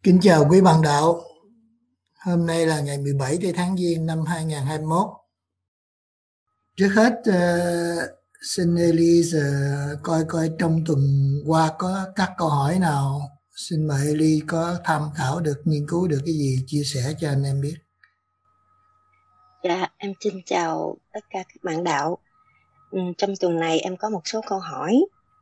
Kính chào quý bạn đạo. Hôm nay là ngày 17 tháng Giêng năm 2021. Trước hết xin Elise coi coi trong tuần qua có các câu hỏi nào. Xin mời Elise có tham khảo được, nghiên cứu được cái gì chia sẻ cho anh em biết. Dạ, em xin chào tất cả các bạn đạo. Trong tuần này em có một số câu hỏi.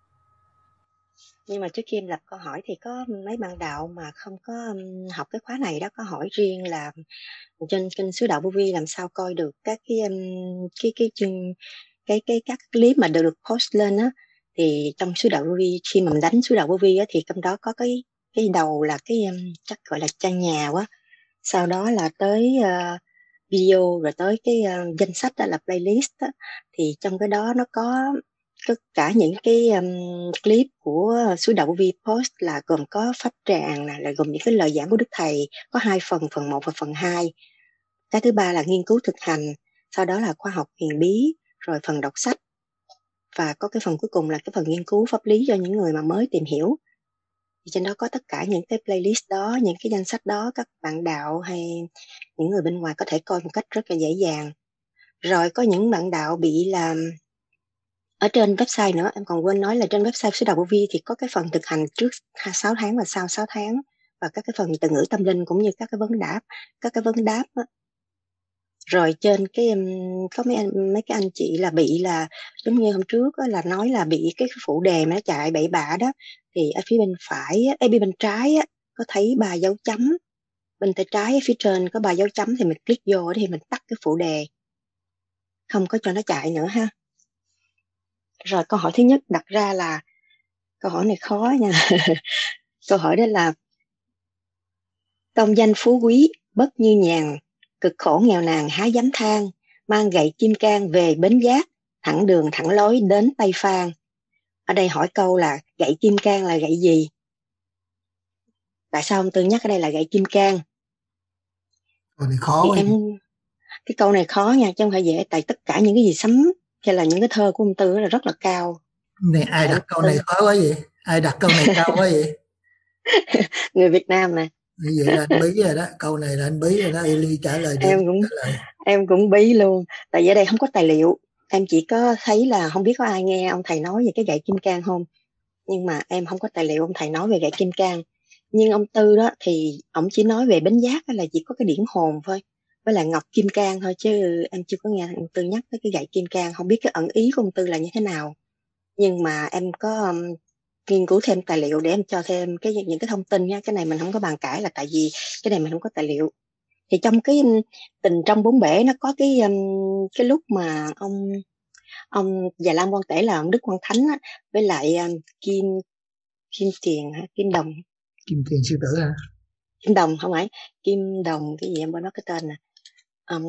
Nhưng mà trước khi em lập câu hỏi thì có mấy bạn đạo mà không có học cái khóa này đó, có hỏi riêng là trên kênh Sứ Đạo Vô Vi làm sao coi được các cái chương các clip mà được post lên á. Thì trong Sứ Đạo Vô Vi, khi mà mình đánh Sứ Đạo Vô Vi á, thì trong đó có cái đầu là chắc gọi là trang nhà quá. Sau đó là tới video, rồi tới cái danh sách đó là playlist đó. Thì trong cái đó nó có tất cả những cái clip của Suối Đậu Vi post là gồm có pháp tràng là gồm những cái lời giảng của Đức Thầy, có hai phần, phần một và phần hai. Cái thứ ba là nghiên cứu thực hành, sau đó là khoa học huyền bí, rồi phần đọc sách, và có cái phần cuối cùng là cái phần nghiên cứu pháp lý cho những người mà mới tìm hiểu. Thì trên đó có tất cả những cái playlist đó, những cái danh sách đó, các bạn đạo hay những người bên ngoài có thể coi một cách rất là dễ dàng. Rồi có những bạn đạo bị làm ở trên website nữa, em còn quên nói là trên website Sứ Đạo Vô Vi thì có cái phần thực hành trước 6 tháng và sau 6 tháng, và các cái phần từ ngữ tâm linh cũng như các cái vấn đáp, các cái vấn đáp đó. Rồi trên cái có mấy cái anh chị là bị là giống như hôm trước đó, là nói là bị cái phụ đề mà nó chạy bậy bạ đó, thì ở phía bên phải ở bên trái á, có thấy 3 dấu chấm, bên tay trái ở phía trên có 3 dấu chấm, thì mình click vô thì mình tắt cái phụ đề, không có cho nó chạy nữa ha. Rồi câu hỏi thứ nhất đặt ra là, câu hỏi này khó nha. Câu hỏi đó là: công danh phú quý bất như nhàn, cực khổ nghèo nàn há dám than, mang gậy kim cang về bến giác, thẳng đường thẳng lối đến Tây Phan. Ở đây hỏi câu là gậy kim cang là gậy gì? Tại sao ông Tư nhắc ở đây là gậy kim cang? Câu này khó Thì quá em, vậy. cái câu này khó nha, chứ không phải dễ, tại tất cả những cái gì sấm hay là những cái thơ của ông Tư là rất là cao. Này ai Tại ông đặt câu này Tư khó quá vậy? Ai đặt câu này cao quá vậy? người Việt Nam mà. Như vậy là anh bí rồi đó, câu này là anh bí rồi đó, Elise trả lời được em trả cũng lời. em cũng bí luôn, tại vì ở đây không có tài liệu. Em chỉ có thấy là không biết có ai nghe ông thầy nói về cái gậy kim cang không, nhưng mà em không có tài liệu ông thầy nói về gậy kim cang. Nhưng ông Tư đó thì ông chỉ nói về bánh giác là chỉ có cái điển hồn thôi, với lại ngọc kim cang thôi, chứ em chưa có nghe ông Tư nhắc tới cái gậy kim cang, không biết cái ẩn ý của ông Tư là như thế nào. Nhưng mà em có nghiên cứu thêm tài liệu để em cho thêm những cái thông tin nha, cái này mình không có bàn cãi là tại vì cái này mình không có tài liệu. Thì trong cái tình trong bốn bể nó có cái lúc mà ông Già Lam Quan Tể là ông Đức Quang Thánh á, với lại Kim Kim Tiền hả? Kim Đồng, Kim Tiền Sư Tử hả? Kim Đồng không phải, Kim Đồng cái gì em quên mất cái tên nè. Ừm,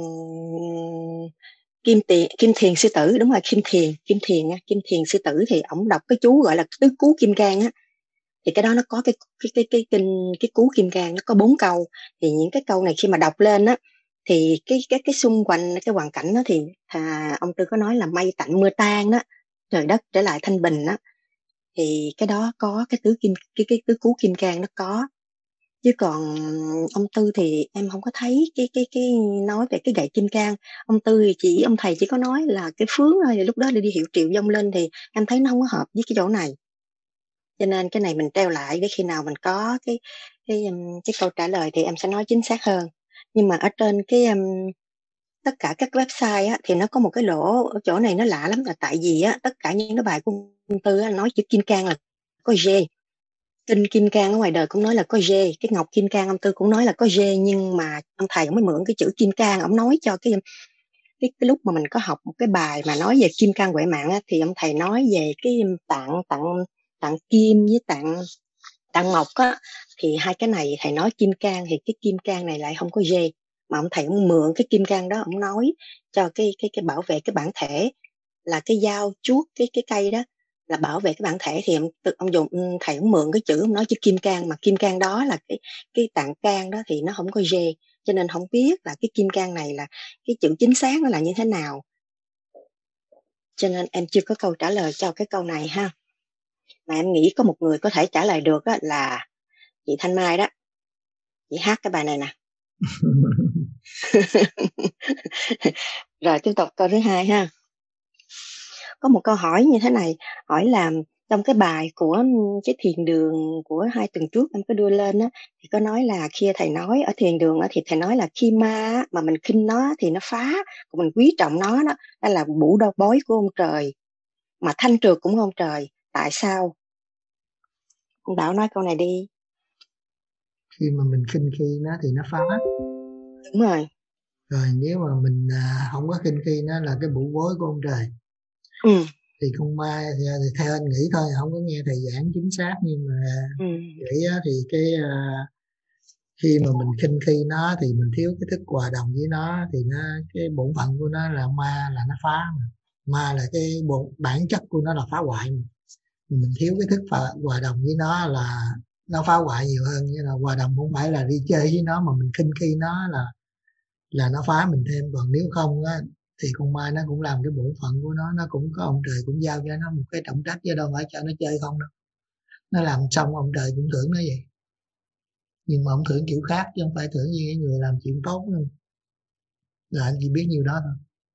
Kim Thiền sư tử, đúng rồi, Kim Thiền nha, Kim Thiền sư tử, thì ổng đọc cái chú gọi là tứ cứu kim cang á. Thì cái đó nó có cái cú kim cang nó có 4 câu. Thì những cái câu này khi mà đọc lên á, thì cái xung quanh cái hoàn cảnh đó thì ông Tư có nói là mây tạnh mưa tan đó, trời đất trở lại thanh bình đó. Thì cái đó có cái tứ kim, cái tứ cú kim cang nó có. Chứ còn ông Tư thì em không có thấy cái nói về cái gậy kim cang. Ông Tư thì ông thầy chỉ có nói là cái phướng thôi, thì lúc đó đi hiệu triệu dông lên, thì em thấy nó không có hợp với cái chỗ này. Cho nên cái này mình treo lại để khi nào mình có cái câu trả lời thì em sẽ nói chính xác hơn. Nhưng mà ở trên tất cả các website á, thì nó có một cái lỗ ở chỗ này nó lạ lắm, là tại vì á, tất cả những cái bài của ông Tư á, nói chữ kim cang là có G. Kinh kim cang ở ngoài đời cũng nói là có G, cái ngọc kim cang ông Tư cũng nói là có G, nhưng mà ông thầy ông mới mượn cái chữ kim cang, ông nói cho cái lúc mà mình có học một cái bài mà nói về kim cang huệ mạng á, thì ông thầy nói về cái tạng tạng tạng kim với tạng tạng mộc á, thì hai cái này thầy nói kim cang, thì cái kim cang này lại không có G, mà ông thầy ông mượn cái kim cang đó ông nói cho cái bảo vệ cái bản thể, là cái dao chuốt cái cây đó, là bảo vệ cái bản thể. Thì ông dùng thầy ông mượn cái chữ, ông nói chữ kim cang, mà kim cang đó là cái tạng can đó thì nó không có G, cho nên không biết là cái kim cang này là cái chữ chính xác nó là như thế nào. Cho nên em chưa có câu trả lời cho cái câu này ha. Mà em nghĩ có một người có thể trả lời được á, là chị Thanh Mai đó. Chị hát cái bài này nè. Rồi tiếp tục câu thứ hai ha. Có một câu hỏi như thế này, hỏi là trong cái bài của cái thiền đường của 2 tuần trước em có đưa lên á, thì có nói là khi thầy nói ở thiền đường á, thì thầy nói là khi ma á, mà mình khinh nó thì nó phá, còn mình quý trọng nó đó, đó là bủ đâu bói của ông trời, mà thanh trượt cũng ông trời. Tại sao? Ông Bảo nói câu này đi. Khi mà mình khinh khi nó thì nó phá. Đúng rồi. Rồi nếu mà mình không có khinh khi nó là cái bụ bối của ông trời. Thì con ma thì theo anh nghĩ thôi, không có nghe thầy giảng chính xác, nhưng mà nghĩ thì cái khi mà mình khinh khi nó thì mình thiếu cái thức hòa đồng với nó, thì nó cái bổn phận của nó là ma, là nó phá mà. Ma là cái bản chất của nó là phá hoại mà. Mình thiếu cái thức hòa đồng với nó là nó phá hoại nhiều hơn. Như là hòa đồng không phải là đi chơi với nó, mà mình khinh khi nó là nó phá mình thêm. Còn nếu không á thì con ma nó cũng làm cái bổn phận của nó cũng có ông trời cũng giao cho nó một cái trọng trách, chứ đâu phải cho nó chơi không đâu. Nó làm xong ông trời cũng thưởng nó vậy, nhưng mà ông thưởng kiểu khác chứ không phải thưởng như cái người làm chuyện tốt đâu. Là anh chỉ biết nhiêu đó thôi.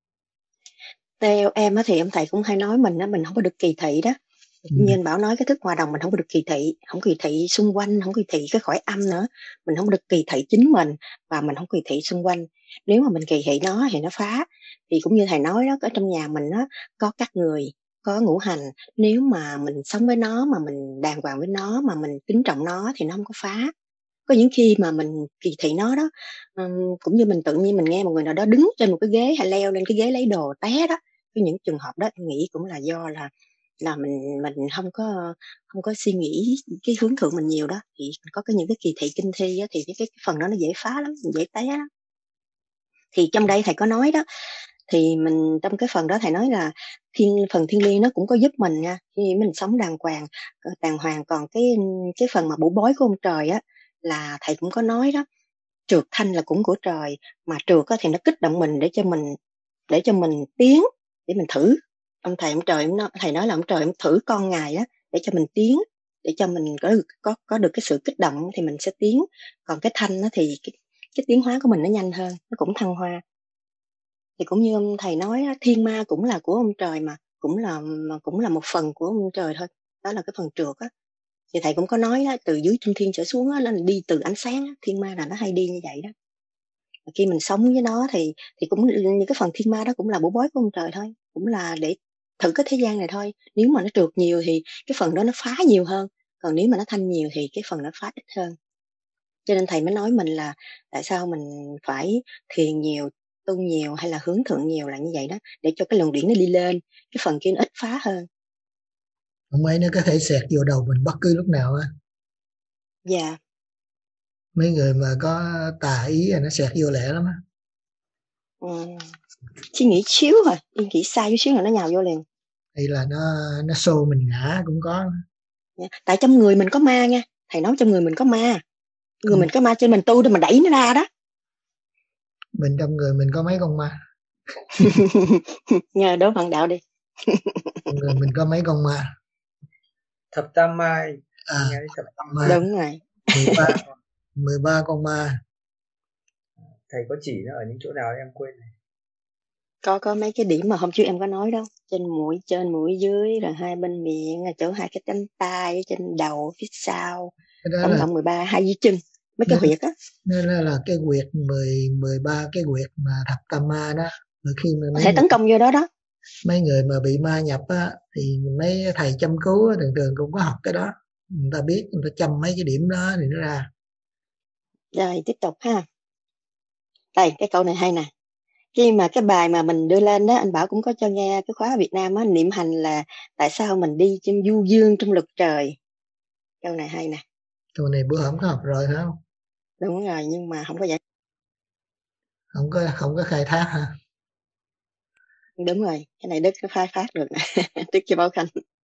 Theo em á thì ông thầy cũng hay nói mình á, mình không có được kỳ thị đó. Như anh Bảo nói cái thức hòa đồng mình không có được kỳ thị, không kỳ thị xung quanh, không kỳ thị cái cõi âm nữa, mình không được kỳ thị chính mình, và mình không kỳ thị xung quanh. Nếu mà mình kỳ thị nó thì nó phá. Thì cũng như thầy nói đó, ở trong nhà mình á có các người, có ngũ hành, nếu mà mình sống với nó, mà mình đàng hoàng với nó, mà mình kính trọng nó thì nó không có phá. Có những khi mà mình kỳ thị nó đó, cũng như mình tự nhiên mình nghe một người nào đó đứng trên một cái ghế hay leo lên cái ghế lấy đồ té đó, cái những trường hợp đó em nghĩ cũng là do là mình không có suy nghĩ cái hướng thượng mình nhiều đó, thì có những cái kỳ thị kinh thi á, thì cái phần đó nó dễ phá lắm, dễ té lắm. Thì trong đây thầy có nói đó, thì mình trong cái phần đó thầy nói là phần thiên liêng nó cũng có giúp mình nha, khi mình sống đàng hoàng. Còn cái phần mà bổ bói của ông trời á, là thầy cũng có nói đó, trượt thanh là cũng của trời, mà trượt á thì nó kích động mình để cho mình tiến, để mình thử. Ông trời thầy nói là ông trời ông thử con ngài á, để cho mình tiến, để cho mình có được cái sự kích động thì mình sẽ tiến. Còn cái thanh á thì cái tiến hóa của mình nó nhanh hơn, nó cũng thăng hoa. Thì cũng như ông thầy nói á, thiên ma cũng là của ông trời, mà cũng là một phần của ông trời thôi, đó là cái phần trượt á. Thì thầy cũng có nói đó, từ dưới trung thiên trở xuống á, nó đi từ ánh sáng á, thiên ma là nó hay đi như vậy đó. Khi mình sống với nó thì cũng những cái phần thiên ma đó cũng là bổ bói của ông trời thôi, cũng là để thử cái thế gian này thôi. Nếu mà nó trượt nhiều thì cái phần đó nó phá nhiều hơn, còn nếu mà nó thanh nhiều thì cái phần nó phá ít hơn. Cho nên thầy mới nói mình là tại sao mình phải thiền nhiều, tu nhiều, hay là hướng thượng nhiều là như vậy đó, để cho cái luồng điển nó đi lên, cái phần kia nó ít phá hơn. Ông ấy nó có thể xẹt vô đầu mình bất cứ lúc nào á. Dạ. Mấy người mà có tà ý là nó xẹt vô lẹ lắm á. Suy nghĩ xíu thôi, yên nghĩ sai chút xíu là nó nhào vô liền. Hay là nó xô mình ngã cũng có. Tại trong người mình có ma nha, thầy nói trong người mình có ma, người Con mình có ma cho mình tu để mình đẩy nó ra đó. mình trong người mình có mấy con ma. Nhờ đố bằng đạo đi. Trong người mình có mấy con ma. Thập tam mai. À, Thập tam ma. Đúng rồi. 13 con ma. Thầy có chỉ nó ở những chỗ nào em quên này. Có mấy cái điểm mà hôm trước em có nói đó, trên mũi dưới, rồi hai bên miệng, rồi chỗ hai cái cánh tay, trên đầu phía sau, Cái đó tổng là cộng 13, hai dưới chân, mấy cái nó, huyệt á. nó là cái huyệt 13 cái huyệt mà thập tam ma đó. Rồi khi mà Có thể tấn công vô đó đó. mấy người mà bị ma nhập á, thì mấy thầy chăm cứu á, thường thường cũng có học cái đó. Người ta biết, người ta chăm mấy cái điểm đó thì nó ra. Rồi tiếp tục ha. Đây cái câu này hay nè. Khi mà cái bài mà mình đưa lên đó, anh Bảo cũng có cho nghe cái khóa ở Việt Nam á, niệm hành là tại sao mình đi trên du dương trong luật trời. Câu này hay nè. Câu này bữa hổm có học rồi phải không? Đúng rồi, nhưng mà không có giải. Không có khai thác ha. Đúng rồi, cái này Đức có khai phát được nè. Đức cho Bảo Khanh.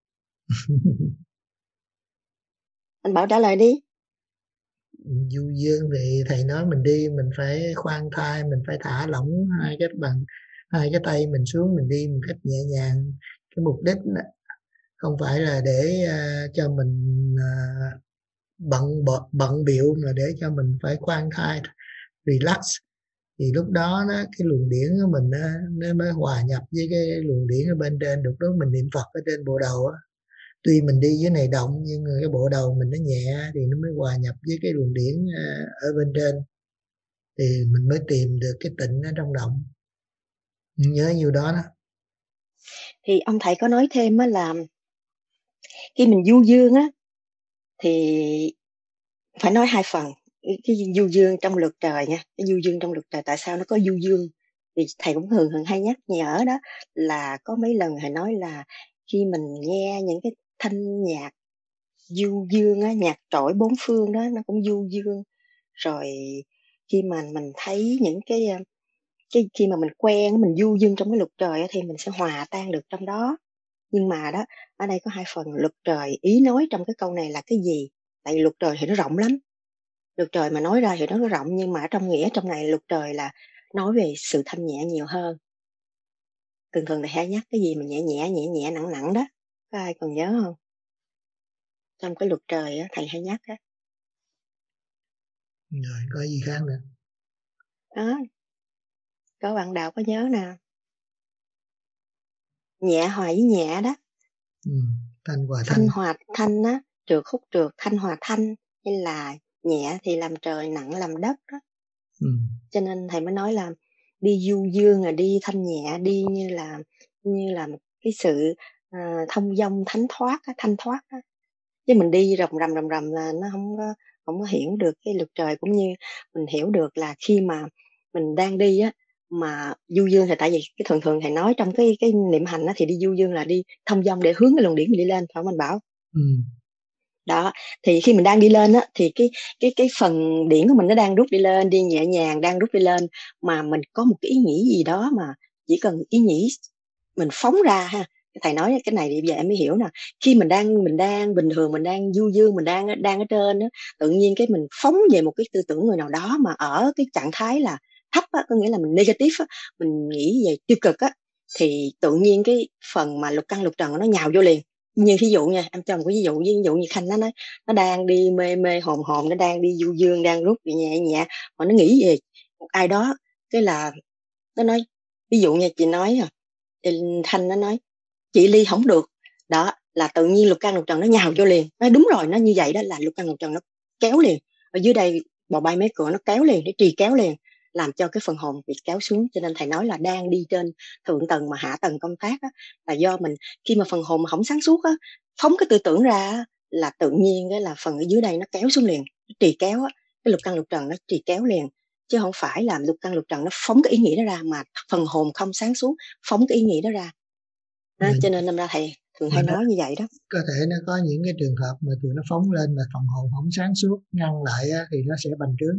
Anh Bảo trả lời đi. Du dương thì thầy nói mình đi mình phải khoan thai, mình phải thả lỏng hai cái tay mình xuống, mình đi một cách nhẹ nhàng. Cái mục đích đó không phải là để cho mình bận bịu mà để cho mình phải khoan thai relax, thì lúc đó cái luồng điển của mình nó mới hòa nhập với cái luồng điển ở bên trên được. Lúc mình niệm Phật ở trên bộ đầu á, tuy mình đi dưới này động nhưng mà cái bộ đầu mình nó nhẹ thì nó mới hòa nhập với cái luồng điển ở bên trên, thì mình mới tìm được cái tịnh ở trong động. Nhớ nhiêu đó đó. Thì ông thầy có nói thêm á là khi mình du dương á thì phải nói hai phần. Cái du dương trong luật trời nha, cái du dương trong luật trời tại sao nó có du dương, thì thầy cũng thường thường hay nhắc nhở đó, là có mấy lần thầy nói là khi mình nghe những cái thanh nhạc du dương á, nhạc trỗi bốn phương đó nó cũng du dương. Rồi khi mà mình thấy những cái khi mà mình quen mình du dương trong cái luật trời á, thì mình sẽ hòa tan được trong đó. Nhưng mà đó, ở đây có hai phần. Luật trời ý nói trong cái câu này là cái gì? Tại luật trời thì nó rộng lắm, luật trời mà nói ra thì nó rộng, nhưng mà trong nghĩa trong này luật trời là nói về sự thanh nhẹ nhiều hơn. Thường thường thầy hay nhắc cái gì mà nhẹ nhẹ nặng nặng đó, có ai còn nhớ không? Trong cái luật trời á, thầy hay nhắc á. Rồi có gì khác nữa? Đó, có bạn đạo có nhớ nè, nhẹ hòa với nhẹ đó. Thanh hòa thanh hòa thanh á, trượt khúc trượt, thanh hòa thanh, hay là nhẹ thì làm trời, nặng làm đất đó. Cho nên thầy mới nói là đi du dương là đi thanh nhẹ, đi như là một cái sự thông dong thánh thoát á, thanh thoát á. Chứ mình đi rầm rầm là nó không có hiểu được cái luật trời, cũng như mình hiểu được là khi mà mình đang đi á mà du dương, thì tại vì cái thường thầy nói trong cái niệm hành á, thì đi du dương là đi thông dong để hướng cái luồng điển mình đi lên, phải không anh Bảo? Đó, thì khi mình đang đi lên á, thì cái phần điển của mình nó đang rút đi lên, đi nhẹ nhàng, đang rút đi lên, mà mình có một cái ý nghĩ gì đó, mà chỉ cần ý nghĩ mình phóng ra ha. Thầy nói cái này thì bây giờ em mới hiểu nè. Khi mình đang bình thường, mình đang du dương, mình đang ở trên á, tự nhiên cái mình phóng về một cái tư tưởng người nào đó mà ở cái trạng thái là thấp á, có nghĩa là mình negative á, mình nghĩ về tiêu cực á, thì tự nhiên cái phần mà lục căn lục trần nó nhào vô liền. Như ví dụ nha, em cho một cái ví dụ như Khanh nó nói nó đang đi mê mê hồn hồn, nó đang đi du dương, đang rút nhẹ nhẹ, mà nó nghĩ về một ai đó, cái là nó nói, ví dụ như chị nói Thanh nó nói chị Ly không được, đó là tự nhiên lục căn lục trần nó nhào vô liền. Nói đúng rồi, nó như vậy đó, là lục căn lục trần nó kéo liền. Ở dưới đây bò bay mấy cửa nó kéo liền, nó trì kéo liền, làm cho cái phần hồn bị kéo xuống. Cho nên thầy nói là đang đi trên thượng tầng mà hạ tầng công tác á, là do mình khi mà phần hồn mà không sáng suốt á, phóng cái tư tưởng ra á, là tự nhiên cái là phần ở dưới đây nó kéo xuống liền, nó trì kéo á, cái lục căn lục trần nó trì kéo liền, chứ không phải là lục căn lục trần nó phóng cái ý nghĩ đó ra, mà phần hồn không sáng suốt phóng cái ý nghĩ đó ra. Cho nên năm ra thầy thường hay nói như vậy đó. Có thể nó có những cái trường hợp mà tụi nó phóng lên mà phần hồn không sáng suốt, ngăn lại á, thì nó sẽ bành trướng.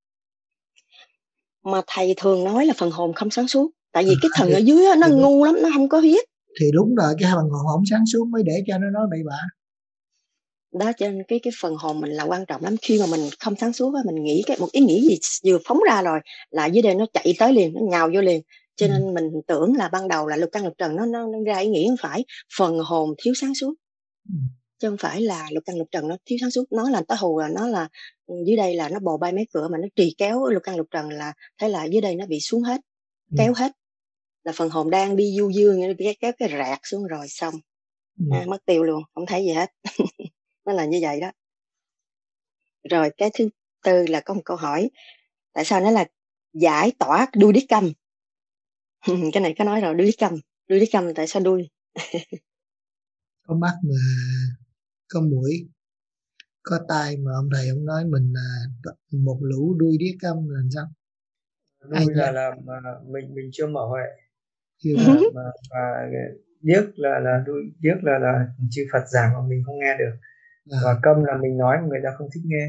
Mà thầy thường nói là phần hồn không sáng suốt, tại vì cái thần ở dưới á, nó ngu lắm, nó không có biết. Thì đúng rồi, cái phần hồn không sáng suốt mới để cho nó nói bậy bạ. Đó, cho nên cái phần hồn mình là quan trọng lắm. Khi mà mình không sáng suốt á, mình nghĩ một ý nghĩ gì vừa phóng ra rồi là dưới đây nó chạy tới liền, nó nhào vô liền. Cho nên mình tưởng là ban đầu là lục căn lục trần nó ra ý nghĩ, không phải, phần hồn thiếu sáng suốt. Chứ không phải là lục căn lục trần nó thiếu sáng suốt. Nó là tá hù, là nó là dưới đây là nó bò bay mấy cửa, mà nó trì kéo lục căn lục trần là thấy là dưới đây nó bị xuống hết, kéo hết, là phần hồn đang đi du dương, kéo cái rạc xuống rồi xong, mất tiêu luôn, không thấy gì hết. Nó là như vậy đó. Rồi cái thứ tư là có một câu hỏi, tại sao nó là giải tỏa đuôi điếc câm? Cái này có nói rồi, đuôi điếc câm tại sao đuôi? Có mắt mà có mũi, có tai mà ông thầy ông nói mình là một lũ đuôi điếc câm là sao? Đuôi là mình chưa mở huệ, chưa mà điếc là đuôi, điếc là chư Phật giảng mà mình không nghe được, và câm là mình nói mà người ta không thích nghe.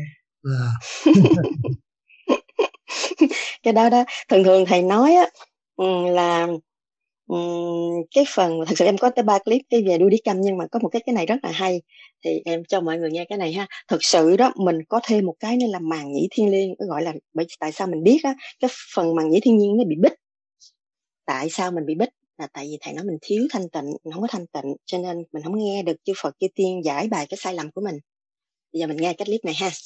Cái đó thường thầy nói á, là cái phần thật sự em có tới 3 clip cái về đuôi điếc câm, nhưng mà có một cái này rất là hay, thì em cho mọi người nghe cái này ha. Thực sự đó, mình có thêm một cái nữa là màng nhĩ thiên liêng, gọi là tại sao mình biết á, cái phần màng nhĩ thiên liêng nó bị bít. Tại sao mình bị bít? Là tại vì thầy nói mình thiếu thanh tịnh, mình không có thanh tịnh, cho nên mình không nghe được chư Phật chư tiên giải bài cái sai lầm của mình. Bây giờ mình nghe cái clip này ha.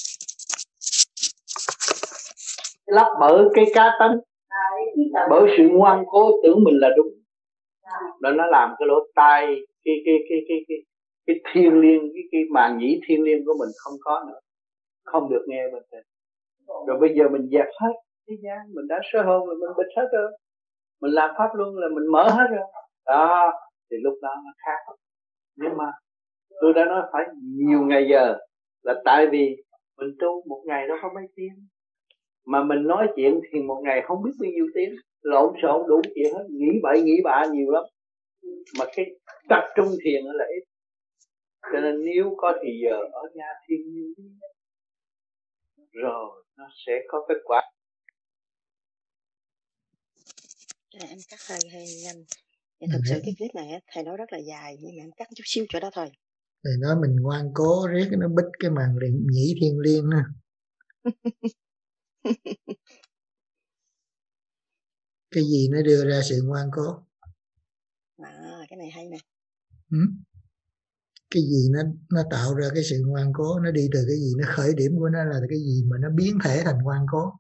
Lắp bởi cái cá tánh, bởi sự ngoan cố tưởng mình là đúng, đó nó làm cái lỗ tai, cái thiên liêng, cái màng nhĩ thiên liêng của mình không có nữa, không được nghe bên trên. Rồi bây giờ mình dẹp hết thế gian, mình đã sơ hồn là mình bịt hết rồi, mình làm pháp luân là mình mở hết rồi đó, thì lúc đó nó khác. Nhưng mà tôi đã nói phải nhiều ngày giờ là tại vì mình tu một ngày đó có mấy tiếng, mà mình nói chuyện thì một ngày không biết bao nhiêu tiếng, lộn xộn đủ chuyện hết, nghĩ bậy nghĩ bạ nhiều lắm, mà cái tập trung thiền là ít. Cho nên nếu có thì giờ ở nhà thiền nhiều rồi nó sẽ có kết quả. Em cắt hơi nhanh. Thực sự cái clip này thầy nói rất là dài, nhưng mà em cắt chút xíu chỗ đó thôi. Thầy nói mình ngoan cố riết nó bích cái màn nhĩ thiên liêng ha. Cái gì nó đưa ra sự ngoan cố? Cái này hay nè. Cái gì nó tạo ra cái sự ngoan cố? Nó đi từ cái gì? Nó khởi điểm của nó là cái gì mà nó biến thể thành ngoan cố?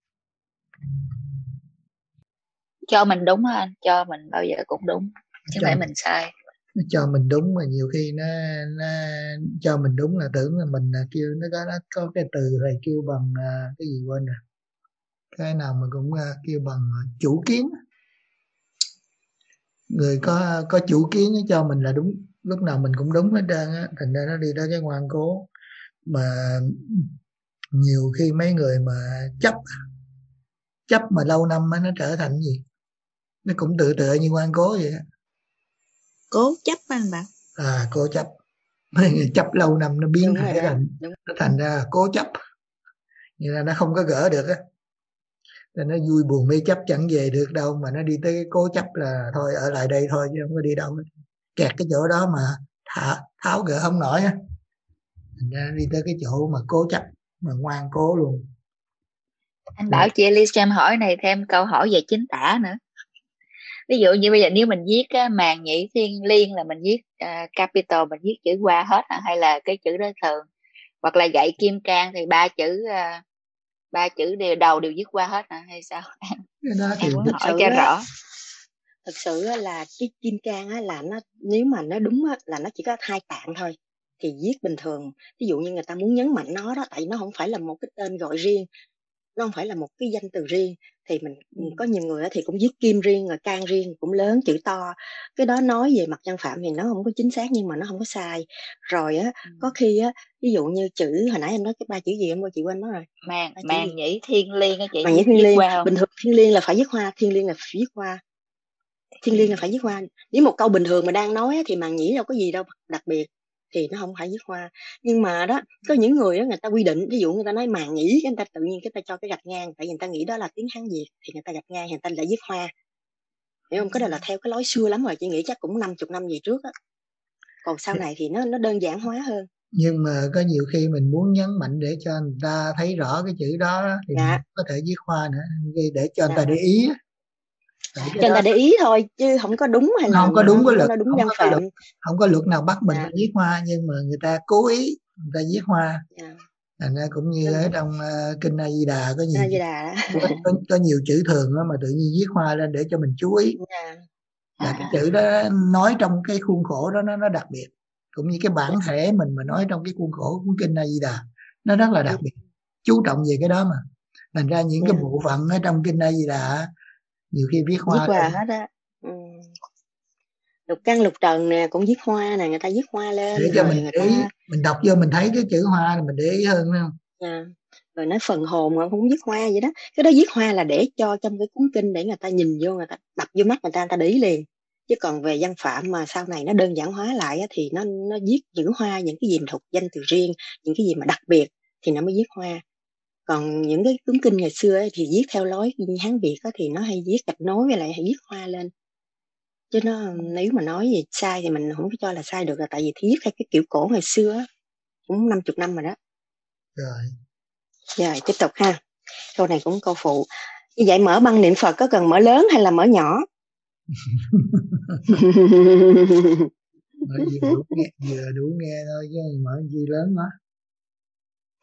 Cho mình đúng á anh, cho mình bao giờ cũng đúng, chứ không phải mình sai. Nó cho mình đúng, mà nhiều khi nó cho mình đúng là tưởng là mình là kêu nó có cái từ thầy kêu bằng cái gì quên rồi, cái nào mà cũng kêu bằng chủ kiến. Người có chủ kiến cho mình là đúng, lúc nào mình cũng đúng hết trơn á, thành ra nó đi tới cái ngoan cố. Mà nhiều khi mấy người mà chấp mà lâu năm nó trở thành gì, nó cũng tựa như ngoan cố vậy á. Cố chấp anh bạn. Cố chấp. Mấy người chấp lâu năm nó biến thể thành, nó thành ra cố chấp, như là nó không có gỡ được á, nên nó vui buồn mê chấp chẳng về được đâu, mà nó đi tới cái cố chấp là thôi ở lại đây thôi chứ không có đi đâu hết. Kẹt cái chỗ đó mà tháo gỡ không nổi á, thành ra đi tới cái chỗ mà cố chấp, mà ngoan cố luôn. Anh bảo chị Elise cho em hỏi này thêm câu hỏi về chính tả nữa. Ví dụ như bây giờ nếu mình viết màn nhĩ thiên liêng là mình viết capital, mình viết chữ hoa hết hay là cái chữ đó thường, hoặc là gậy kim cang thì ba chữ đầu đều viết qua hết hay sao? Em muốn hỏi cho rõ. Thực sự là cái kim cang là nó, nếu mà nó đúng là nó chỉ có 2 tạng thôi thì viết bình thường. Ví dụ như người ta muốn nhấn mạnh nó đó, tại vì nó không phải là một cái tên gọi riêng, nó không phải là một cái danh từ riêng, thì mình có nhiều người thì cũng viết kim riêng rồi can riêng, cũng lớn chữ to. Cái đó nói về mặt văn phạm thì nó không có chính xác, nhưng mà nó không có sai. Rồi có khi ví dụ như chữ hồi nãy em nói cái 3 chữ gì em chị quên mất rồi. Màn nhĩ thiên liêng chị. Màn nhĩ thiên liêng bình thường thiên liêng là phải viết hoa, thiên liêng là phải viết hoa, thiên liêng là phải viết hoa. Nếu một câu bình thường mà đang nói thì màn nhĩ đâu có gì đâu đặc biệt, thì nó không phải viết hoa. Nhưng mà đó, có những người đó người ta quy định, ví dụ người ta nói màn nhĩ, người ta tự nhiên người ta cho cái gạch ngang, tại vì người ta nghĩ đó là tiếng Hán Việt, thì người ta gạch ngang, người ta lại viết hoa. Hiểu không? Cái đó là theo cái lối xưa lắm rồi, chị nghĩ chắc cũng 50 năm về trước á. Còn sau này thì nó đơn giản hóa hơn. Nhưng mà có nhiều khi mình muốn nhấn mạnh để cho người ta thấy rõ cái chữ đó thì mình có thể viết hoa nữa, để cho người ta để ý. Cho người ta để ý thôi, chứ không có đúng hay là không có đúng cái luật, đúng văn phạm. Không có luật nào bắt mình phải viết hoa, nhưng mà người ta cố ý người ta viết hoa. Thành ra cũng như ở trong kinh A Di Đà có nhiều chữ thường đó, mà tự nhiên viết hoa lên để cho mình chú ý. Là cái chữ đó nói trong cái khuôn khổ đó nó đặc biệt, cũng như cái bản thể mình mà nói trong cái khuôn khổ của kinh A Di Đà nó rất là đặc biệt, chú trọng về cái đó mà. Thành ra những cái bộ phận ở trong kinh A Di Đà nhiều khi viết hoa hết á. Lục căn lục trần nè cũng viết hoa nè, người ta viết hoa lên để cho mình để ý, mình đọc vô mình thấy cái chữ hoa là mình để ý hơn, phải không? Rồi nói phần hồn mà cũng viết hoa vậy đó. Cái đó viết hoa là để cho trong cái cuốn kinh để người ta nhìn vô, người ta đập vô mắt người ta để ý liền. Chứ còn về văn phạm mà sau này nó đơn giản hóa lại thì nó viết chữ hoa, những cái gì thuộc danh từ riêng, những cái gì mà đặc biệt thì nó mới viết hoa. Còn những cái cuốn kinh ngày xưa thì viết theo lối Hán Việt thì nó hay viết gạch nối với lại hay viết hoa lên. Chứ nó nếu mà nói gì sai thì mình không có cho là sai được, là tại vì viết theo cái kiểu cổ ngày xưa cũng 50 năm rồi đó. Rồi tiếp tục ha. Câu này cũng câu phụ. Như vậy mở băng niệm Phật có cần mở lớn hay là mở nhỏ? Mở vừa đủ nghe thôi chứ mở gì lớn đó.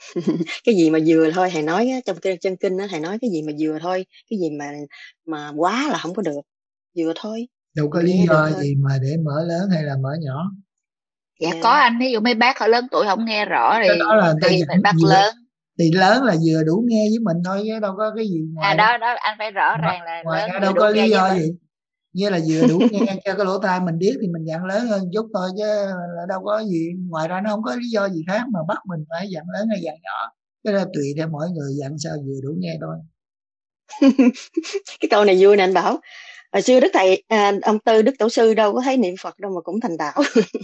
Cái gì mà vừa thôi thầy nói á, trong chân kinh á, thầy nói cái gì mà vừa thôi, cái gì mà quá là không có được, vừa thôi. Đâu có Mình lý nghe được do thôi. gì mà để mở lớn hay là mở nhỏ. Dạ Dạ. có anh, ví dụ mấy bác họ lớn tuổi không nghe rõ Cái thì đó là người ta khi mình bắt vừa lớn. thì lớn là vừa đủ nghe với mình thôi, chứ đâu có cái gì ngoài đó. Đó đó anh phải rõ ràng là Ngoài lớn ra vừa đâu đủ có nghe lý với do mình. gì, như là vừa đủ nghe cho cái lỗ tai mình điếc thì mình dặn lớn hơn chút thôi, chứ là đâu có gì. Ngoài ra nó không có lý do gì khác mà bắt mình phải dặn lớn hay dặn nhỏ. Cái đó tùy theo mỗi người dặn sao vừa đủ nghe thôi. Cái câu này vui nè anh Bảo. Hồi xưa Đức Thầy ông Tư Đức Tổ sư đâu có thấy niệm Phật đâu mà cũng thành đạo.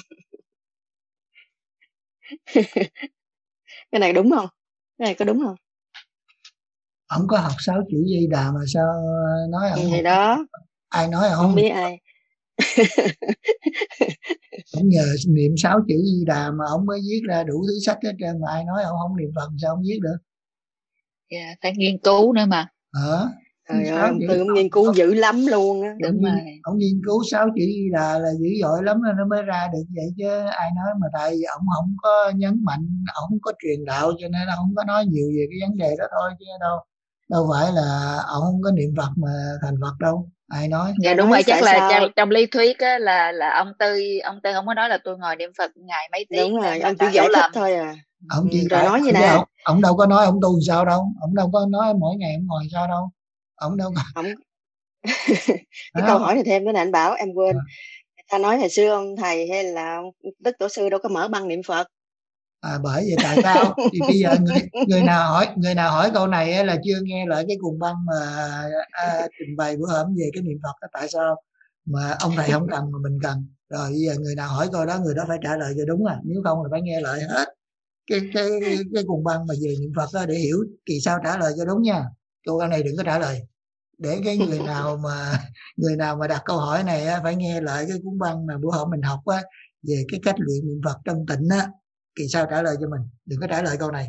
Cái này đúng không? Cái này có đúng không? Ông có học 6 chữ Di Đà mà sao nói ông Thì không? đó, Ai nói ông không biết ai. ông nhờ niệm 6 chữ Di Đà mà ông mới viết ra đủ thứ sách hết trơn, mà ai nói ông không niệm Phật sao ông viết được? Dạ, phải nghiên cứu nữa mà. Trời ơi, 6 ông chữ Tư cũng nghiên cứu dữ lắm luôn á. Đúng rồi. ông nghiên cứu 6 chữ Di Đà là dữ dội lắm nó mới ra được vậy chứ. Ai nói mà tại vì ông không có nhấn mạnh, ông không có truyền đạo cho nên ông không có nói nhiều về cái vấn đề đó thôi, chứ đâu phải là ông không có niệm Phật mà thành Phật đâu. Ai nói? Dạ Rồi đúng nói rồi, chắc tại là sao? trong lý thuyết á, là ông Tư không có nói là tôi ngồi niệm Phật ngày mấy tiếng, Đúng nên rồi, anh ông chỉ đã hiểu giải thích lầm. thôi à. Ông chỉ Rồi giải nói vậy chứ nè. ông đâu có nói ông tu sao đâu, ông đâu có nói mỗi ngày ông ngồi sao đâu, ông đâu có. Ông Phải cái câu không? hỏi này thêm cái này anh Bảo em quên. Ta nói hồi xưa ông thầy hay là ông Đức Tổ sư đâu có mở băng niệm Phật. Bởi vậy tại sao thì bây giờ người nào hỏi câu này á là chưa nghe lại cái cuồng băng mà trình bày bữa hổm về cái niệm Phật đó, tại sao mà ông thầy không cần mà mình cần. Rồi bây giờ người nào hỏi câu đó người đó phải trả lời cho đúng, nếu không là phải nghe lại hết cái cuồng băng mà về niệm Phật đó để hiểu kỳ sau trả lời cho đúng nha. Câu này đừng có trả lời, để cái người nào mà đặt câu hỏi này á, phải nghe lại cái cuốn băng mà bữa hổm mình học á về cái cách luyện niệm Phật trong tịnh á, kỳ sau trả lời cho mình, đừng có trả lời câu này.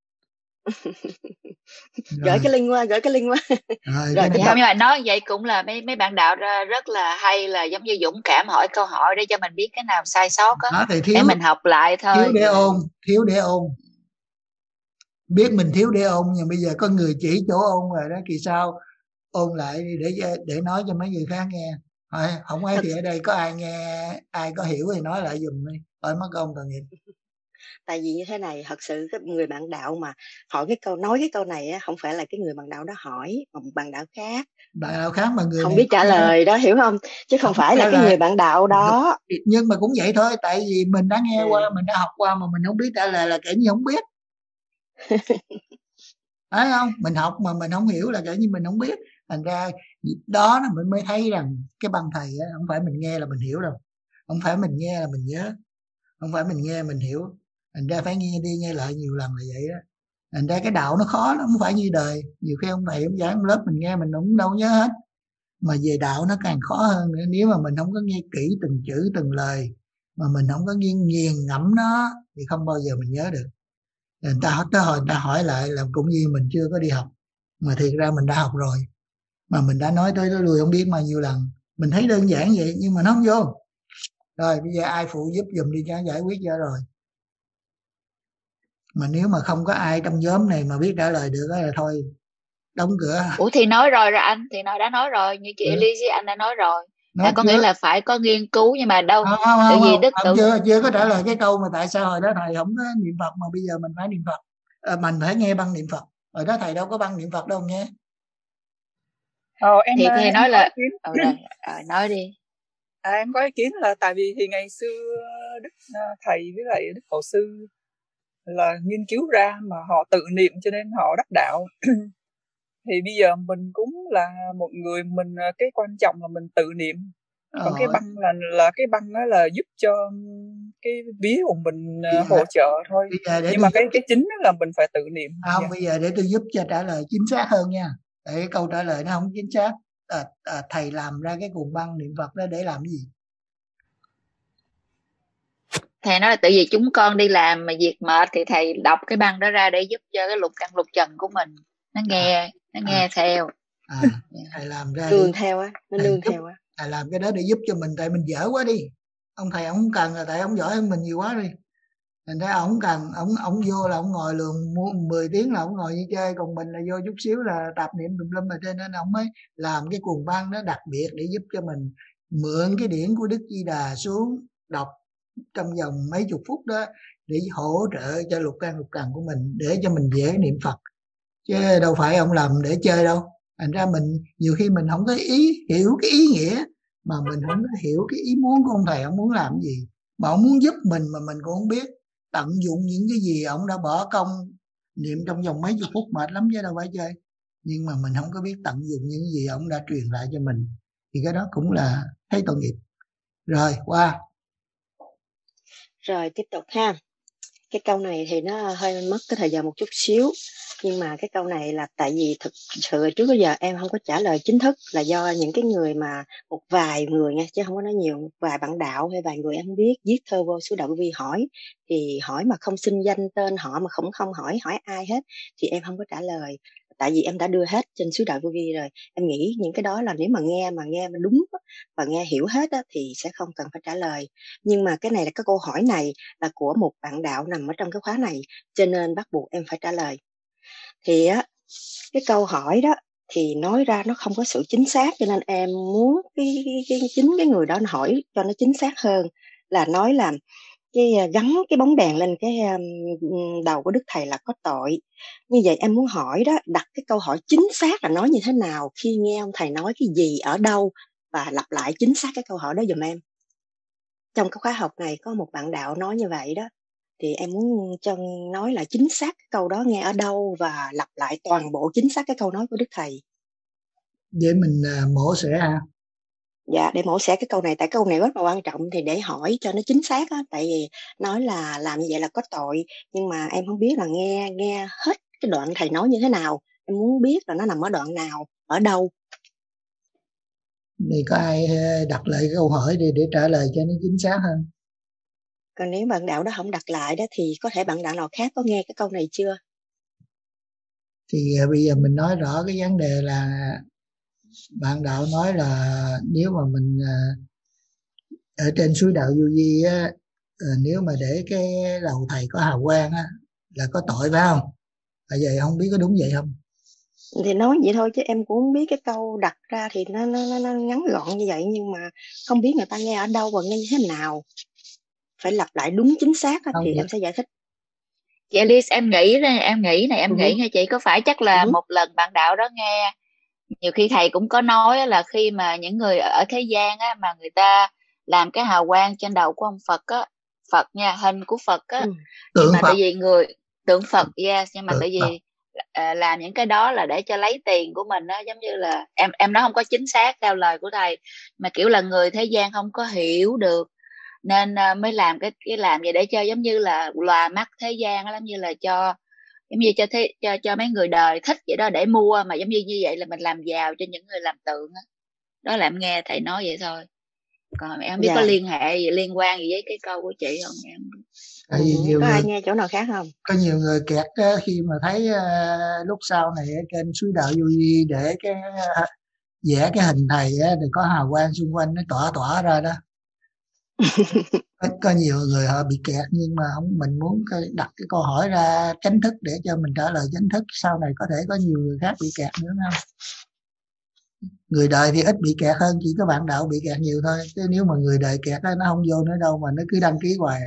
Gửi cái link qua. Rồi Rồi Dạ tiếp không, tục. nhưng mà nói vậy cũng là mấy bạn đạo ra rất là hay, là giống như dũng cảm hỏi câu hỏi để cho mình biết cái nào sai sót á, đó thì để mình học lại thôi. thiếu để ôn, biết mình thiếu để ôn, nhưng bây giờ có người chỉ chỗ ôn rồi đó, kỳ sau ôn lại để nói cho mấy người khác nghe. Không ấy thì ở đây có ai nghe, ai có hiểu thì nói lại giùm đi, hỏi mất công tội nghiệp. Tại vì như thế này, thật sự cái người bạn đạo mà hỏi nói cái câu này á, không phải là cái người bạn đạo đó hỏi, mà một bạn đạo khác. Bạn nào khác mà người Không này biết trả lời đó, hiểu không? Chứ không phải là cái người bạn đạo đó. Nhưng mà cũng vậy thôi, tại vì mình đã nghe qua, mình đã học qua mà mình không biết trả lời là kể như không biết. Phải không? Mình học mà mình không hiểu là kể như mình không biết. Thành ra đó mình mới thấy rằng cái băng thầy á, không phải mình nghe là mình hiểu đâu, không phải mình nghe là mình nhớ, không phải mình nghe mình hiểu. Thành ra phải nghe đi nghe lại nhiều lần là vậy đó. Thành ra cái đạo nó khó, nó không phải như đời. Nhiều khi ông thầy ông giảng trong lớp mình nghe mình cũng đâu nhớ hết, mà về đạo nó càng khó hơn nữa. Nếu mà mình không có nghe kỹ từng chữ từng lời, mà mình không có nghiền ngẫm nó thì không bao giờ mình nhớ được. Người ta tới hồi người ta hỏi lại là cũng như mình chưa có đi học, mà thiệt ra mình đã học rồi, mà mình đã nói tới lui không biết bao nhiêu lần. Mình thấy đơn giản vậy nhưng mà nó không vô. Rồi bây giờ ai phụ giúp giùm đi cho giải quyết cho rồi. Mà nếu mà không có ai trong nhóm này mà biết trả lời được là thôi đóng cửa. Ủa thì nói rồi anh, thì đã nói rồi, như chị Elise anh đã nói rồi. Nói Có nghĩa là phải có nghiên cứu, nhưng mà đâu không, tự vì Đức không, tự chưa có trả lời cái câu mà tại sao hồi đó thầy không có niệm Phật mà bây giờ mình phải niệm Phật. Mình phải nghe băng niệm Phật. Hồi đó thầy đâu có băng niệm Phật đâu nghe. thì Em nói có là ý kiến. nói đi. Em có ý kiến là tại vì thì ngày xưa thầy với lại Đức Tổ sư là nghiên cứu ra mà họ tự niệm cho nên họ đắc đạo. Thì bây giờ mình cũng là một người, mình cái quan trọng là mình tự niệm. Còn cái băng là cái băng đó là giúp cho cái vía của mình hỗ trợ thôi. Nhưng mà cái chính là mình phải tự niệm. Không, bây giờ để tôi giúp cho trả lời chính xác hơn nha. Tại cái câu trả lời nó không chính xác. Thầy làm ra cái cuồng băng niệm Phật đó để làm cái gì? Thầy nói là tự vì chúng con đi làm mà việc mệt thì thầy đọc cái băng đó ra để giúp cho cái lục căn lục trần của mình nó nghe theo. Thầy làm ra nương theo á, nó nương theo á. Thầy làm cái đó để giúp cho mình, tại mình dở quá đi. Ông thầy ông không cần là tại ông giỏi hơn mình nhiều quá đi. Thành ra ổng vô là ổng ngồi luôn 10 tiếng là ổng ngồi như chơi, còn mình là vô chút xíu là tạp niệm tùm lum, mà cho nên ổng mới làm cái cuồng văn đó đặc biệt để giúp cho mình mượn cái điển của Đức Di Đà xuống đọc trong vòng mấy chục phút đó để hỗ trợ cho lục căn lục trần của mình, để cho mình dễ niệm Phật, chứ đâu phải ông làm để chơi đâu. Thành ra mình nhiều khi mình không có hiểu cái ý nghĩa, mà mình không có hiểu cái ý muốn của ông thầy ông muốn làm gì, mà ông muốn giúp mình mà mình cũng không biết tận dụng những cái gì ông đã bỏ công niệm trong vòng mấy chục phút, mệt lắm chứ đâu phải chơi. Nhưng mà mình không có biết tận dụng những gì ông đã truyền lại cho mình, thì cái đó cũng là thấy tội nghiệp. Rồi qua Rồi tiếp tục ha. Cái câu này thì nó hơi mất cái thời gian một chút xíu, nhưng mà cái câu này là tại vì thực sự trước bây giờ em không có trả lời chính thức, là do những cái người mà một vài người nha, chứ không có nói nhiều, một vài bạn đạo hay vài người em không biết viết thơ vô số đạo vi hỏi, thì hỏi mà không xưng danh tên họ, mà không hỏi ai hết, thì em không có trả lời, tại vì em đã đưa hết trên số đạo vô vi rồi. Em nghĩ những cái đó là nếu mà nghe mà đúng và nghe hiểu hết á, thì sẽ không cần phải trả lời. Nhưng mà cái này là cái câu hỏi này là của một bạn đạo nằm ở trong cái khóa này, cho nên bắt buộc em phải trả lời. Thì á, cái câu hỏi đó thì nói ra nó không có sự chính xác, cho nên em muốn chính cái người đó hỏi cho nó chính xác hơn, là nói là gắn cái bóng đèn lên cái đầu của Đức Thầy là có tội. Như vậy em muốn hỏi đó, đặt cái câu hỏi chính xác là nói như thế nào khi nghe ông thầy nói cái gì ở đâu, và lặp lại chính xác cái câu hỏi đó giùm em. Trong cái khóa học này có một bạn đạo nói như vậy đó, thì em muốn cho nói là chính xác cái câu đó nghe ở đâu, và lặp lại toàn bộ chính xác cái câu nói của Đức Thầy. để mình mổ xẻ ha. Dạ, để mổ xẻ cái câu này, tại câu này rất là quan trọng, thì để hỏi cho nó chính xác á, tại vì nói là làm như vậy là có tội, nhưng mà em không biết là nghe hết cái đoạn thầy nói như thế nào, em muốn biết là nó nằm ở đoạn nào, ở đâu. Thì có ai đặt lại câu hỏi để trả lời cho nó chính xác hơn? Còn nếu bạn đạo đó không đặt lại đó, thì có thể bạn đạo nào khác có nghe cái câu này chưa? Thì bây giờ mình nói rõ cái vấn đề là bạn đạo nói là nếu mà mình ở trên suối đạo vô vi á, nếu mà để cái lầu thầy có hào quang á là có tội, phải không? Tại vậy không biết có đúng vậy không? Thì nói vậy thôi, chứ em cũng không biết cái câu đặt ra thì nó ngắn gọn như vậy, nhưng mà không biết người ta nghe ở đâu và nghe như thế nào, phải lặp lại đúng chính xác á, thì em sẽ giải thích. Chị Alice, em nghĩ nha chị, có phải chắc là một lần bạn đạo đó nghe, nhiều khi thầy cũng có nói là khi mà những người ở thế gian á, mà người ta làm cái hào quang trên đầu của ông Phật á, Phật nha, hình của Phật á, nhưng mà Phật. tại vì người tượng Phật, yes, nhưng mà tại vì làm những cái đó là để cho lấy tiền của mình á, giống như là em nói không có chính xác theo lời của thầy, mà kiểu là người thế gian không có hiểu được, nên mới làm cái làm vậy để cho giống như là lòa mắt thế gian á, giống như là cho giống như cho mấy người đời thích vậy đó để mua, mà giống như vậy là mình làm giàu cho những người làm tượng đó. Đó là em nghe thầy nói vậy thôi, còn em không biết có liên quan gì với cái câu của chị không em. Tại vì nhiều có người, ai nghe chỗ nào khác không? có nhiều người kẹt khi mà thấy lúc sau này ở trên suối đạo vô vi để cái vẽ cái hình thầy thì có hào quang xung quanh nó tỏa ra đó. Có nhiều người họ bị kẹt, nhưng mà mình muốn đặt cái câu hỏi ra chính thức để cho mình trả lời chính thức, sau này có thể có nhiều người khác bị kẹt nữa không? Người đời thì ít bị kẹt hơn, chỉ có bạn đạo bị kẹt nhiều thôi, chứ nếu mà người đời kẹt đó, nó không vô nữa đâu mà nó cứ đăng ký hoài.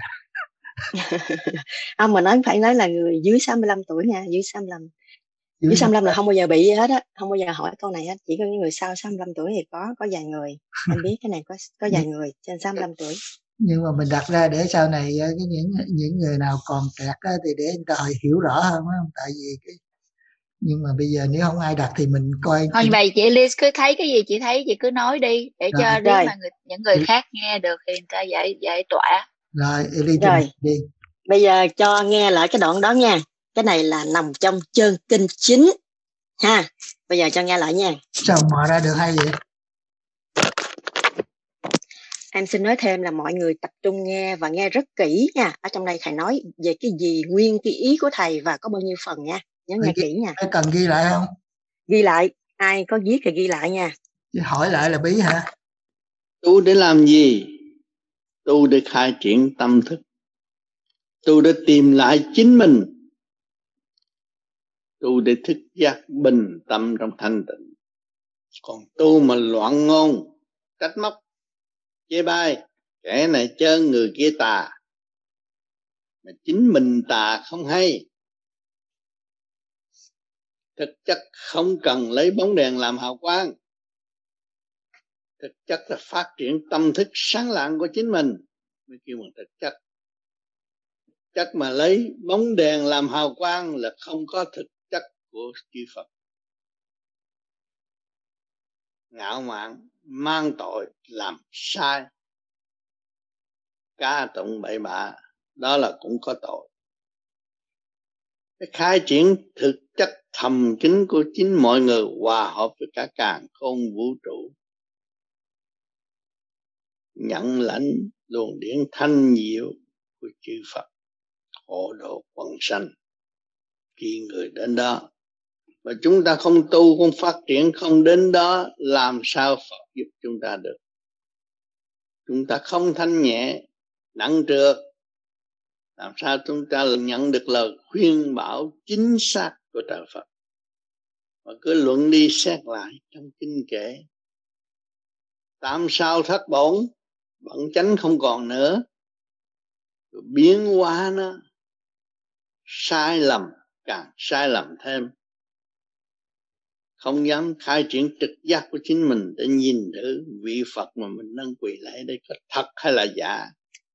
Mà nói phải nói là người dưới 65 tuổi nha, dưới 65. Dưới 65 là không bao giờ bị gì hết á, không bao giờ hỏi câu này hết, chỉ có những người sau 65 tuổi thì có vài người, em biết cái này có vài người trên 65 tuổi. Nhưng mà mình đặt ra để sau này những người nào còn kẹt thì để người ta hiểu rõ hơn, phải không? Tại vì nhưng mà bây giờ nếu không ai đặt thì mình coi. Thôi vậy chị Liz cứ thấy cái gì chị thấy chị cứ nói đi, để Rồi. cho riêng mà những người khác nghe được thì người ta giải tỏa. Rồi đi. Bây giờ cho nghe lại cái đoạn đó nha, cái này là nằm trong chân kinh chính ha. Bây giờ cho nghe lại nha. Sao mò ra được hay vậy? Em xin nói thêm là mọi người tập trung nghe và nghe rất kỹ nha. Ở trong đây thầy nói về cái gì, nguyên cái ý của thầy và có bao nhiêu phần nha. Nhớ nghe kỹ nha. Có cần ghi lại không? Ghi lại, ai có viết thì ghi lại nha. Chứ hỏi lại là bí hả? Tu để làm gì? Tu để khai triển tâm thức. tu để tìm lại chính mình, tu để thức giác bình tâm trong thanh tịnh. Còn tu mà loạn ngôn, trách móc, chê bai, kẻ này chơn người kia tà, mà chính mình tà không hay. Thực chất không cần lấy bóng đèn làm hào quang. Thực chất là phát triển tâm thức sáng lạng của chính mình mới kêu bằng thực chất. Chất mà lấy bóng đèn làm hào quang là không có thực chất của chư Phật. Ngạo mạn, mang tội, làm sai, ca tụng bậy bạ, đó là cũng có tội. Cái khai triển thực chất thầm kín của chính mọi người hòa hợp với cả càn khôn vũ trụ, nhận lãnh luồng điển thanh diệu của chư Phật hộ độ quần sanh. Khi người đến đó mà chúng ta không tu, không phát triển, không đến đó, làm sao Phật giúp chúng ta được? Chúng ta không thanh nhẹ, nặng trược, làm sao chúng ta nhận được lời khuyên bảo chính xác của trời Phật? Mà cứ luận đi xét lại trong kinh kệ, tam sao thất bổn, bận chánh không còn nữa, rồi biến hóa nó sai lầm, càng sai lầm thêm. Không dám khai triển trực giác của chính mình để nhìn thử vị Phật mà mình đang quỳ lạy đây có thật hay là giả.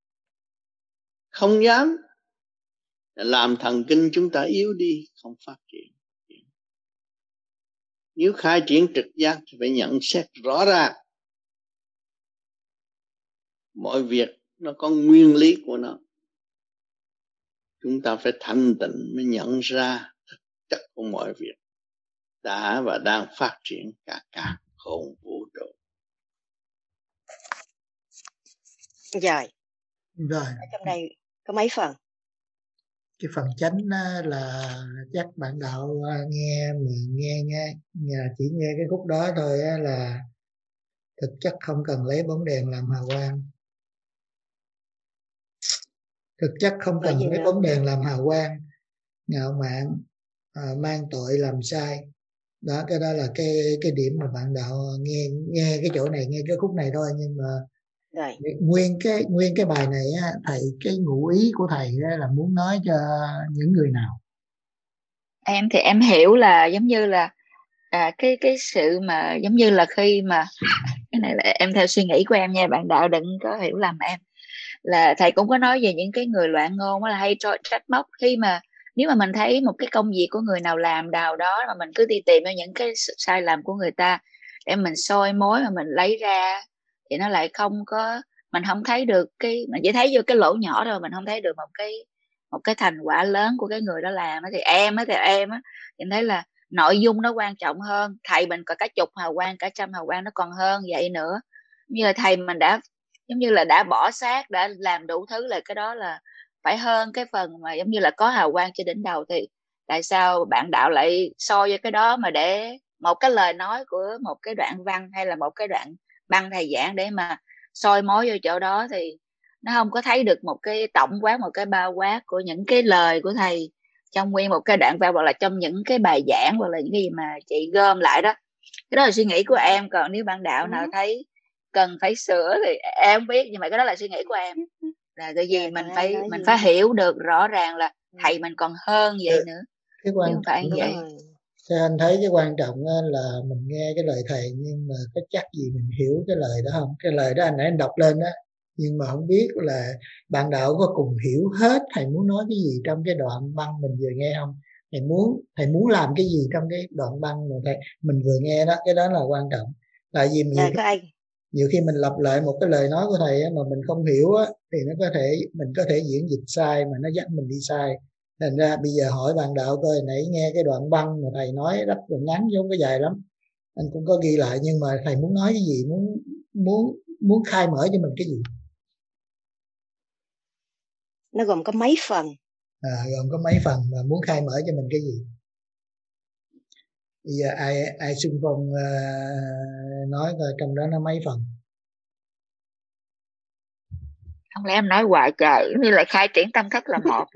Không dám, làm thần kinh chúng ta yếu đi, không phát triển. Nếu khai triển trực giác thì phải nhận xét rõ ràng. Mọi việc nó có nguyên lý của nó. Chúng ta phải thanh tịnh mới nhận ra thực chất của mọi việc đã và đang phát triển cả khôn vũ trụ. Rồi. Rồi. Ở trong đây có mấy phần? Cái phần chánh là chắc bạn đạo nghe chỉ nghe cái khúc đó thôi là thực chất không cần lấy bóng đèn làm hào quang. Thực chất không cần lấy bóng đèn làm hào quang, ngạo mạn, mang tội làm sai. Đó, cái đó là cái điểm mà bạn đạo nghe cái chỗ này, nghe cái khúc này thôi, nhưng mà rồi. Nguyên cái bài này á, thầy cái ngụ ý của thầy là muốn nói cho những người nào? Em thì em hiểu là giống như là cái sự mà giống như là khi mà cái này là em theo suy nghĩ của em nha, bạn đạo đừng có hiểu lầm em, là thầy cũng có nói về những cái người loạn ngôn là hay trách móc. Khi mà nếu mà mình thấy một cái công việc của người nào làm nào đó mà mình cứ đi tìm ra những cái sai lầm của người ta để mình soi mối mà mình lấy ra, thì nó lại không có, mình không thấy được mình chỉ thấy vô cái lỗ nhỏ thôi, mình không thấy được một cái thành quả lớn của cái người đó làm. Thì em á em thấy là nội dung nó quan trọng hơn. Thầy mình có cả chục hào quang, cả trăm hào quang nó còn hơn vậy nữa. Như là thầy mình đã giống như là đã bỏ xác, đã làm đủ thứ, là cái đó là phải hơn cái phần mà giống như là có hào quang trên đỉnh đầu. Thì tại sao bạn đạo lại soi với cái đó mà để một cái lời nói của một cái đoạn văn hay là một cái đoạn băng thầy giảng để mà soi mối vô chỗ đó, thì nó không có thấy được một cái tổng quát, một cái bao quát của những cái lời của thầy trong nguyên một cái đoạn văn, hoặc là trong những cái bài giảng, hoặc là những cái gì mà chị gom lại đó. Cái đó là suy nghĩ của em, còn nếu bạn đạo nào thấy cần phải sửa thì em không biết, nhưng mà cái đó là suy nghĩ của em, là tại vì mình phải hiểu được rõ ràng là thầy mình còn hơn vậy nữa, cái chứ không phải như vậy. Theo anh thấy cái quan trọng là mình nghe cái lời thầy, nhưng mà có chắc gì mình hiểu cái lời đó không? Cái lời đó anh nãy anh đọc lên đó, nhưng mà không biết là bạn đạo có cùng hiểu hết thầy muốn nói cái gì trong cái đoạn băng mình vừa nghe không? Thầy muốn làm cái gì trong cái đoạn băng mà mình vừa nghe đó, cái đó là quan trọng. Tại vì nhiều khi mình lặp lại một cái lời nói của thầy mà mình không hiểu á, thì mình có thể diễn dịch sai mà nó dắt mình đi sai. Thành ra bây giờ hỏi bạn đạo coi, nãy nghe cái đoạn băng mà thầy nói rất là ngắn chứ không có dài lắm, anh cũng có ghi lại, nhưng mà thầy muốn nói cái gì, muốn khai mở cho mình cái gì? Nó gồm có mấy phần? Gồm có mấy phần và muốn khai mở cho mình cái gì? Bây giờ ai xung phong nói coi trong đó nó mấy phần? Không lẽ em nói hoài trời, như là khai triển tâm thức là một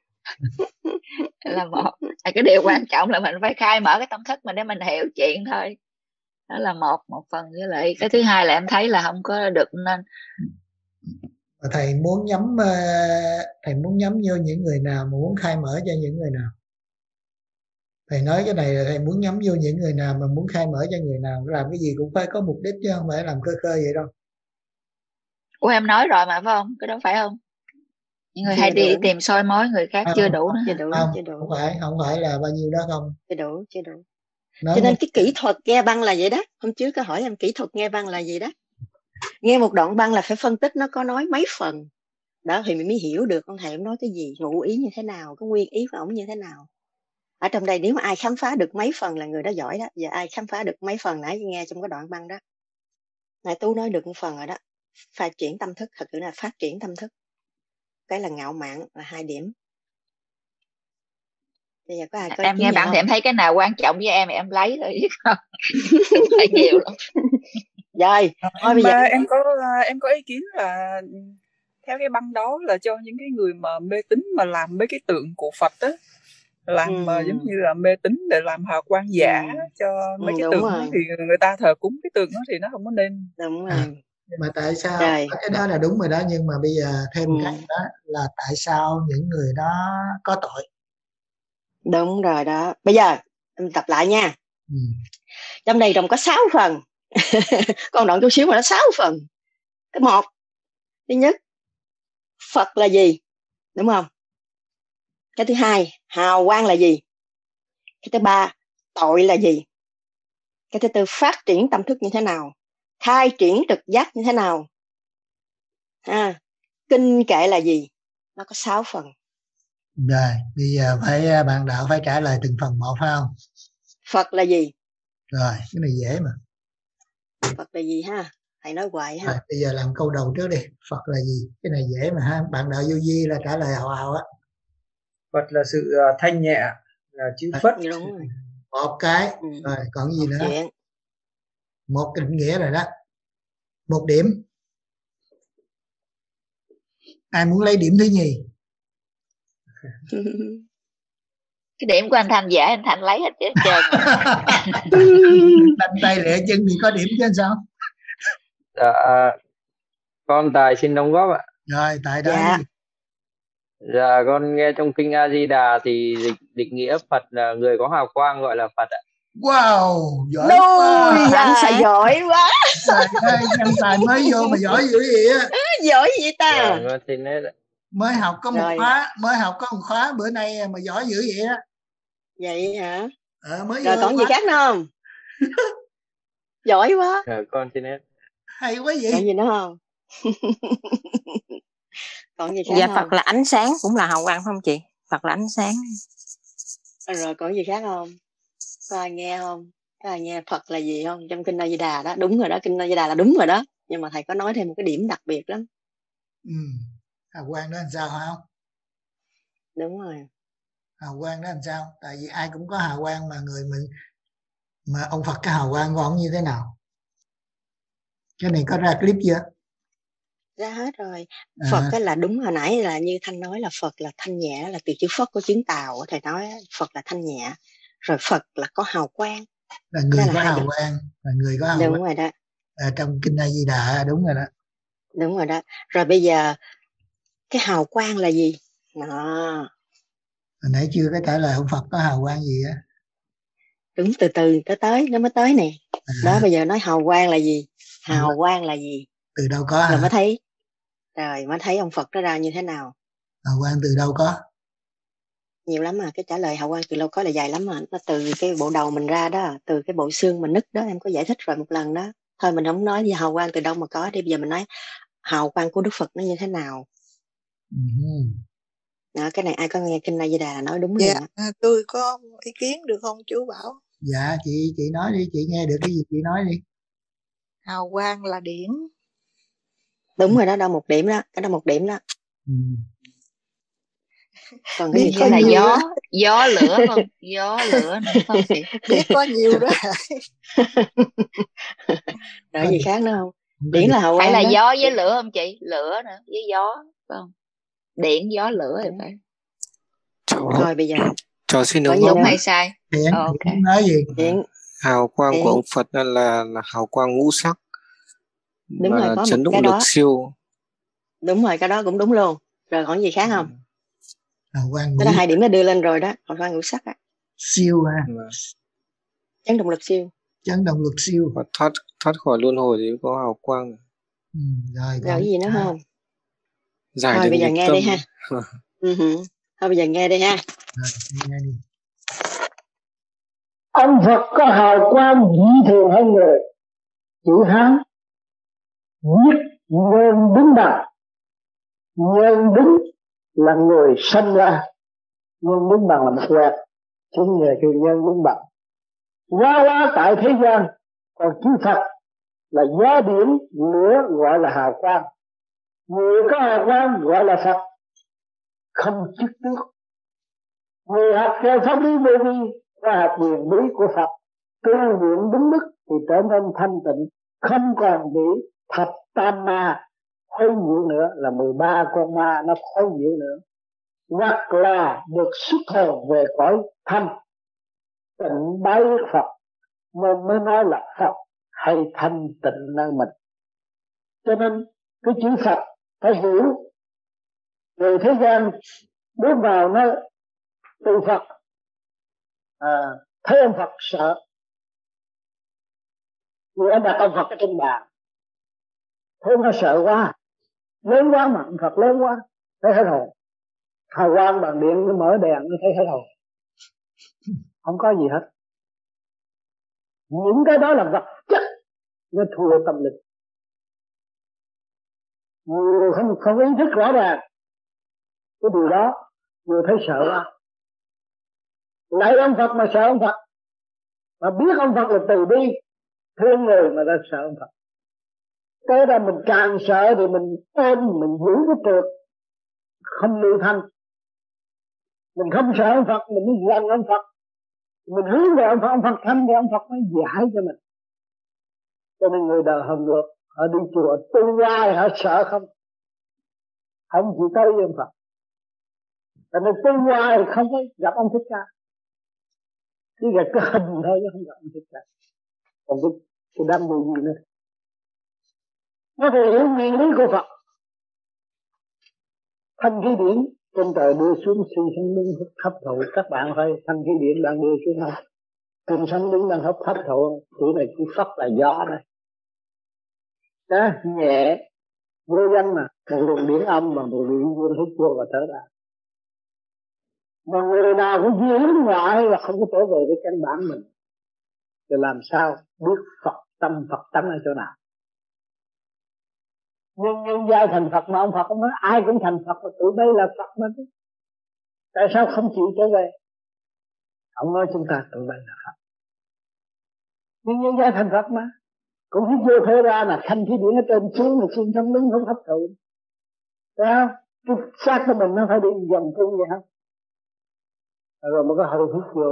là một. Cái điều quan trọng là mình phải khai mở cái tâm thức mình để mình hiểu chuyện thôi. Đó là một phần. Với lại cái thứ hai là em thấy là không có được nên. Và thầy muốn nhắm vô những người nào mà muốn khai mở cho những người nào? Thầy nói cái này là thầy muốn nhắm vô những người nào mà muốn khai mở cho người nào. Làm cái gì cũng phải có mục đích chứ không phải làm khơi khơi vậy đâu. Ủa em nói rồi mà phải không? Cái đó phải không? Những người hay đi tìm soi mói người khác chưa đủ nữa. Không phải là bao nhiêu đó không? Chưa đủ. Cho nên cái kỹ thuật nghe băng là vậy đó. Hôm trước có hỏi em kỹ thuật nghe băng là gì đó. Nghe một đoạn băng là phải phân tích nó có nói mấy phần. Đó thì mình mới hiểu được ông thầy ông nói cái gì, ngụ ý như thế nào, cái nguyên ý của ông như thế nào. Ở trong đây nếu mà ai khám phá được mấy phần là người đó giỏi đó. Giờ ai khám phá được mấy phần nãy nghe trong cái đoạn băng đó. Nãy Tú nói được một phần rồi đó. Phát triển tâm thức, thật sự là phát triển tâm thức. Cái là ngạo mạn là 2 điểm. Bây giờ có ai có em nghe bạn thì em thấy cái nào quan trọng với em lấy thôi chứ không phải nhiều lắm. Rồi, thôi bây giờ em có ý kiến là theo cái băng đó là cho những cái người mà mê tín mà làm mấy cái tượng của Phật á, làm giống như là mê tín để làm hào quang giả cho mấy cái tượng đó, thì người ta thờ cúng cái tượng đó thì nó không có nên. Đúng rồi. Mà tại sao cái đó là đúng rồi đó, nhưng mà bây giờ thêm cái đó là tại sao những người đó có tội? Đúng rồi đó. Bây giờ em tập lại nha. Trong đây gồm có 6 phần. Còn đoạn chút xíu mà nó 6 phần. Cái một, thứ nhất, Phật là gì? Đúng không? Cái thứ hai, hào quang là gì? Cái thứ ba, tội là gì? Cái thứ tư, phát triển tâm thức như thế nào? Khai triển trực giác như thế nào? Kinh kệ là gì? Nó có 6 phần. Rồi, bây giờ bạn đạo phải trả lời từng phần một phải không? Phật là gì? Rồi, cái này dễ mà. Phật là gì ha? Thầy nói hoài ha. Rồi, bây giờ làm câu đầu trước đi. Phật là gì? Cái này dễ mà ha. Bạn đạo vô vi là trả lời hào á. Phật là sự thanh nhẹ, là chữ Phật. Đúng rồi. Một cái. Rồi, còn gì nữa? Chuyện. Một định nghĩa rồi đó. 1 điểm. Ai muốn lấy điểm thứ nhì? Cái điểm của anh Thành giả, anh Thành lấy hết trơn. Đánh tay lẹ chân thì có điểm chứ sao? Con Tài xin đóng góp ạ. Rồi, Tài đó. Dạ, con nghe trong kinh A Di Đà thì định nghĩa Phật là người có hào quang gọi là Phật ạ. Wow, giỏi quá. Anh sao giỏi quá. Nhân Tài mới vô mà giỏi dữ vậy á. Giỏi vậy ta. Mới học có một khóa bữa nay mà giỏi dữ vậy á. Vậy hả? Mới rồi còn gì khác nữa không? Giỏi quá. Con xin hết. Hay quá vậy. Còn gì nữa không? Còn gì khác dạ không? Phật là ánh sáng, cũng là hào quang phải không chị? Phật là ánh sáng. Rồi còn gì khác không? Có ai nghe không? Có ai nghe Phật là gì không? Trong kinh A Di Đà đó, đúng rồi đó, kinh A Di Đà là đúng rồi đó. Nhưng mà thầy có nói thêm một cái điểm đặc biệt lắm. Hào quang đó làm sao hả? Đúng rồi. Hào quang đó làm sao? Tại vì ai cũng có hào quang mà người mình, mà ông Phật cái hào quang của ông như thế nào? Cái này có ra clip chưa? Ra hết rồi. Phật cái là đúng hồi nãy là như Thanh nói là Phật là thanh nhẹ, là từ chữ Phật có chứng Tàu, thầy nói Phật là thanh nhẹ. Rồi Phật là có hào quang. Là người có hào quang, là người có hào quang. Đúng rồi đó. Trong kinh A Di Đà đúng rồi đó. Đúng rồi đó. Rồi bây giờ cái hào quang là gì? Hồi nãy chưa có trả lời ông Phật có hào quang gì á. Đúng, từ từ tới nó mới tới nè. Đó bây giờ nói hào quang là gì? Hào quang là gì? Từ đâu có hả? Rồi mới thấy ông Phật nó ra như thế nào. Hào quang từ đâu có? Nhiều lắm mà, cái trả lời hào quang từ đâu có là dài lắm mà. Nó từ cái bộ đầu mình ra đó, từ cái bộ xương mình nứt đó, em có giải thích rồi một lần đó. Thôi mình không nói gì hào quang từ đâu mà có, đi bây giờ mình nói hào quang của Đức Phật nó như thế nào. Đó, cái này ai có nghe kinh A Di Đà nói đúng rồi. Dạ, tôi có ý kiến được không chú Bảo? Dạ, chị nói đi, chị nghe được cái gì chị nói đi. Hào quang là điểm. Đúng rồi đó, đâu 1 điểm đó, cái đó 1 điểm đó. Còn cái gì khác là gió lửa không? Gió lửa nữa không chị? Biết có nhiều đó. Rồi gì khác nữa không? Điển là hào phải quang là đó. gió với lửa không chị? Lửa nữa với gió phải không? Điện gió lửa thì phải. Thôi bây giờ Cho xin có đúng gì Đúng không? đâu. hay sai? Điển Ok. nói gì? Điển, Hào quang của Điển. ông Phật là hào quang ngũ sắc, Đúng rồi, là có một chấn động cái lực đó. siêu. Đúng rồi, cái đó cũng đúng luôn. Rồi còn gì khác không? Hào quang Cái đó ngũ 2 điểm đã đưa lên rồi đó. Hào quang ngũ sắc á. siêu ha, Chấn động lực siêu. chấn động lực siêu. Và thoát khỏi luân hồi thì có hào quang Rồi Rồi cái gì nữa không? giải Thôi được bây giờ nghiệp nghe tâm. đi ha. Thôi bây giờ nghe đi ha. Rồi, nghe đi. Ông Phật có hào quang dị thường hơn người. Chữ Hán viết nhân đứng bằng. Nhân đứng là người sanh ra, nhân đứng bằng là một quẹt, chúng nhờ từ nhân đứng bằng. Hóa tại thế gian, còn chữ Phật là gió điển, lửa gọi là hào quang. Người có hào quang gọi là Phật, không chức tước. Người học theo pháp lý vô vi và học quyền lý của Phật, tu luyện đúng mức thì trở nên thanh tịnh, không còn bị thập tam ma khuấy nhiễu nữa, là 13 con ma nó khuấy nhiễu nữa, hoặc là được xuất hồn về cõi thanh tịnh bái Phật, nên mới nói là Phật hay thanh tịnh nơi mình. Cho nên cái chữ Phật phải hiểu. Người thế gian bước vào nó từ Phật, thấy ông Phật sợ, người anh đặt ông Phật ở trên bàn, thấy nó sợ quá, lớn quá mà ông Phật lớn quá, thấy hết hồn. Hào quang bằng điện nó mở đèn nó thấy hết hồn, không có gì hết. Những cái đó là vật chất, nó thua tâm linh. Người không ý thức rõ ràng cái điều đó, người thấy sợ quá. Lại ông Phật mà sợ ông Phật, mà biết ông Phật là từ bi thương người mà ta sợ ông Phật. Thế ra mình càng sợ thì mình ôm, mình giữ cái trượt không lưu thanh. Mình không sợ ông Phật, mình đi gần ông Phật, mình hướng về ông Phật thanh thì ông Phật mới giải cho mình. Cho nên người đời hầm ngược, họ đi chùa tu hoài họ sợ không chịu tới với ông Phật. Cho nên tu hoài không có gặp ông Thích Ca, chỉ gặp cái hình thôi chứ không gặp ông Thích Ca. Còn cái đam mê gì nữa, nó phải hiểu nguyên lý của Phật. Thanh khí điển trên trời đưa xuống, suy sinh đứng hấp thụ. Các bạn phải thanh khí điển đang đưa xuống không? Trên sân đứng đang hấp thụ. Chữ này chữ Phật là gió này. Đó, nhẹ, vô danh mà. Một luồng điển âm và một luồng dương hít vô và trở ra. Mà người nào cũng di hướng ngoại là không có trở về với căn bản mình, thì làm sao biết Phật tâm Phật tánh ở chỗ nào? Nhưng giai thành Phật mà ông Phật ông nói ai cũng thành Phật, mà tự đây là Phật mà. Tại sao không chịu trở về? Ông nói chúng ta tự đây là Phật. Nhưng giai thành Phật mà cũng hít vô thở ra là thanh khí điển ở trên xuống, mà xuyên trong lưng không hấp thụ. Thấy không? Cái xác của mình nó phải đi vòng cung vậy không? Rồi mới có hơi hít vô.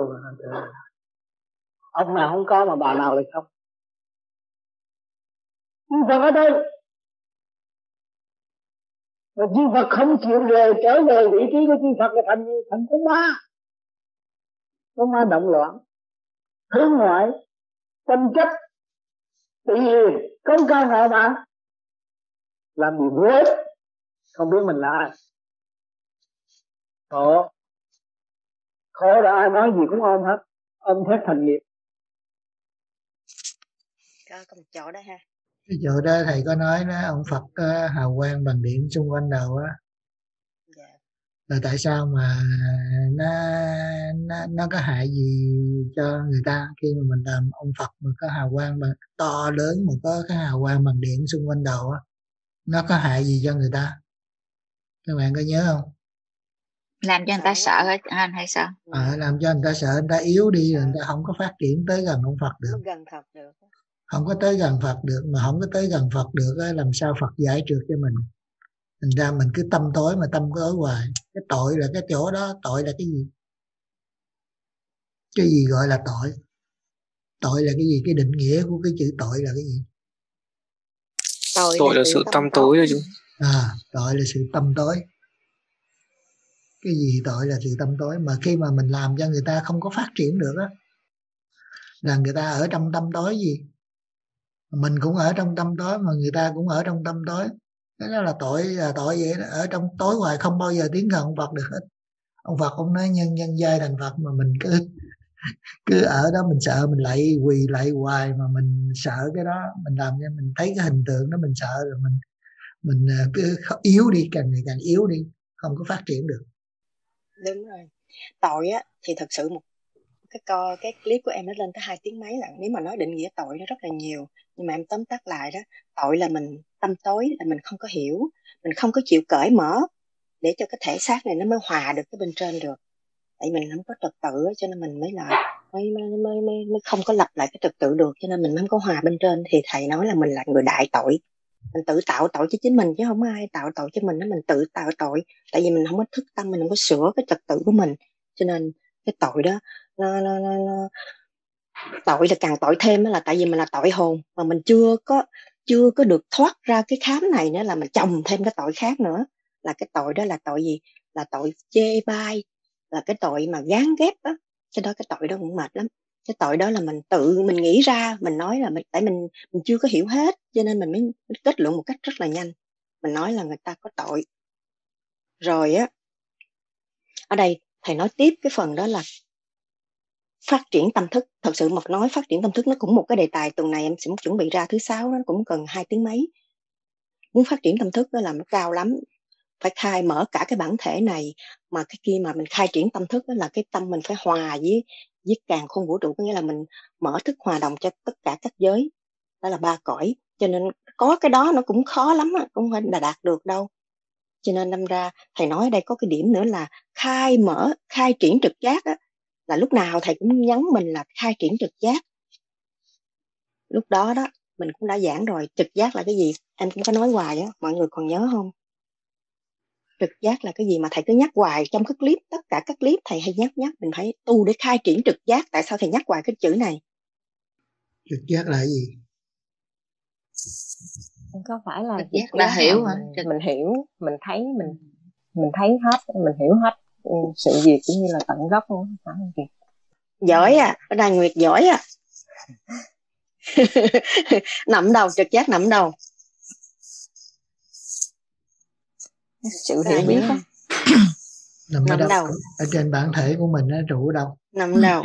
Ông nào không có mà bà nào lại không? Nhưng Phật ở đây, mà chư Phật không chịu trở về vị trí của chư Phật là thành con ma động loạn, hướng ngoại, tranh chấp, tự hiền, công cao ngạo mạn, làm gì vô ích, không biết mình là ai. Khổ là ai nói gì cũng ôm hết, ôm thét thành nghiệp. Có một chỗ đó ha. Cái chỗ đó thầy có nói đó, ông Phật hào quang bằng điện xung quanh đầu á. Là tại sao mà nó có hại gì cho người ta khi mà mình làm ông Phật mà có hào quang bằng to lớn, mà có cái hào quang bằng điện xung quanh đầu á, nó có hại gì cho người ta? Các bạn có nhớ không? Làm cho người ta sợ hết anh hay sao? Làm cho người ta sợ, người ta yếu đi rồi người ta không có phát triển tới gần ông Phật được. Gần Phật được. Không có tới gần Phật được, mà không có tới gần Phật được làm sao Phật giải trượt cho mình? Thành ra mình cứ tâm tối mà tâm tối hoài. Cái tội là cái chỗ đó. Tội là cái gì? Cái gì gọi là tội? Tội là cái gì? Cái định nghĩa của cái chữ tội là cái gì? Tội là sự tăm tối đấy chứ. Tội là sự tăm tối. Cái gì tội là sự tăm tối, mà khi mà mình làm cho người ta không có phát triển được á, là người ta ở trong tăm tối gì, mình cũng ở trong tăm tối mà người ta cũng ở trong tăm tối. Cái đó là tội vậy đó. Ở trong tối hoài không bao giờ tiến gần ông Phật được hết. Ông Phật ông nói nhân giai thành Phật, mà mình cứ ở đó, mình sợ, mình lại quỳ lại hoài, mà mình sợ cái đó, mình làm cho mình thấy cái hình tượng đó mình sợ, rồi mình cứ yếu đi, càng ngày càng yếu đi, không có phát triển được. Đúng rồi. Tội á thì thật sự một cái clip của em nó lên tới 2 tiếng mấy lận. Nếu mà nói định nghĩa tội nó rất là nhiều, nhưng mà em tóm tắt lại đó, tội là mình tâm tối, là mình không có hiểu, mình không có chịu cởi mở để cho cái thể xác này nó mới hòa được cái bên trên được. Tại mình không có trật tự cho nên mình mới không có lập lại cái trật tự được, cho nên mình không có hòa bên trên. Thì thầy nói là mình là người đại tội, mình tự tạo tội cho chính mình chứ không ai tạo tội cho mình đó, mình tự tạo tội. Tại vì mình không có thức tâm, mình không có sửa cái trật tự của mình, cho nên cái tội đó nó tội là càng tội thêm. Đó là tại vì mình là tội hồn mà mình chưa có được thoát ra cái khám này nữa, là mình chồng thêm cái tội khác nữa. Là cái tội đó là tội gì? Là tội chê bai, là cái tội mà gán ghép đó. Cái tội đó cũng mệt lắm. Cái tội đó là mình nghĩ ra, mình nói là tại mình chưa có hiểu hết, cho nên mình mới kết luận một cách rất là nhanh. Mình nói là người ta có tội. Rồi á, ở đây thầy nói tiếp cái phần đó là phát triển tâm thức. Thật sự mà nói phát triển tâm thức nó cũng một cái đề tài, tuần này em sẽ chuẩn bị ra thứ 6, nó cũng cần 2 tiếng mấy. Muốn phát triển tâm thức đó là nó cao lắm, phải khai mở cả cái bản thể này. Mà cái kia mà mình khai triển tâm thức đó là cái tâm mình phải hòa với càn khôn vũ trụ, có nghĩa là mình mở thức hòa đồng cho tất cả các giới, đó là 3 cõi. Cho nên có cái đó nó cũng khó lắm, cũng không phải đạt được đâu. Cho nên đâm ra thầy nói ở đây có cái điểm nữa là khai triển trực giác á, là lúc nào thầy cũng nhắn mình là khai triển trực giác. Lúc đó đó mình cũng đã giảng rồi, trực giác là cái gì em cũng có nói hoài á, mọi người còn nhớ không? Trực giác là cái gì mà thầy cứ nhắc hoài trong các clip, tất cả các clip thầy hay nhắc mình phải tu để khai triển trực giác. Tại sao thầy nhắc hoài cái chữ này? Trực giác là cái gì? Có phải là trực giác là hiểu hả? Mình hiểu, mình thấy hết, mình hiểu hết sự việc cũng như là tận gốc luôn, phải không chị? Giỏi à, ở đây Nguyệt giỏi à. Nằm đầu, trực giác nằm đầu. Sự hiểu biết á. Nằm ở đâu? Ở trên bản thể của mình, nó trụ ở đâu? Nằm đầu.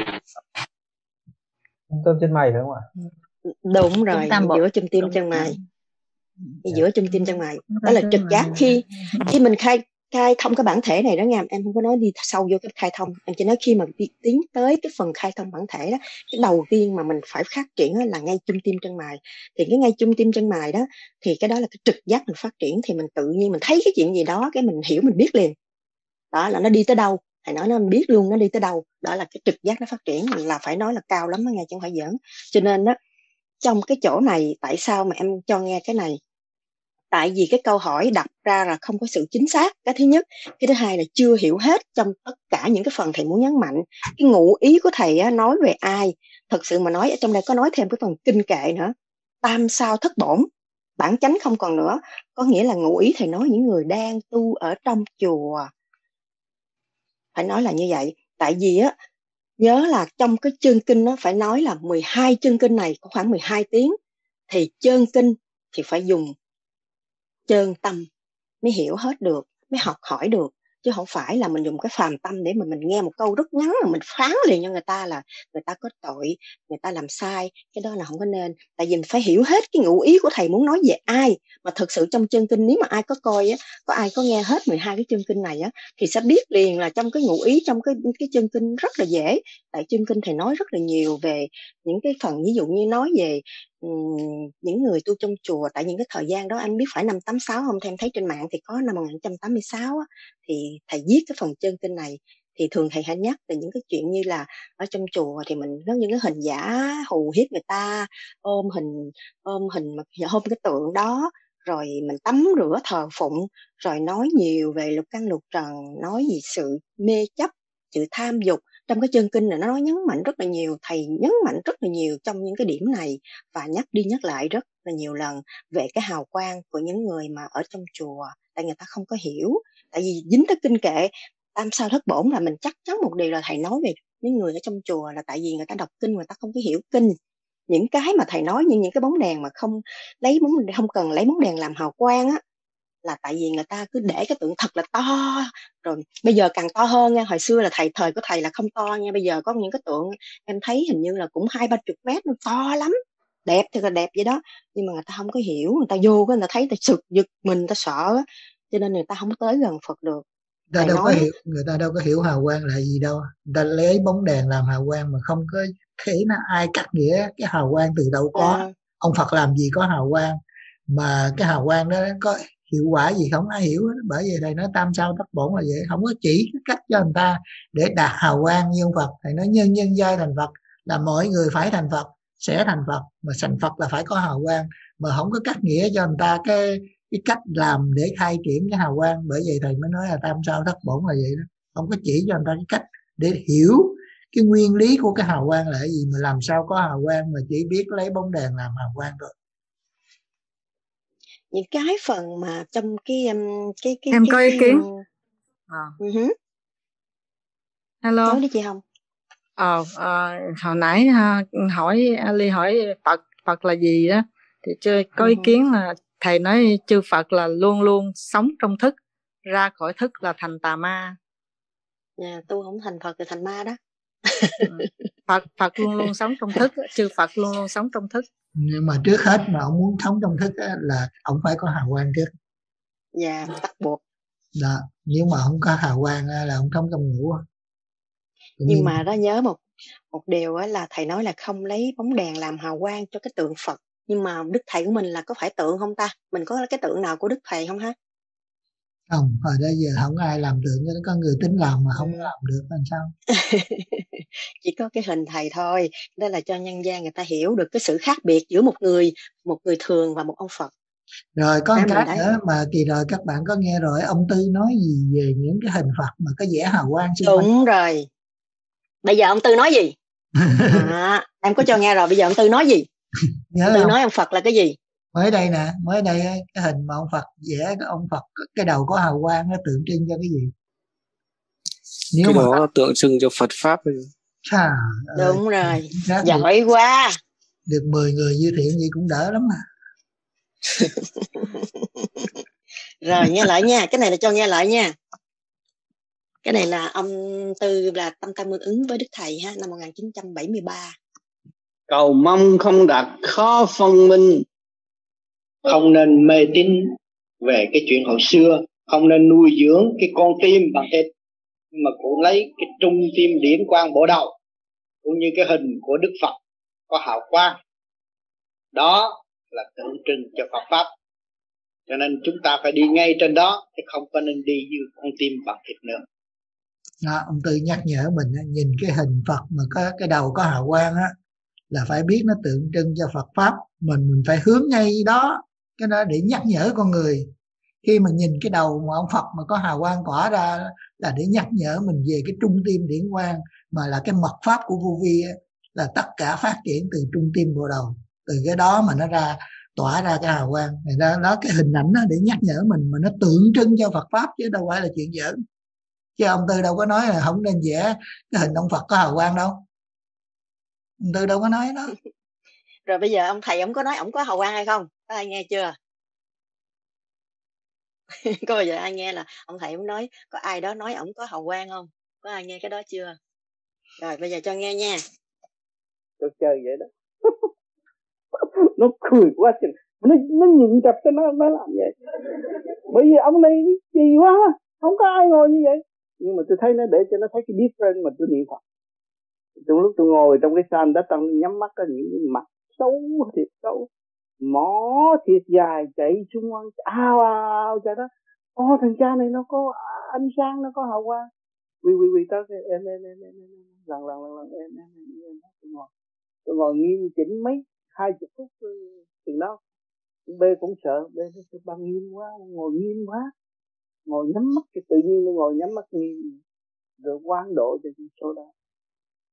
Tôm chân mày phải không ạ? Đúng rồi, giữa trung tim chân mày. Giữa trung tim chân mày. Đó là trực giác. Khi mình khai thông cái bản thể này đó nha, em không có nói đi sâu vô cái khai thông, em chỉ nói khi mà tiến tới cái phần khai thông bản thể đó, cái đầu tiên mà mình phải phát triển là ngay trung tim chân mày. Thì cái ngay trung tim chân mày đó, thì cái đó là cái trực giác được phát triển. Thì mình tự nhiên mình thấy cái chuyện gì đó, cái mình hiểu, mình biết liền. Đó là nó đi tới đâu, thầy nói nó biết luôn nó đi tới đâu. Đó là cái trực giác nó phát triển, là phải nói là cao lắm đó nghe, chứ không phải giỡn. Cho nên đó, trong cái chỗ này tại sao mà em cho nghe cái này? Tại vì cái câu hỏi đặt ra là không có sự chính xác, cái thứ nhất. Cái thứ hai là chưa hiểu hết trong tất cả những cái phần thầy muốn nhấn mạnh. Cái ngụ ý của thầy á, nói về ai? Thật sự mà nói, ở trong đây có nói thêm cái phần kinh kệ nữa. Tam sao thất bổn, bản chánh không còn nữa. Có nghĩa là ngụ ý thầy nói những người đang tu ở trong chùa. Phải nói là như vậy. Tại vì á, nhớ là trong cái chương kinh nó phải nói là 12 chương kinh này có khoảng 12 tiếng. Thì chương kinh thì phải dùng chân tâm mới hiểu hết được, mới học hỏi được. Chứ không phải là mình dùng cái phàm tâm để mà mình nghe một câu rất ngắn là mình phán liền cho người ta là người ta có tội, người ta làm sai. Cái đó là không có nên. Tại vì mình phải hiểu hết cái ngụ ý của thầy muốn nói về ai. Mà thực sự trong chương kinh, nếu mà ai có coi á, có ai có nghe hết 12 cái chương kinh này á, thì sẽ biết liền là trong cái ngụ ý trong cái chương kinh rất là dễ. Tại chương kinh thầy nói rất là nhiều về những cái phần, ví dụ như nói về những người tu trong chùa. Tại những cái thời gian đó anh biết phải năm 86 không? Em thấy trên mạng thì có năm 1986 á, thì thầy viết cái phần chân kinh này. Thì thường thầy hay nhắc về những cái chuyện như là ở trong chùa thì mình có những cái hình giả hù hiếp người ta, ôm hình mà ôm cái tượng đó, rồi mình tắm rửa thờ phụng, rồi nói nhiều về lục căn lục trần, nói về sự mê chấp, sự tham dục, trong cái chương kinh này nó nói nhấn mạnh rất là nhiều, thầy nhấn mạnh rất là nhiều trong những cái điểm này, và nhắc đi nhắc lại rất là nhiều lần về cái hào quang của những người mà ở trong chùa, tại người ta không có hiểu. Tại vì dính tới kinh kệ tam sao thất bổn là mình chắc chắn một điều là thầy nói về những người ở trong chùa là tại vì người ta đọc kinh, người ta không có hiểu kinh. Những cái mà thầy nói như những cái bóng đèn mà không cần lấy bóng đèn làm hào quang á, là tại vì người ta cứ để cái tượng thật là to, rồi bây giờ càng to hơn nha. Hồi xưa là thời của thầy là không to nha, bây giờ có những cái tượng em thấy hình như là cũng 20-30 mét, nó to lắm, đẹp thì là đẹp vậy đó, nhưng mà người ta không có hiểu, người ta vô cái người ta thấy, người ta sực giật mình, người ta sợ á, cho nên người ta không tới gần Phật được. Người ta đâu có hiểu hào quang là gì đâu. Người ta lấy bóng đèn làm hào quang mà không có thể nào ai cắt nghĩa cái hào quang từ đâu có. Ông Phật làm gì có hào quang, mà cái hào quang đó có hiệu quả gì không ai hiểu. Bởi vì thầy nói tam sao thất bổn là vậy, không có chỉ cái cách cho người ta để đạt hào quang như ông Phật. Thầy nói nhân giai thành Phật là mọi người phải thành Phật, sẽ thành Phật, mà thành Phật là phải có hào quang, mà không có cắt nghĩa cho người ta cái cách làm để khai triển cái hào quang. Bởi vậy thầy mới nói là tam sao thất bổn là vậy đó, không có chỉ cho người ta cái cách để hiểu cái nguyên lý của cái hào quang là cái gì, mà làm sao có hào quang mà chỉ biết lấy bóng đèn làm hào quang thôi. Những cái phần mà trong cái em có ý kiến. Hello. Nói đi chị Hồng. Hồi nãy hỏi Ali hỏi Phật là gì đó, thì chưa có ý kiến là thầy nói chư Phật là luôn luôn sống trong thức, ra khỏi thức là thành tà ma. Tu không thành Phật thì thành ma đó. Phật luôn luôn sống trong thức, chư Phật luôn luôn sống trong thức. Nhưng mà trước hết mà ông muốn sống trong thức là ông phải có hào quang trước. Dạ, bắt buộc. Đó, nếu mà không có hào quang là ông sống trong ngủ. Nhưng mà đó nhớ một điều là thầy nói là không lấy bóng đèn làm hào quang cho cái tượng Phật. Nhưng mà Đức Thầy của mình là có phải tượng không ta? Mình có cái tượng nào của Đức Thầy không ha? Không, hồi đó giờ không ai làm tượng, có người tính làm mà không làm được làm sao? Chỉ có cái hình thầy thôi. Đó là cho nhân gian người ta hiểu được cái sự khác biệt giữa một người thường và một ông Phật. Rồi có một cái nữa mà kỳ rồi các bạn có nghe rồi, ông Tư nói gì về những cái hình Phật mà có vẽ hào quang xung quanh? Đúng rồi. Bây giờ ông Tư nói gì? Em có cho nghe rồi, bây giờ ông Tư nói gì? Nhớ ông Tư không? nói ông Phật là cái gì? Mới đây cái hình mà ông Phật vẽ, cái ông Phật cái đầu có hào quang, nó tượng trưng cho cái gì? Nếu cái đó tượng trưng cho Phật Pháp. Đúng rồi, giỏi quá. Được 10 người như thiện gì cũng đỡ lắm mà. Rồi nghe lại nha, cái này là cho nghe lại nha. Cái này là ông Tư là tâm tâm tương ứng với Đức Thầy ha, năm 1973. Cầu mong không đạt khó phân minh, không nên mê tín về cái chuyện hồi xưa, không nên nuôi dưỡng cái con tim bằng thịt, nhưng mà cũng lấy cái trung tim điển quang bộ đầu, cũng như cái hình của Đức Phật có hào quang, đó là tượng trưng cho Phật Pháp. Cho nên chúng ta phải đi ngay trên đó, chứ không có nên đi như con tim bằng thịt nữa. Đó, ông Tư nhắc nhở mình nhìn cái hình Phật mà có cái đầu có hào quang á, là phải biết nó tượng trưng cho Phật Pháp. Mình phải hướng ngay đó, cái đó để nhắc nhở con người. Khi mà nhìn cái đầu mà ông Phật mà có hào quang tỏa ra là để nhắc nhở mình về cái trung tim điển quang, mà là cái mật pháp của vô vi ấy, là tất cả phát triển từ trung tim bộ đầu, từ cái đó mà nó tỏa ra cái hào quang này. Đó cái hình ảnh đó để nhắc nhở mình, mà nó tượng trưng cho Phật Pháp chứ đâu phải là chuyện giỡn. Chứ ông Tư đâu có nói là không nên vẽ cái hình ông Phật có hào quang đâu, ông Tư đâu có nói đó. Rồi bây giờ ông thầy ông có nói ông có hào quang hay không? Có ai nghe chưa? Có bao giờ ai nghe là ông thầy ông nói có ai đó nói ông có hào quang không? Có ai nghe cái đó chưa? Rồi bây giờ cho nghe nha. Tôi chơi vậy đó. Nó cười quá chừng, nó nhịn chặt cho nó làm vậy. Bởi vì ông này gì quá, không có ai ngồi như vậy. Nhưng mà tôi thấy nó để cho nó thấy cái difference mà tôi niệm Phật. Trong lúc tôi ngồi trong cái sàn đó, trong nhắm mắt có những mặt xấu thiệt xấu, mỏ thiệt dài chạy xung quanh ao chạy đó. Thằng cha này nó có ánh sáng, nó có hào quang. Vì tao em lần em tôi ngồi nghiêm chỉnh mấy 20 phút chừng đó. B cũng sợ, B nó nghiêm quá, ngồi nghiêm quá, ngồi nhắm mắt, cái tự nhiên nó ngồi nhắm mắt nghiêm, rồi quán độ cho số đó.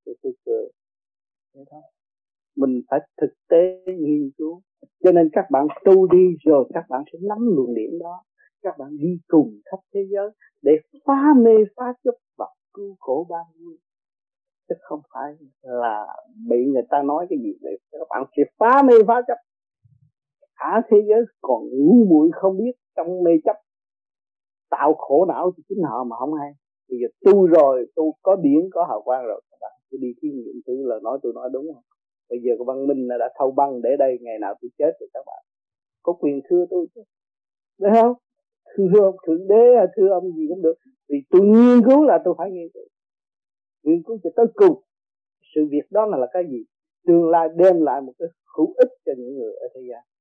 tôi cười. Thế thôi. Mình phải thực tế nghiên cứu. Cho nên các bạn tu đi rồi các bạn sẽ nắm luồng điểm đó. Các bạn đi cùng khắp thế giới để phá mê phá chấp và cứu khổ ban vui. Chứ không phải là bị người ta nói cái gì vậy. Các bạn sẽ phá mê phá chấp. Cả thế giới còn ngu muội không biết trong mê chấp, tạo khổ não cho chính họ mà không hay. Bây giờ tu rồi, tu có điển có hào quang rồi, các bạn cứ đi thí nghiệm thử là nói tôi nói đúng không? Bây giờ cái văn minh đã thâu băng để đây, ngày nào tôi chết rồi các bạn có quyền thưa tôi chứ, đúng không? Thưa ông thượng đế, thưa ông gì cũng được, vì tôi nghiên cứu là tôi phải nghiên cứu cho tới cùng sự việc đó là cái gì, tương lai đem lại một cái hữu ích cho những người ở thế gian.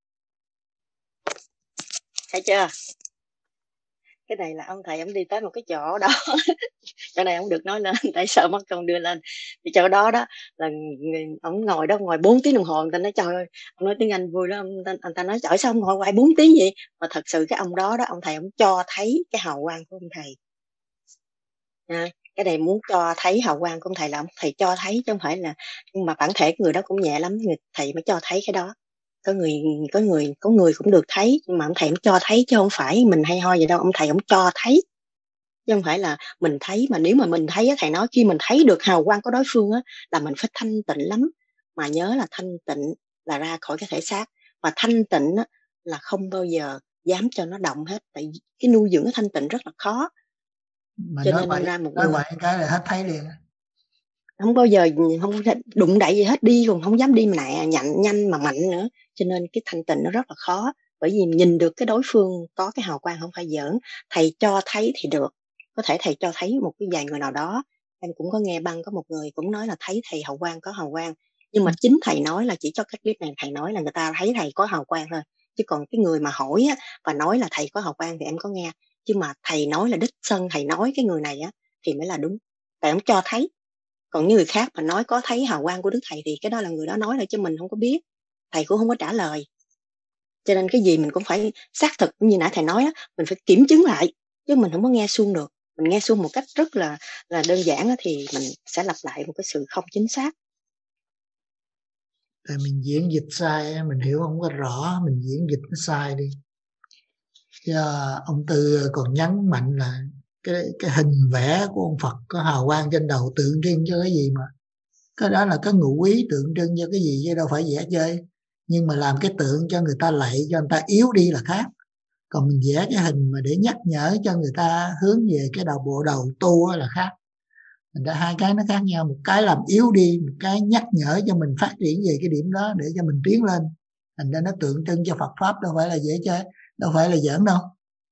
Thấy chưa? Cái này là ông thầy ông đi tới một cái chỗ đó chỗ này ông được nói lên tại sợ mất công đưa lên. Thì chỗ đó đó là ông ngồi đó ngồi 4 tiếng đồng hồ. Người ta nói trời ơi, ông nói tiếng Anh vui lắm, ông ta nói trời sao ông ngồi hoài 4 tiếng vậy. Mà thật sự cái ông đó đó, ông thầy ông cho thấy cái hào quang của ông thầy. Cái này muốn cho thấy hào quang của ông thầy là ông thầy cho thấy chứ không phải là, nhưng mà bản thể người đó cũng nhẹ lắm, người thầy mới cho thấy cái đó. Có người cũng được thấy, nhưng mà ông thầy ông cho thấy chứ không phải mình hay ho vậy đâu. Ông thầy ông cho thấy chứ không phải là mình thấy. Mà nếu mà mình thấy á, thầy nói khi mình thấy được hào quang của đối phương á là mình phải thanh tịnh lắm. Mà nhớ là thanh tịnh là ra khỏi cái thể xác, mà thanh tịnh á là không bao giờ dám cho nó động hết, tại cái nuôi dưỡng cái thanh tịnh rất là khó. Mà cho nói nên vậy, ra một nói người vậy cái là hết thấy liền. không bao giờ không đụng đậy gì hết, đi còn không dám đi nè nhanh mà mạnh nữa. Cho nên cái thanh tịnh nó rất là khó, bởi vì nhìn được cái đối phương có cái hào quang không phải giỡn. Thầy cho thấy thì được, có thể thầy cho thấy một cái vài người nào đó. Em cũng có nghe băng có một người cũng nói là thấy thầy hào quang, có hào quang, nhưng mà chính thầy nói là chỉ cho cái clip này thầy nói là người ta thấy thầy có hào quang thôi. Chứ còn cái người mà hỏi á, và nói là thầy có hào quang thì em có nghe, chứ mà thầy nói là đích thân thầy nói cái người này á thì mới là đúng, tại ông cho thấy. Còn những người khác mà nói có thấy hào quang của Đức Thầy thì cái đó là người đó nói thôi, chứ mình không có biết, thầy cũng không có trả lời. Cho nên cái gì mình cũng phải xác thực, như nãy thầy nói đó, mình phải kiểm chứng lại, chứ mình không có nghe suông được. Mình nghe suông một cách rất là đơn giản đó, thì mình sẽ lặp lại một cái sự không chính xác. Tại mình diễn dịch sai, mình hiểu không có rõ, mình diễn dịch nó sai đi. Chứ ông Tư còn nhấn mạnh là cái hình vẽ của ông Phật có hào quang trên đầu tượng trưng cho cái gì, mà cái đó là cái ngụ ý tượng trưng cho cái gì chứ đâu phải vẽ chơi. Nhưng mà làm cái tượng cho người ta lạy cho người ta yếu đi là khác. Còn mình vẽ cái hình mà để nhắc nhở cho người ta hướng về cái bộ đầu tu là khác. Thành ra hai cái nó khác nhau, một cái làm yếu đi, một cái nhắc nhở cho mình phát triển về cái điểm đó để cho mình tiến lên. Thành ra nó tượng trưng cho Phật pháp, đâu phải là dễ chơi, đâu phải là giỡn đâu.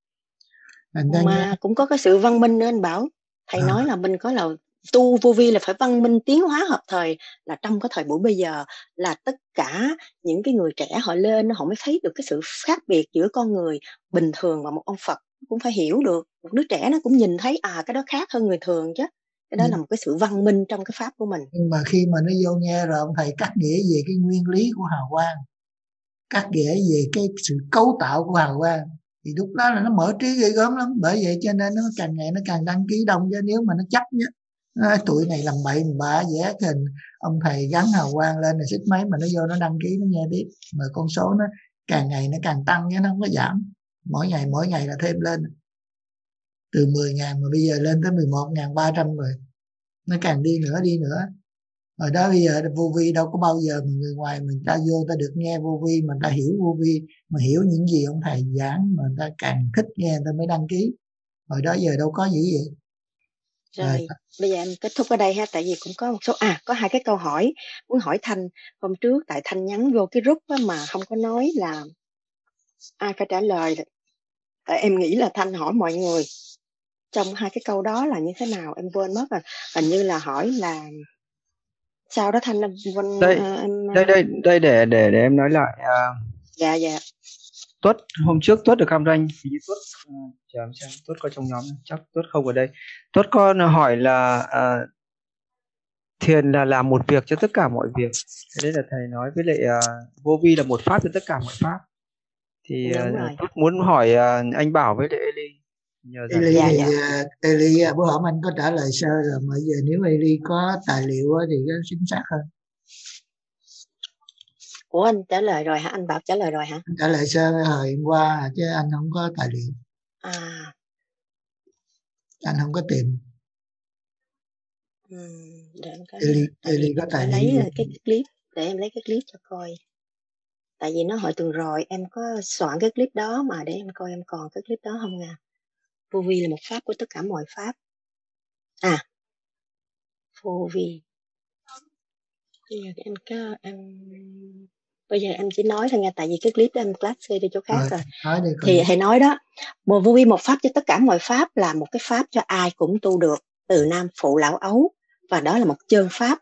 Mà cũng có cái sự văn minh nữa anh Bảo. Thầy nói là mình có là tu vô vi là phải văn minh tiến hóa hợp thời, là trong cái thời buổi bây giờ là tất cả những cái người trẻ họ lên họ mới thấy được cái sự khác biệt giữa con người bình thường và một ông Phật, cũng phải hiểu được. Một đứa trẻ nó cũng nhìn thấy cái đó khác hơn người thường chứ. Cái đó là một cái sự văn minh trong cái pháp của mình. Nhưng mà khi mà nó vô nghe rồi ông thầy cắt nghĩa về cái nguyên lý của hào quang, cắt nghĩa về cái sự cấu tạo của hào quang, thì lúc đó là nó mở trí ghê gớm lắm. Bởi vậy cho nên nó càng ngày nó càng đăng ký đông, chứ nếu mà nó chấp nhá, tụi này làm bậy bạ vẽ hình ông thầy gắn hào quang lên là xích mấy mà nó vô nó đăng ký nó nghe tiếp, mà con số nó càng ngày nó càng tăng chứ nó không có giảm. Mỗi ngày là thêm lên, từ 10.000 mà bây giờ lên tới 11.300 rồi, nó càng đi nữa. Ở đó bây giờ vô vi đâu có bao giờ mà người ngoài mình ta vô ta được nghe vô vi, mà ta hiểu vô vi, mà hiểu những gì ông thầy giảng, mà ta càng thích nghe ta mới đăng ký. Hồi đó giờ đâu có gì vậy. Rồi, bây giờ em kết thúc ở đây ha, tại vì cũng có một số có 2 cái câu hỏi muốn hỏi Thanh. Hôm trước tại Thanh nhắn vô cái group mà không có nói là ai phải trả lời. Tại em nghĩ là Thanh hỏi mọi người trong 2 cái câu đó là như thế nào, em quên mất rồi. Hình như là hỏi là sao đó Thanh, em quên. Đây để em nói lại. Dạ. Tuất hôm trước Tuất được cam ranh thì Tuất chờ em xem Tuất có trong nhóm, chắc Tuất không ở đây. Tuất có hỏi là thiền là làm một việc cho tất cả mọi việc. Thế nên là thầy nói với lại vô vi là một pháp cho tất cả mọi pháp. Thì Tuất muốn hỏi anh Bảo với lại Eli Eli Dạ, thì dạ. Eli bữa hổm anh có trả lời sơ rồi, mà giờ nếu Eli có tài liệu thì nó chính xác hơn. Ủa anh trả lời rồi hả? Anh Bảo trả lời rồi hả? Anh trả lời sơ hồi hôm qua chứ anh không có tài liệu, À, anh không có tìm. để em coi nha. Tại vì Eli có em tài phải liệu gì? lấy cái clip, để em lấy cái clip cho coi. Tại vì nó hồi tuần rồi em có soạn cái clip đó mà, để em coi em còn cái clip đó không nè. Vô vi là một pháp của tất cả mọi pháp. À, vô vi. Bây giờ em chỉ nói thôi nha, tại vì cái clip đó em class đi chỗ khác rồi. Nói đi, Thì thầy nói đó, vô vi một pháp cho tất cả mọi pháp là một cái pháp cho ai cũng tu được, từ nam phụ lão ấu, và đó là một chân pháp.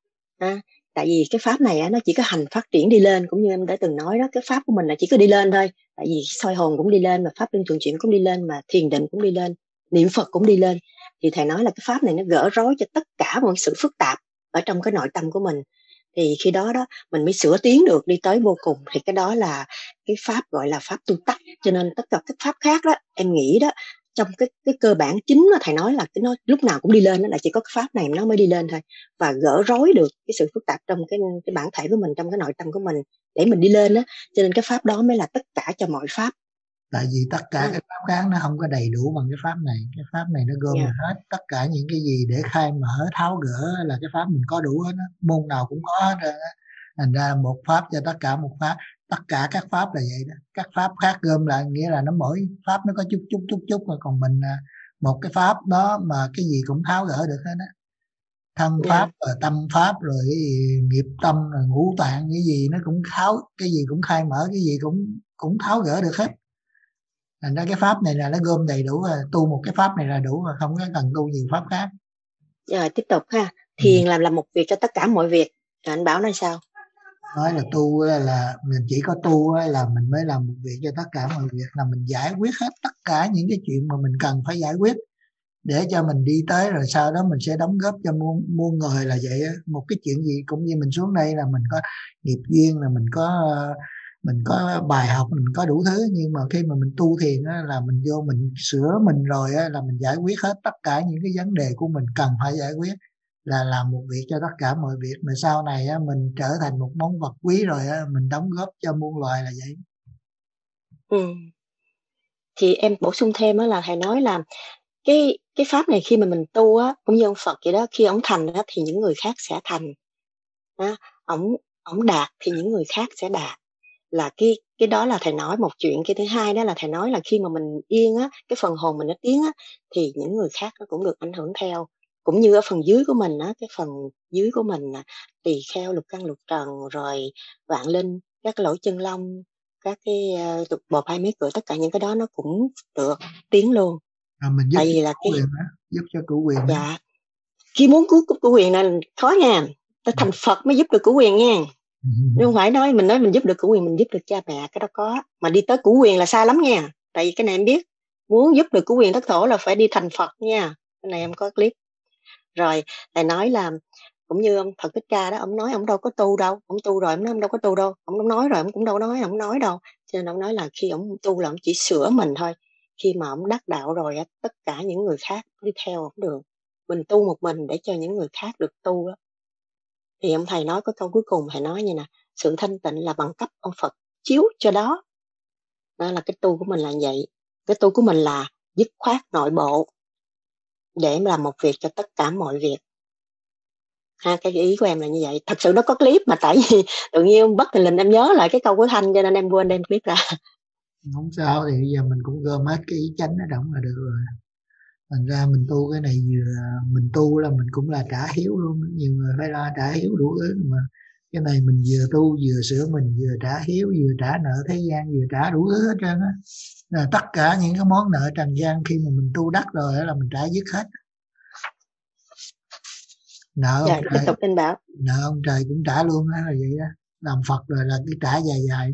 Tại vì cái pháp này nó chỉ có hành phát triển đi lên, cũng như em đã từng nói đó, cái pháp của mình là chỉ có đi lên thôi. Tại vì soi hồn cũng đi lên, mà pháp luân thường chuyển cũng đi lên, mà thiền định cũng đi lên, niệm Phật cũng đi lên. Thì thầy nói là cái pháp này nó gỡ rối cho tất cả mọi sự phức tạp ở trong cái nội tâm của mình. Thì khi đó mình mới sửa tiến được đi tới vô cùng. Thì cái đó là cái pháp gọi là pháp tu tắc. Cho nên tất cả các pháp khác đó, em nghĩ đó, trong cái cơ bản chính mà thầy nói là nó lúc nào cũng đi lên, nó là chỉ có cái pháp này nó mới đi lên thôi, và gỡ rối được cái sự phức tạp trong cái bản thể của mình, trong cái nội tâm của mình để mình đi lên đó. Cho nên cái pháp đó mới là tất cả cho mọi pháp. Tại vì tất cả các pháp khác nó không có đầy đủ bằng cái pháp này. Cái pháp này nó gom hết tất cả những cái gì để khai mở tháo gỡ là cái pháp mình có đủ hết đó. Môn nào cũng có hết rồi đó. Thành ra một pháp cho tất cả một pháp, tất cả các pháp là vậy đó. Các pháp khác gom lại nghĩa là nó mỗi pháp nó có chút mà còn mình một cái pháp đó mà cái gì cũng tháo gỡ được hết đó. Thân pháp rồi tâm pháp rồi nghiệp tâm rồi ngũ tạng, cái gì nó cũng tháo, cái gì cũng khai mở, cái gì cũng tháo gỡ được hết. Thành ra cái pháp này là nó gom đầy đủ rồi, tu một cái pháp này là đủ rồi, không có cần tu nhiều pháp khác. Rồi tiếp tục ha. Thiền làm một việc cho tất cả mọi việc. Anh Bảo nói sao? Nói là tu là mình chỉ có tu là mình mới làm một việc cho tất cả mọi việc, là mình giải quyết hết tất cả những cái chuyện mà mình cần phải giải quyết để cho mình đi tới, rồi sau đó mình sẽ đóng góp cho muôn người là vậy á. Một cái chuyện gì cũng như mình xuống đây là mình có nghiệp duyên, là mình có bài học, mình có đủ thứ, nhưng mà khi mà mình tu thiền á, là mình vô mình sửa mình rồi á, là mình giải quyết hết tất cả những cái vấn đề của mình cần phải giải quyết, là làm một việc cho tất cả mọi việc, mà sau này á, mình trở thành một món vật quý rồi á, mình đóng góp cho muôn loài là vậy. Thì em bổ sung thêm á, là thầy nói là cái pháp này khi mà mình tu á, cũng như ông Phật vậy đó, khi ông thành á, thì những người khác sẽ thành. Ông đạt thì những người khác sẽ đạt. Là cái đó là thầy nói một chuyện. Cái thứ hai đó là thầy nói là khi mà mình yên á, cái phần hồn mình nó tiến á, thì những người khác nó cũng được ảnh hưởng theo. Cũng như ở phần dưới của mình á, cái phần dưới của mình tỳ kheo, lục căn lục trần, rồi vạn linh, các cái lỗ chân lông, các cái bò hai mấy cửa, tất cả những cái đó nó cũng được tiến luôn. Mình giúp tại vì là cái quyền đó, giúp cho cửu quyền đó. Dạ, khi muốn cứu cửu quyền này khó nha, ta thành Phật mới giúp được cửu quyền nha. Không phải nói mình giúp được cửu quyền, mình giúp được cha mẹ, cái đó có, mà đi tới cửu quyền là sai lắm nha. Tại vì cái này em biết, muốn giúp được cửu quyền thất thổ là phải đi thành Phật nha. Cái này em có clip rồi. Thầy nói là cũng như ông Phật Thích Ca đó, ông nói ông đâu có tu đâu, ông tu rồi ông nói ông đâu có tu đâu, ông nói rồi ông cũng đâu nói đâu. Cho nên ông nói là khi ông tu là ông chỉ sửa mình thôi. Khi mà ông đắc đạo rồi tất cả những người khác đi theo ông được. Mình tu một mình để cho những người khác được tu đó. Thì ông thầy nói có câu cuối cùng, thầy nói như nè: sự thanh tịnh là bằng cấp ông Phật chiếu cho đó. Đó là cái tu của mình là vậy. Cái tu của mình là dứt khoát nội bộ để làm một việc cho tất cả mọi việc. Cái ý của em là như vậy. Thật sự nó có clip mà tại vì tự nhiên bất thình lình em nhớ lại cái câu của Thanh cho nên em quên đem clip ra. Không sao, thì bây giờ mình cũng gom hết cái ý chánh ở động là được rồi. Thành ra mình tu cái này vừa mình tu là mình cũng là trả hiếu luôn. Nhiều người phải lo trả hiếu đủ thứ, mà cái này mình vừa tu vừa sửa mình, vừa trả hiếu, vừa trả nợ thế gian, vừa trả đủ thứ hết trơn á. Là tất cả những cái món nợ trần gian khi mà mình tu đắc rồi là mình trả dứt hết. Nợ ông trời, tiếp tục anh Bảo. Nợ ông trời cũng trả luôn á, là vậy đó. Làm Phật rồi là cứ trả dài dài.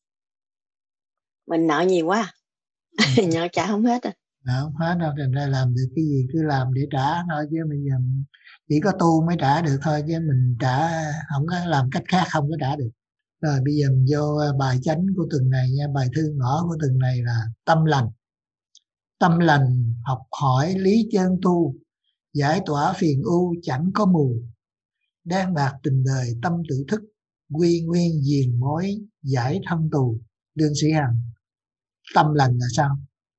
Mình nợ nhiều quá. Nợ trả không hết à. Nợ không hết đâu, thành ra làm được cái gì cứ làm để trả thôi, chứ bây giờ chỉ có tu mới trả được thôi, chứ mình trả không có làm cách khác không có trả được. Rồi bây giờ mình vô bài chánh của tuần này nha. Bài thư ngõ của tuần này là tâm lành. Tâm lành học hỏi lý chân tu, giải tỏa phiền ưu chẳng có mù. Đan bạc tình đời tâm tự thức, quy nguyên diền mối giải thân tù. Đương Sĩ Hằng, tâm lành là sao?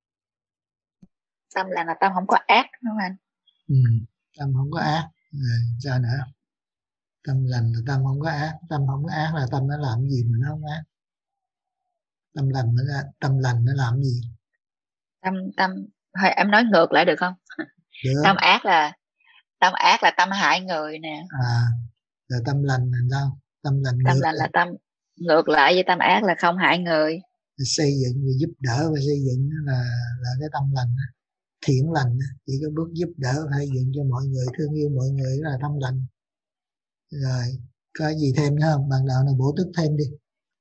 Tâm lành là tâm không có ác đúng không anh? Tâm không có ác. Sao nữa? Tâm lành là tâm không có ác. Tâm không có ác là tâm nó làm gì mà nó không ác? Tâm lành nó làm gì? Thôi em nói ngược lại được không? Được. Tâm ác là tâm hại người nè. Rồi tâm lành là sao? Tâm lành là tâm ngược lại với tâm ác là không hại người. Xây dựng và giúp đỡ, và xây dựng là cái tâm lành, thiện lành, chỉ có bước giúp đỡ xây dựng cho mọi người, thương yêu mọi người là tâm lành. Rồi có gì thêm nữa không? Bạn đạo nào bổ túc thêm đi.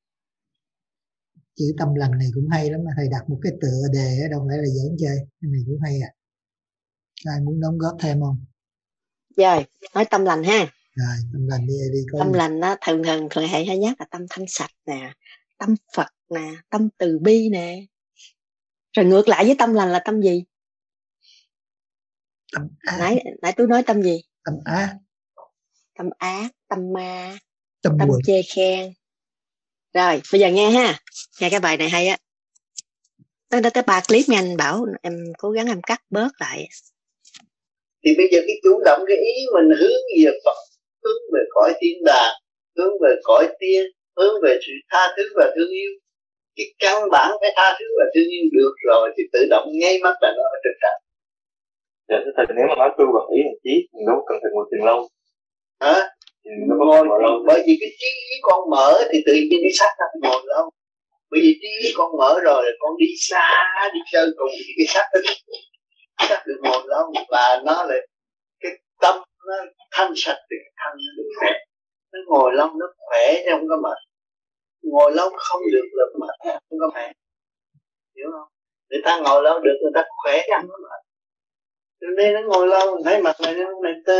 Chữ tâm lành này cũng hay lắm, mà thầy đặt một cái tựa đề ở đâu phải là giỡn chơi, cái này cũng hay à. Ai muốn đóng góp thêm không? Rồi nói tâm lành ha. Rồi tâm lành đi tâm lành đó, thường hay nhắc là tâm thanh sạch nè, tâm Phật nè, tâm từ bi nè. Rồi ngược lại với tâm lành là tâm gì? Tâm ác. Nãy tôi nói tâm gì? Tâm ác. Tâm ác, tâm ma, tâm chê khen. Rồi bây giờ nghe ha, nghe cái bài này hay á. Tới 3 clip nha anh Bảo, em cố gắng em cắt bớt lại. Thì bây giờ cái chủ động cái ý mình hướng về Phật, hướng về cõi thiên đàng, hướng về cõi tiên, hướng về sự tha thứ và thương yêu. Cái căn bản phải tha thứ và thương yêu được rồi thì tự động ngay mắt là nó ở trên trần. Dạ thưa thầy, nếu mà nói tu bằng ý một chí mình đâu cần phải ngồi thiền lâu. Hả? Ngồi bởi vì cái trí ý con mở thì tự nhiên cái xác nó ngồi lâu. Bởi vì trí ý con mở rồi con đi xa, đi chơi cùng thì cái xác được ngồi lâu, và nó lại cái tâm nó thanh sạch thì cái thân nó được khỏe. Nó ngồi lâu nó khỏe chứ không có mệt. Ngồi lâu không được là mệt, không có mệt. Hiểu không? Người ta ngồi lâu được, người ta khỏe chứ không có mệt. Cho nên nó ngồi lâu mình thấy mặt này nó tơ.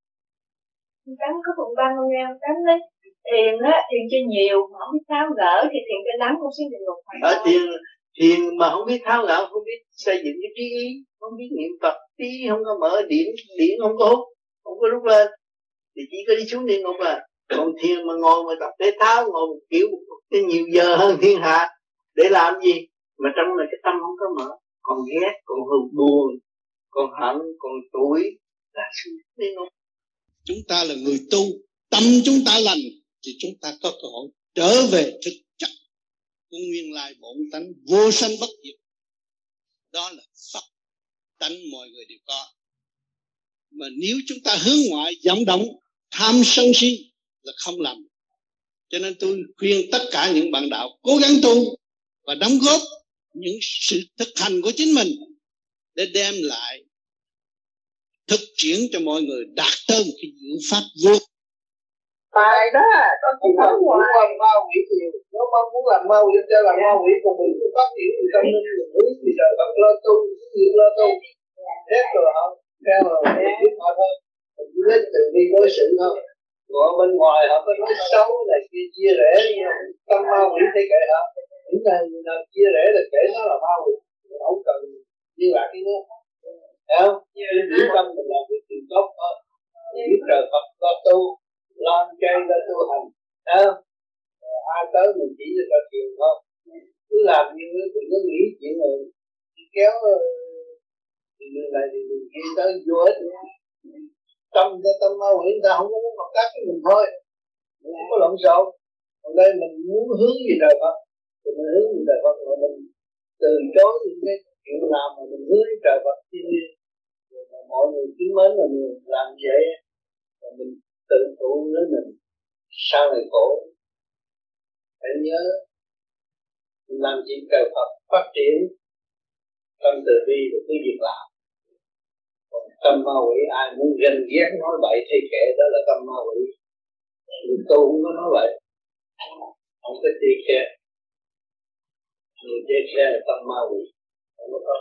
Cắn có phần băng không nha, cắn đấy. Thiền á, thiền cho nhiều mà không biết tháo gỡ thì thiền cho lắm cũng sẽ được hoàn toàn. Thiền mà không biết tháo gỡ, không biết xây dựng cái trí ý, không biết niệm Phật, trí không có mở điểm không có hút, không có lúc lên thì chỉ có đi xuống địa ngục à. Còn thiền mà ngồi mà tập thể thao, ngồi một kiểu nhiều giờ hơn thiên hạ để làm gì mà trong này cái tâm không có mở, còn ghét, còn buồn, còn hận, còn tuổi là xuống địa ngục. Chúng ta là người tu, tâm chúng ta lành thì chúng ta có cơ hội trở về thực chất của nguyên lai bổn tánh vô sanh bất diệt. Đó là Phật tánh mọi người đều có. Mà nếu chúng ta hướng ngoại vọng động tham sân si là không làm. Cho nên tôi khuyên tất cả những bạn đạo cố gắng tu và đóng góp những sự thực hành của chính mình để đem lại thực triển cho mọi người đạt tới một cái diệu pháp vô. Tài đó, có chỉ cần muốn làm ma quỷ nhiều, nó mong muốn làm ma quỷ cho làm ma quỷ, còn mình cứ phát triển thì tâm linh quỷ thì trời bắt lo tu, việc lo tu, hết rồi không? Theo rồi biết họ thôi, mình cứ lấy từ đi đối xử thôi. Còn bên ngoài họ có nói xấu này kia chia rẽ, tâm ma quỷ thế kệ họ, những người chia rẽ là kể nó là ma quỷ, không cần như là cái nữa, thấy không? Những tâm mình làm việc chuyện tốt thôi, biết trời Phật lo tu. Lo chơi ra tu hành, ai tới mình chỉ cho ta thiền không, cứ làm như đừng có nghĩ chuyện này kéo thì người này thì người kia tới vô ích, tâm ma quỷ người ta không có muốn hợp tác với mình thôi, không có lộn xộn. Còn đây mình muốn hướng gì đời Phật thì mình hướng gì đời Phật, mà mình từ chối những cái chuyện làm mà mình hướng trời Phật thiên nhiên, mà mọi người kính mến là mình làm vậy, và mình tự phụ với mình sau này khổ. Hãy nhớ mình làm chuyện trời Phật phát triển tâm từ bi và cái việc làm. Còn tâm ma quỷ ai muốn ganh ghét nói bậy thì kệ, đó là tâm ma quỷ. Người tu không có nói bậy, không có chê khe. Người chê khe là tâm ma quỷ, không có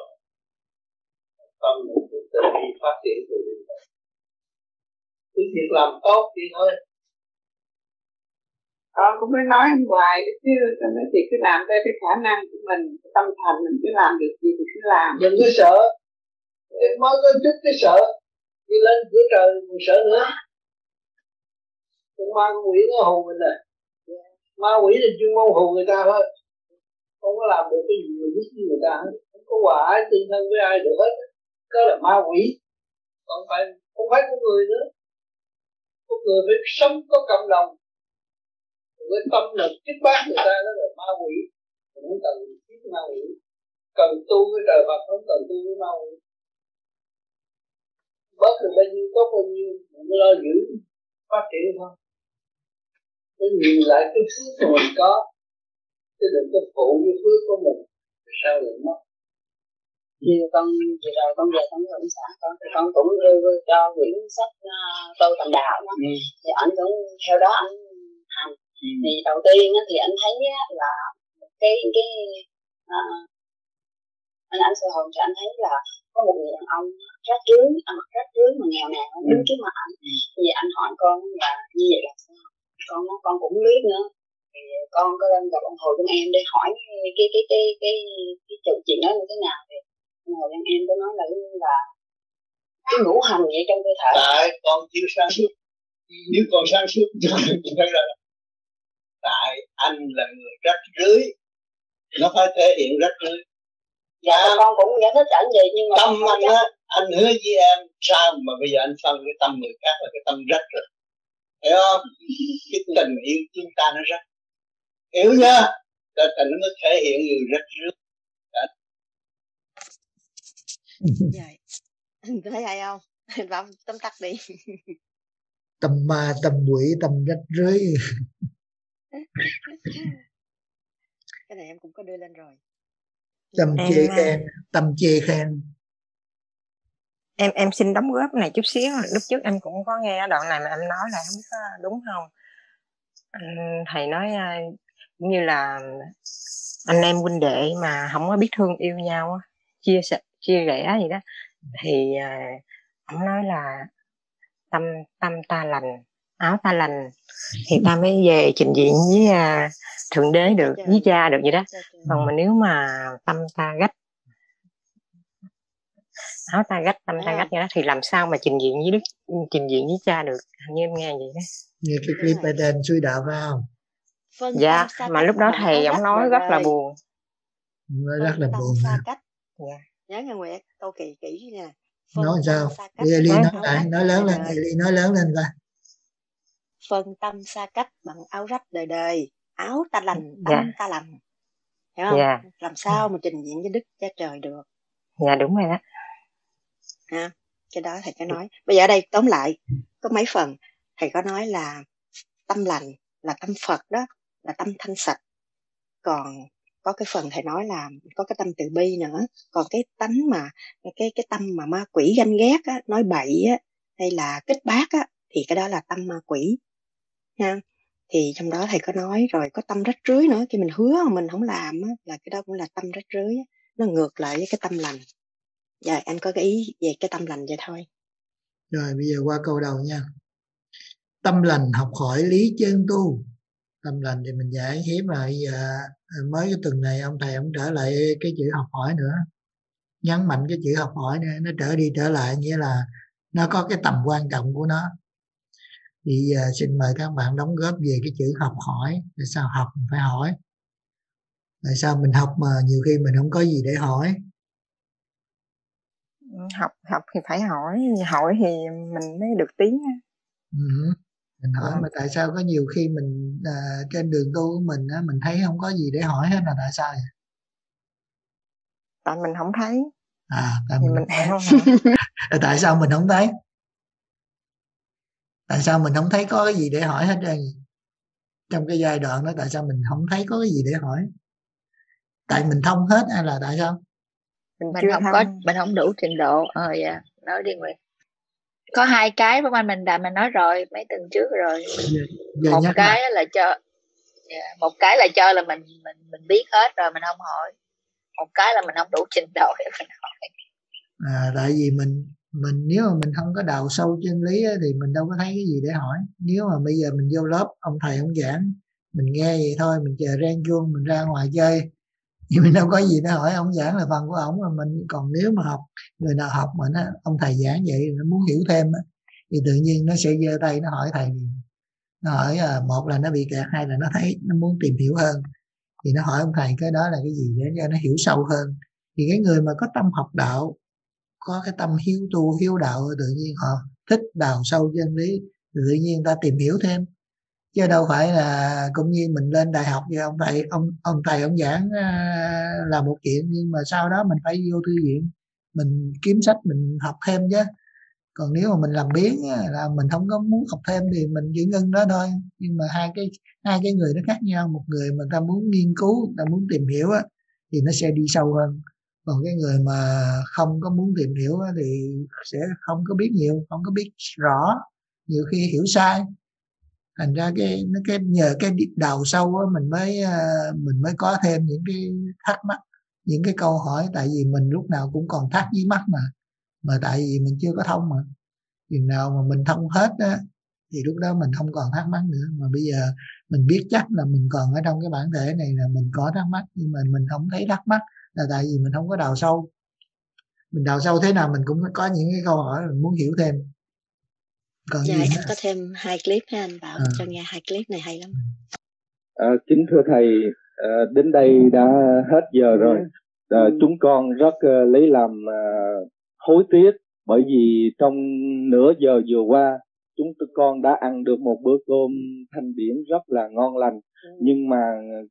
tâm mình cứ từ bi phát triển từ bi. Cứ việc làm tốt thì thôi. con cũng mới nói anh hoài đấy chứ, nói chị cứ làm theo cái khả năng của mình, cái tâm thành mình cứ làm được gì thì cứ làm. Đừng có sợ, mới có chút cái sợ, đi lên cửa trời còn sợ nữa. Con ma con quỷ nó hù mình rồi, ma quỷ là chuyên môn hù người ta thôi, không có làm được cái gì mà giúp người ta hết, không có hòa ái tương thân với ai được hết, đó là ma quỷ. Còn không phải con người nữa, con người phải sống có cộng đồng, với tâm là kích bác người ta, đó là ma quỷ. Không cần thiết ma quỷ, cần tu với trời Phật, không cần tu với ma quỷ. Bớt được bao nhiêu tốt bao nhiêu, mình lo giữ phát triển thôi. Nó nhìn lại cái phước của mình có, chứ đừng có phụ với phước của mình, sao lại mất. Như con vừa rồi con về con cộng sản con thì con cũng đưa cho quyển sách Tôi Thành Đạo đó. Thì anh cũng theo đó anh hành. Thì đầu tiên thì anh thấy là cái anh sơ hồn cho anh thấy là có một người đàn ông rách rưới, ăn mặc rách rưới mà nghèo nàn đứng trước mặt anh. Thì anh hỏi con là như vậy là sao? Con cũng biết nữa. Thì con có lên gặp ông Hồi Công Em để hỏi cái chuyện đó như thế nào. Thì ông Hồi Công Em có nói là cái ngũ hành vậy trong cơ thể. Tại con chưa sáng suốt. Nếu con sáng suốt thì phải là tại anh là người rách rưới, nó phải thể hiện rách rưới. Dạ, con cũng giải thích cho anh gì nhưng mà tâm anh á, anh hứa với em sao mà bây giờ anh phân cái tâm người khác là cái tâm rách rồi, hiểu không? Cái tình yêu chúng ta nó rách, hiểu chưa? Cho tình nó mới thể hiện người rách rưới. Vậy thấy hay không? Vào tóm tắt đi. Tâm ma, tâm quỷ, tâm rách rưới. Cái này em cũng có đưa lên rồi. Tâm chê khen, tâm chê khen. Em xin đóng góp này chút xíu. Lúc trước em cũng có nghe đoạn này mà em nói là không biết có đúng không. Thầy nói như là anh em huynh đệ mà không có biết thương yêu nhau, chia rẽ gì đó, thì ông nói là tâm ta lành, áo ta lành thì ta mới về trình diện với thượng đế được, với cha được vậy đó. Còn mà nếu mà tâm ta gách, áo ta gách, tâm ta gách vậy đó, thì làm sao mà trình diện với Đức, trình diện với cha được. Hình như em nghe vậy đó. Như cái clip ở trên suy đạo phải không? Dạ, mà lúc đó thầy ông nói rất là buồn. Nói rất là buồn xa hả? cách. Nhớ nha Nguyệt, câu kỹ nha. Nói sao? Eli nói lại, nói lớn lên, Eli nói lớn lên coi. Phân tâm xa cách bằng áo rách đời đời, áo ta lành, tâm ta lành. Hiểu không? Làm sao mà trình diện với Đức Cha Trời được? Dạ đúng rồi đó. Ha, cái đó thầy có nói. Bây giờ ở đây tóm lại, có mấy phần thầy có nói là tâm lành là tâm Phật đó, là tâm thanh sạch. Còn có cái phần thầy nói là có cái tâm từ bi nữa. Còn cái tánh mà cái tâm mà ma quỷ ganh ghét á, nói bậy á, hay là kích bác á, thì cái đó là tâm ma quỷ ha. Thì trong đó thầy có nói rồi, có tâm rách rưới nữa, khi mình hứa mà mình không làm á, là cái đó cũng là tâm rách rưới á. Nó ngược lại với cái tâm lành. Dạ em có cái ý về cái tâm lành vậy thôi. Rồi bây giờ qua câu đầu nha. Tâm lành học hỏi lý chân tu. Tâm lành thì mình giải hiếm là bây giờ mới cái tuần này ông thầy ông trở lại cái chữ học hỏi nữa, nhấn mạnh cái chữ học hỏi nữa, nó trở đi trở lại, nghĩa là nó có cái tầm quan trọng của nó. Thì xin mời các bạn đóng góp về cái chữ học hỏi. Tại sao học mình phải hỏi? Tại sao mình học mà nhiều khi mình không có gì để hỏi? Học thì phải hỏi thì mình mới được tiếng. Mình hỏi mà tại sao có nhiều khi mình trên đường tu của mình á, mình thấy không có gì để hỏi hết, là tại sao vậy? Tại mình không thấy. Tại mình không thấy. Tại sao mình không thấy? Tại sao mình không thấy có cái gì để hỏi hết trơn? Trong cái giai đoạn đó tại sao mình không thấy có cái gì để hỏi? Tại mình thông hết hay là tại sao? Mình không đủ trình độ. Dạ, nói đi Nguyệt. Có hai cái với mình nói rồi mấy tuần trước rồi. Một cái là cho là mình biết hết rồi mình không hỏi. Một cái là mình không đủ trình độ để mình hỏi. Tại vì mình nếu mà mình không có đào sâu chân lý á, thì mình đâu có thấy cái gì để hỏi. Nếu mà bây giờ mình vô lớp ông thầy ông giảng, mình nghe vậy thôi, mình chờ rang chuông mình ra ngoài chơi, nhưng mình đâu có gì để hỏi ông giảng là phần của ổng mà mình. Còn nếu mà học, người nào học mà ông thầy giảng vậy nó muốn hiểu thêm á, thì tự nhiên nó sẽ giơ tay nó hỏi thầy. Nó hỏi một là nó bị kẹt, hai là nó thấy nó muốn tìm hiểu hơn, thì nó hỏi ông thầy cái đó là cái gì để cho nó hiểu sâu hơn. Thì cái người mà có tâm học đạo, có cái tâm hiếu tu hiếu đạo, tự nhiên họ thích đào sâu chân lý, tự nhiên ta tìm hiểu thêm. Chứ đâu phải là cũng như mình lên đại học như ông thầy ông giảng là một chuyện, nhưng mà sau đó mình phải vô thư viện mình kiếm sách mình học thêm chứ. Còn nếu mà mình làm biếng là mình không có muốn học thêm thì mình chỉ ngưng đó thôi. Nhưng mà hai cái người nó khác nhau. Một người mà ta muốn nghiên cứu, ta muốn tìm hiểu á, thì nó sẽ đi sâu hơn. Còn cái người mà không có muốn tìm hiểu á, thì sẽ không có biết nhiều, không có biết rõ, nhiều khi hiểu sai. Thành ra cái nhờ cái đào sâu á, mình mới có thêm những cái thắc mắc, những cái câu hỏi. Tại vì mình lúc nào cũng còn thắc với mắc mà tại vì mình chưa có thông mà. Chừng nào mà mình thông hết á thì lúc đó mình không còn thắc mắc nữa. Mà bây giờ mình biết chắc là mình còn ở trong cái bản thể này là mình có thắc mắc, nhưng mà mình không thấy thắc mắc là tại vì mình không có đào sâu. Mình đào sâu thế nào mình cũng có những cái câu hỏi mình muốn hiểu thêm. Còn dạ, em có thêm 2 clip ha, anh Bảo cho nghe 2 clip này hay lắm. Kính thưa thầy, đến đây đã hết giờ rồi. Chúng con rất lấy làm hối tiếc, bởi vì trong nửa giờ vừa qua chúng con đã ăn được một bữa cơm thanh điển rất là ngon lành, nhưng mà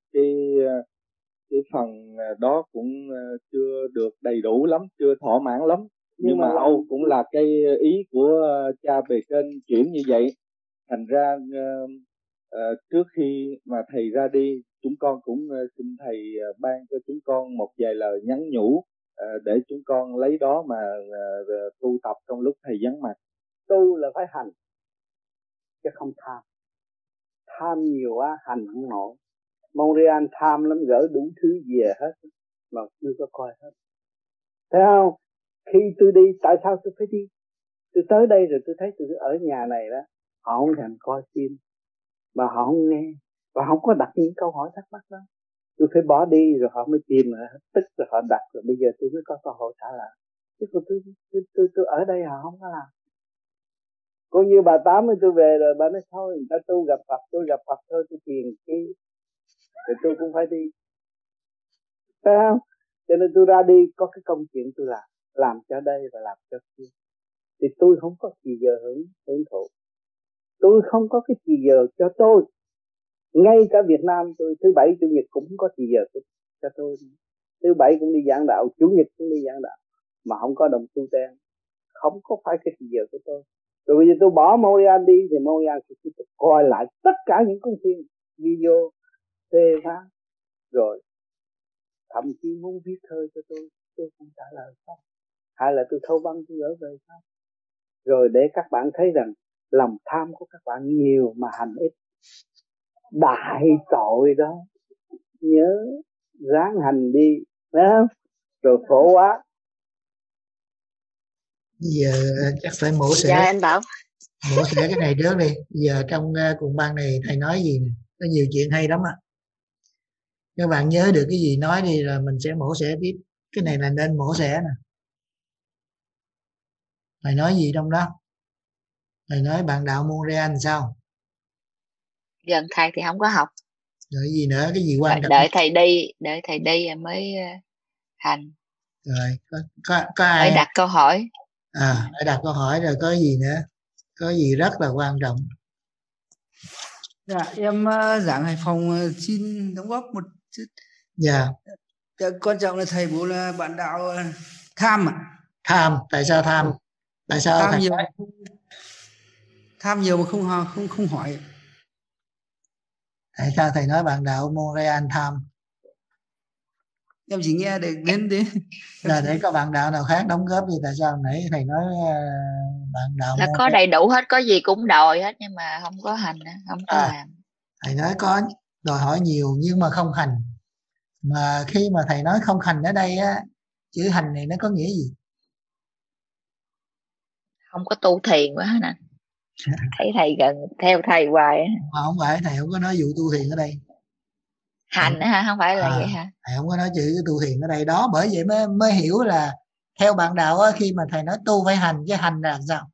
cái phần đó cũng chưa được đầy đủ lắm, chưa thỏa mãn lắm. Nhưng mà Âu cũng là cái ý của cha bề trên chuyển như vậy. Thành ra trước khi mà thầy ra đi, chúng con cũng xin thầy ban cho chúng con một vài lời nhắn nhủ để chúng con lấy đó mà tu tập trong lúc thầy vắng mặt. Tu là phải hành chứ không tham. Tham nhiều quá hành không nổi. Montreal tham lắm, gỡ đủ thứ về hết mà chưa có coi hết. Thấy không? Khi tôi đi, tại sao tôi phải đi? Tôi tới đây rồi tôi thấy tôi ở nhà này đó, họ không thèm coi phim, mà họ không nghe, và không có đặt những câu hỏi thắc mắc đó. Tôi phải bỏ đi rồi họ mới tìm, tức rồi họ đặt, rồi bây giờ tôi mới có cơ hội trả lại. Chứ còn tôi ở đây họ không có làm. Cũng như bà Tám ấy, tôi về rồi bà nói thôi, người ta tu gặp Phật, tôi gặp Phật thôi, tôi tiền cái thì tôi cũng phải đi. Thấy không? Cho nên tôi ra đi có cái công chuyện tôi làm cho đây và làm cho kia. Thì tôi không có gì giờ hưởng thụ. Tôi không có cái gì giờ cho tôi. Ngay cả Việt Nam tôi thứ bảy chủ nhật cũng có gì giờ cho tôi. Thứ bảy cũng đi giảng đạo, chủ nhật cũng đi giảng đạo, mà không có đồng tu ten, không có phải cái gì giờ của tôi. Rồi bây giờ tôi bỏ Montreal đi thì Montreal sẽ tiếp tục coi lại tất cả những công phim, video, phê phán, rồi thậm chí muốn viết thơ cho tôi không trả lời không, hay là tôi thâu băng tôi gửi về sao, rồi để các bạn thấy rằng lòng tham của các bạn nhiều mà hành ít, đại tội đó. Nhớ ráng hành đi, phải không? Rồi khổ quá. Giờ chắc phải mổ xẻ. Dạ anh Bảo. Mổ xẻ cái này trước đi. Giờ trong cuồng băng này thầy nói gì nè, có nhiều chuyện hay lắm á. Các bạn nhớ được cái gì nói đi rồi mình sẽ mổ xẻ tiếp. Cái này là nên mổ xẻ nè. Thầy nói gì trong đó? Thầy nói bạn đạo Montreal sao? Gần thầy thì không có học. Rồi gì nữa, cái gì quan trọng? Đợi thầy đi em mới hành. Rồi có ai phải đặt câu hỏi. Phải đặt câu hỏi. Rồi có gì nữa? Có gì rất là quan trọng? Dạ em giảng Hải Phòng xin đóng góp một chút. Dạ. Quan trọng là thầy bảo là bạn đạo tham à? Tham, tại sao tham? Tại sao tham thầy nhiều? Tham nhiều mà không hỏi. Tại sao thầy nói bạn đạo Montreal tham? Em chỉ nghe được đến Là để có bạn đạo nào khác đóng góp gì? Tại sao nãy thầy nói bạn đạo là có đầy đủ hết, có gì cũng đòi hết nhưng mà không có hành, không có làm. Thầy nói có đòi hỏi nhiều nhưng mà không hành. Mà khi mà thầy nói không hành ở đây á, chữ hành này nó có nghĩa gì? Không có tu thiền quá nè. Thấy thầy gần theo thầy hoài. Mà không phải, thầy không có nói vụ tu thiền ở đây. Hành á hả? Không phải là vậy hả? Thầy không có nói chữ cái tu thiền ở đây đó, bởi vậy mới hiểu là theo bạn đạo á, khi mà thầy nói tu phải hành, chứ hành là làm sao?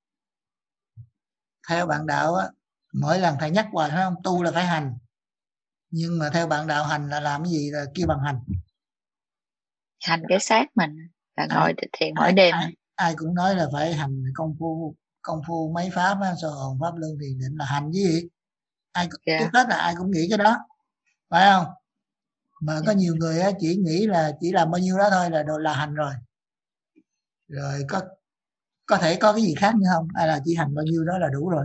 Theo bạn đạo á, mỗi lần thầy nhắc hoài, thấy không, tu là phải hành, nhưng mà theo bạn đạo hành là làm cái gì là kêu bằng hành? Hành cái xác mình là ngồi thiền mỗi đêm. Ai cũng nói là phải hành công phu mấy pháp á, sơ hồn pháp luân thiền định là hành cái gì? Trước hết là ai cũng nghĩ cái đó, phải không? Mà có nhiều người á, chỉ nghĩ là chỉ làm bao nhiêu đó thôi là hành rồi có thể có cái gì khác nữa không, hay là chỉ hành bao nhiêu đó là đủ rồi?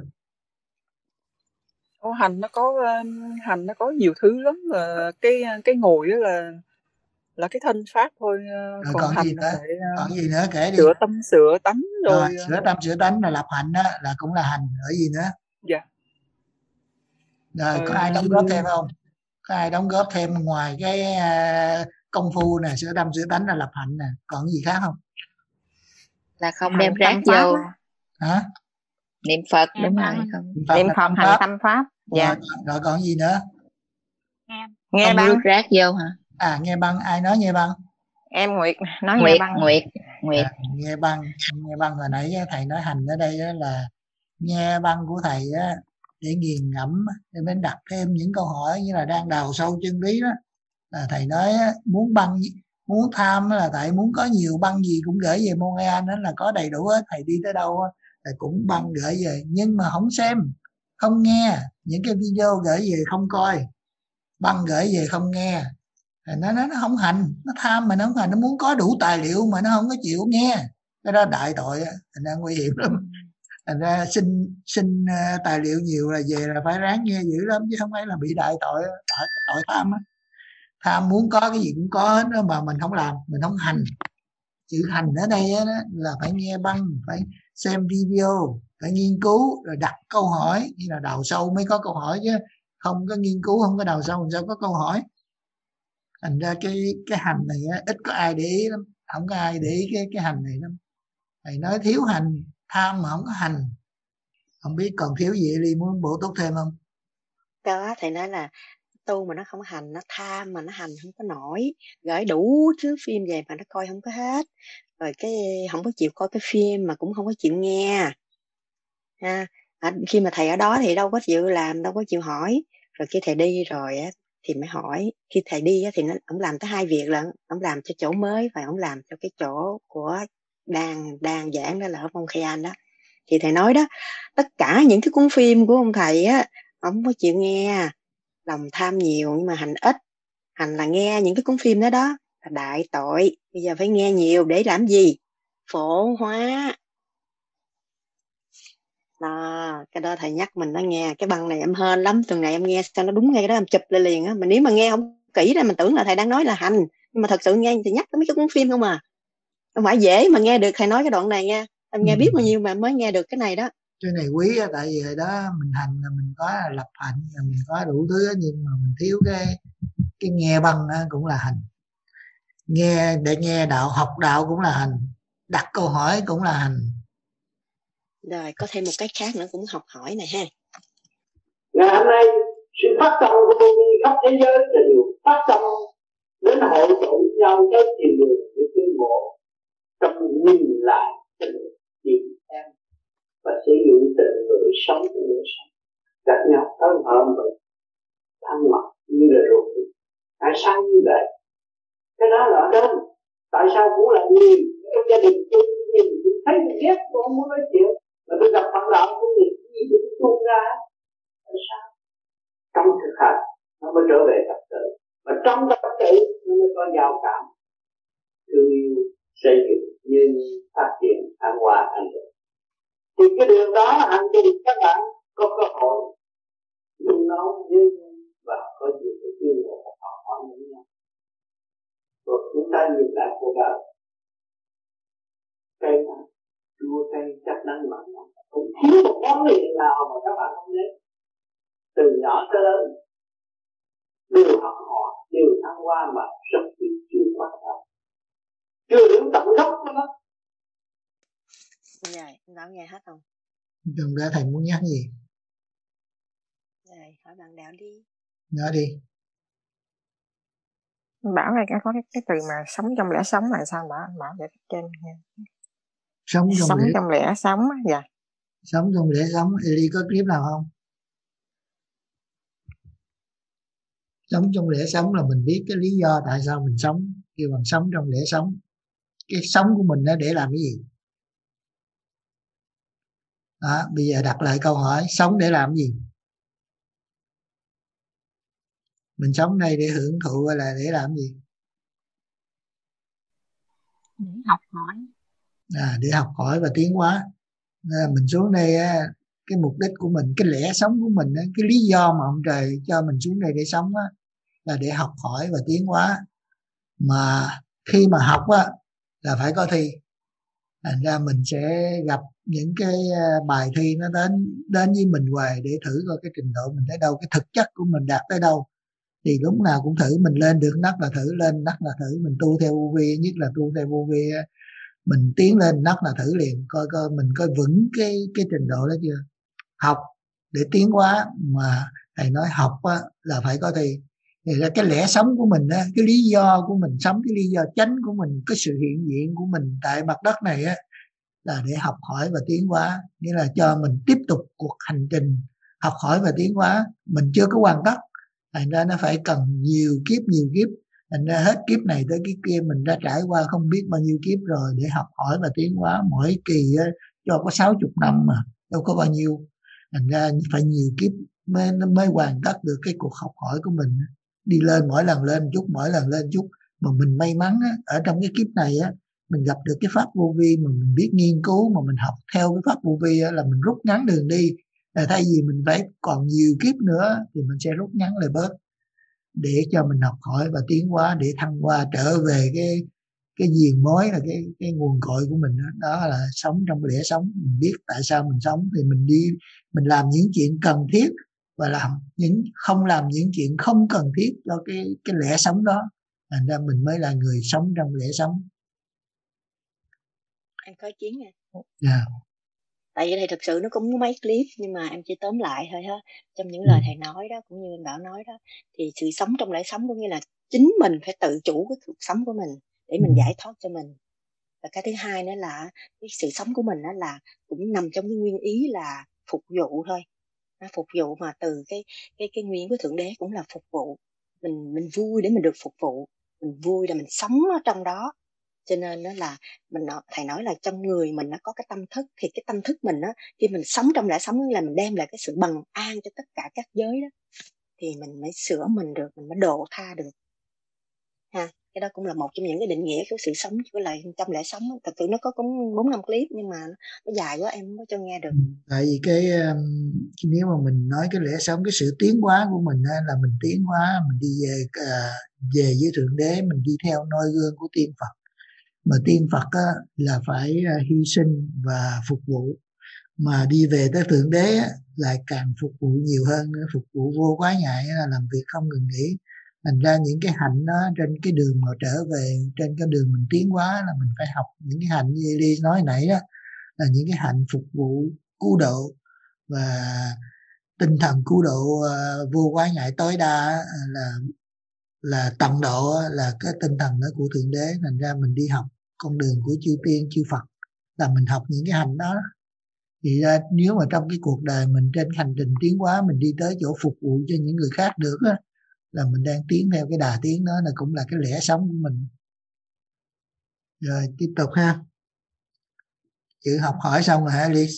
Hành nó có nhiều thứ lắm. Cái ngồi đó là cái thân pháp thôi. Còn hành gì nữa? Còn gì nữa kể đi. Sửa tâm sửa tánh rồi. Sửa tâm sửa tánh là lập hạnh đó, là cũng là hành. Ở gì nữa? Dạ. Rồi có ai đóng góp thêm không? Có ai đóng góp thêm ngoài cái công phu nè, sửa tâm sửa tánh là lập hạnh nè, còn gì khác không? Là không đem rác vô. Hả? Niệm Phật, đúng rồi. Niệm Phật hành tâm pháp. Dạ. Rồi còn gì nữa? Nghe băng. Rước rác vô hả? Nghe băng, ai nói nghe băng? Em Nguyệt nói nghe băng. Nguyệt. Nghe băng hồi nãy thầy nói hành ở đây là nghe băng của thầy á, để nghiền ngẫm, để mình đặt thêm những câu hỏi như là đang đào sâu chân lý đó. Là thầy nói muốn tham là tại muốn có nhiều băng gì cũng gửi về Montreal, đó là có đầy đủ hết. Thầy đi tới đâu thầy cũng băng gửi về, nhưng mà không xem, không nghe những cái video gửi về, không coi, băng gửi về không nghe. Nó không hành, nó tham mà nó không hành, nó muốn có đủ tài liệu mà nó không có chịu nghe, cái đó đại tội, thành ra nguy hiểm lắm. Thành ra xin tài liệu nhiều là về là phải ráng nghe dữ lắm, chứ không phải là bị đại tội, tội tham á. Tham muốn có cái gì cũng có hết đó, mà mình không làm, mình không hành. Chữ hành ở đây đó là phải nghe băng, phải xem video, phải nghiên cứu, rồi đặt câu hỏi, như là đào sâu mới có câu hỏi, chứ không có nghiên cứu, không có đào sâu làm sao có câu hỏi. Thành ra cái hành này ít có ai để ý lắm, không có ai để ý cái hành này lắm. Thầy nói thiếu hành, tham mà không có hành. Không biết còn thiếu gì Ly muốn bổ túc thêm không? Đó, thầy nói là tu mà nó không hành, nó tham mà nó hành không có nổi, gửi đủ thứ phim về mà nó coi không có hết, rồi cái không có chịu coi cái phim mà cũng không có chịu nghe ha. Khi mà thầy ở đó thì đâu có chịu làm, đâu có chịu hỏi, rồi khi thầy đi rồi thì mới hỏi. Khi thầy đi thì ông làm tới hai việc lận, ông làm cho chỗ mới và ông làm cho cái chỗ của đang giảng đó là ở Montreal đó. Thì thầy nói đó, tất cả những cái cuốn phim của ông thầy ông không có chịu nghe, lòng tham nhiều nhưng mà hành ít. Hành là nghe những cái cuốn phim đó là đại tội. Bây giờ phải nghe nhiều để làm gì? Phổ hóa. Đó, cái đó thầy nhắc mình nó nghe. Cái băng này em hên lắm, tuần này em nghe sao nó đúng ngay đó, em chụp lại liền á. Mà nếu mà nghe không kỹ ra mình tưởng là thầy đang nói là hành, nhưng mà thật sự nghe thì nhắc tới mấy cái cuốn phim không à. Không phải dễ mà nghe được thầy nói cái đoạn này nha. Em nghe biết bao nhiêu mà mới nghe được cái này đó. Cái này quý á, tại vì đó mình hành là mình có lập hạnh, là mình có đủ thứ, nhưng mà mình thiếu cái nghe băng cũng là hành. Nghe để nghe đạo, học đạo cũng là hành, đặt câu hỏi cũng là hành. Rồi có thêm một cái khác nữa cũng học hỏi này ha. Ngày hôm nay sự phát tâm của tôi đi khắp thế giới là điều phát tâm đến hội tụ nhau tới tìm đường để tiến bộ, trong nhìn lại tình yêu em và sử dụng tình người sống của người sống, gặp nhau tới hợp và thân mật như là ruột thịt. Tại sao như vậy? Cái đó là ở đâu? Tại sao cũng là nhiều trong gia đình tôi nhìn thấy mình ghét, tôi không muốn nói chuyện, mà tôi gặp bạn đạo tôi nhìn cái gì tôi tuôn ra. Tại sao? Trong thực hành nó mới trở về tập tự, và trong tập tự nó mới có giao cảm, thương yêu, xây dựng, nhân phát triển, an hòa, an định. Thì cái điều đó hành trình các bạn có cơ hội dùng nó như và có nhiều cái chuyên ngộ học hỏi với nhau. Rồi chúng ta nhìn lại cuộc đời, cây nào chua cây chắc đắng mặn, không thiếu một món liền nào mà các bạn không biết. Từ nhỏ tới lớn đều học hỏi, đều thăng hoa mà rất chưa quan trọng, chưa đến tận gốc của nó. Dạ, em nói nghe hết không? Trong đó thầy muốn nhắc gì? Rồi, hỏi bạn đạo đi. Nói đi. Bảo là có cái từ mà sống trong lẽ sống là sao bảo để trên nha. Sống trong lẽ sống á, dạ. Sống trong lẽ sống, Eli có clip nào không? Sống trong lẽ sống là mình biết cái lý do tại sao mình sống, kêu bằng sống trong lẽ sống. Cái sống của mình nó để làm cái gì? Đó, bây giờ đặt lại câu hỏi, sống để làm cái gì? Mình sống đây để hưởng thụ hay là để làm cái gì? Để học hỏi. Để học hỏi và tiến hóa. Mình xuống đây cái mục đích của mình, cái lẽ sống của mình, cái lý do mà ông trời cho mình xuống đây để sống là để học hỏi và tiến hóa. Mà khi mà học là phải có thi, thành ra mình sẽ gặp những cái bài thi nó đến với mình hoài để thử coi cái trình độ mình tới đâu, cái thực chất của mình đạt tới đâu. Thì lúc nào cũng thử, mình lên được nấc là thử, lên nấc là thử, mình tu theo vô vi, nhất là tu theo vô vi, mình tiến lên nấc là thử liền, coi mình coi vững cái trình độ đó chưa. Học để tiến hóa, mà thầy nói học là phải có thi. Thì là cái lẽ sống của mình cái lý do của mình sống, cái lý do chánh của mình, cái sự hiện diện của mình tại mặt đất này là để học hỏi và tiến hóa, nghĩa là cho mình tiếp tục cuộc hành trình học hỏi và tiến hóa. Mình chưa có hoàn tất, thành ra nó phải cần nhiều kiếp, thành ra hết kiếp này tới kiếp kia mình đã trải qua không biết bao nhiêu kiếp rồi để học hỏi và tiến hóa. Mỗi kỳ cho có 60 năm mà đâu có bao nhiêu, thành ra phải nhiều kiếp mới hoàn tất được cái cuộc học hỏi của mình, đi lên mỗi lần lên chút, mỗi lần lên chút. Mà mình may mắn ở trong cái kiếp này mình gặp được cái pháp vô vi mà mình biết nghiên cứu, mà mình học theo cái pháp vô vi là mình rút ngắn đường đi. Là thay vì mình phải còn nhiều kiếp nữa thì mình sẽ rút ngắn lại bớt để cho mình học hỏi và tiến hóa, để thăng hoa trở về cái diền mối, là cái nguồn cội của mình. Đó là sống trong lẽ sống. Mình biết tại sao mình sống thì mình làm những chuyện cần thiết và không làm những chuyện không cần thiết cho cái lẽ sống đó. Thành ra mình mới là người sống trong lẽ sống. Em có ý kiến nè. Yeah. Tại vì thầy thực sự nó cũng có mấy clip, nhưng mà em chỉ tóm lại thôi ha. Trong những lời thầy nói đó, cũng như anh Bảo nói đó, thì sự sống trong lẽ sống có nghĩa là chính mình phải tự chủ cái cuộc sống của mình để mình giải thoát cho mình. Và cái thứ hai nữa là cái sự sống của mình đó là cũng nằm trong cái nguyên ý là phục vụ thôi. Phục vụ mà từ cái nguyên của Thượng Đế cũng là phục vụ. Mình vui để mình được phục vụ, mình vui là mình sống ở trong đó. Cho nên đó là thầy nói là trong người mình nó có cái tâm thức, thì cái tâm thức mình khi mình sống trong lẽ sống là mình đem lại cái sự bằng an cho tất cả các giới đó, thì mình mới sửa mình được, mình mới độ tha được ha. Cái đó cũng là một trong những cái định nghĩa của sự sống với lại trong lẽ sống. Thật sự nó có cũng 4-5 clip nhưng mà nó dài quá em không có cho nghe được. Tại vì nếu mà mình nói cái lẽ sống, cái sự tiến hóa của mình là mình tiến hóa, mình đi về với Thượng Đế, mình đi theo noi gương của tiên Phật. Mà tiên Phật là phải hy sinh và phục vụ, mà đi về tới Thượng Đế lại càng phục vụ nhiều hơn, phục vụ vô quá nhại, làm việc không ngừng nghỉ. Thành ra những cái hạnh đó trên cái đường mà trở về, trên cái đường mình tiến hóa là mình phải học những cái hạnh như Eli nói nãy đó, là những cái hạnh phục vụ, cứu độ và tinh thần cứu độ vô quá nhại tối đa, là tận độ, là cái tinh thần đó của Thượng Đế. Thành ra mình đi học con đường của chư tiên chư Phật là mình học những cái hành đó. Thì ra nếu mà trong cái cuộc đời mình trên hành trình tiến hóa, mình đi tới chỗ phục vụ cho những người khác được là mình đang tiến theo cái đà tiến đó, là cũng là cái lẽ sống của mình. Rồi tiếp tục ha. Chữ học hỏi xong rồi hả Alice?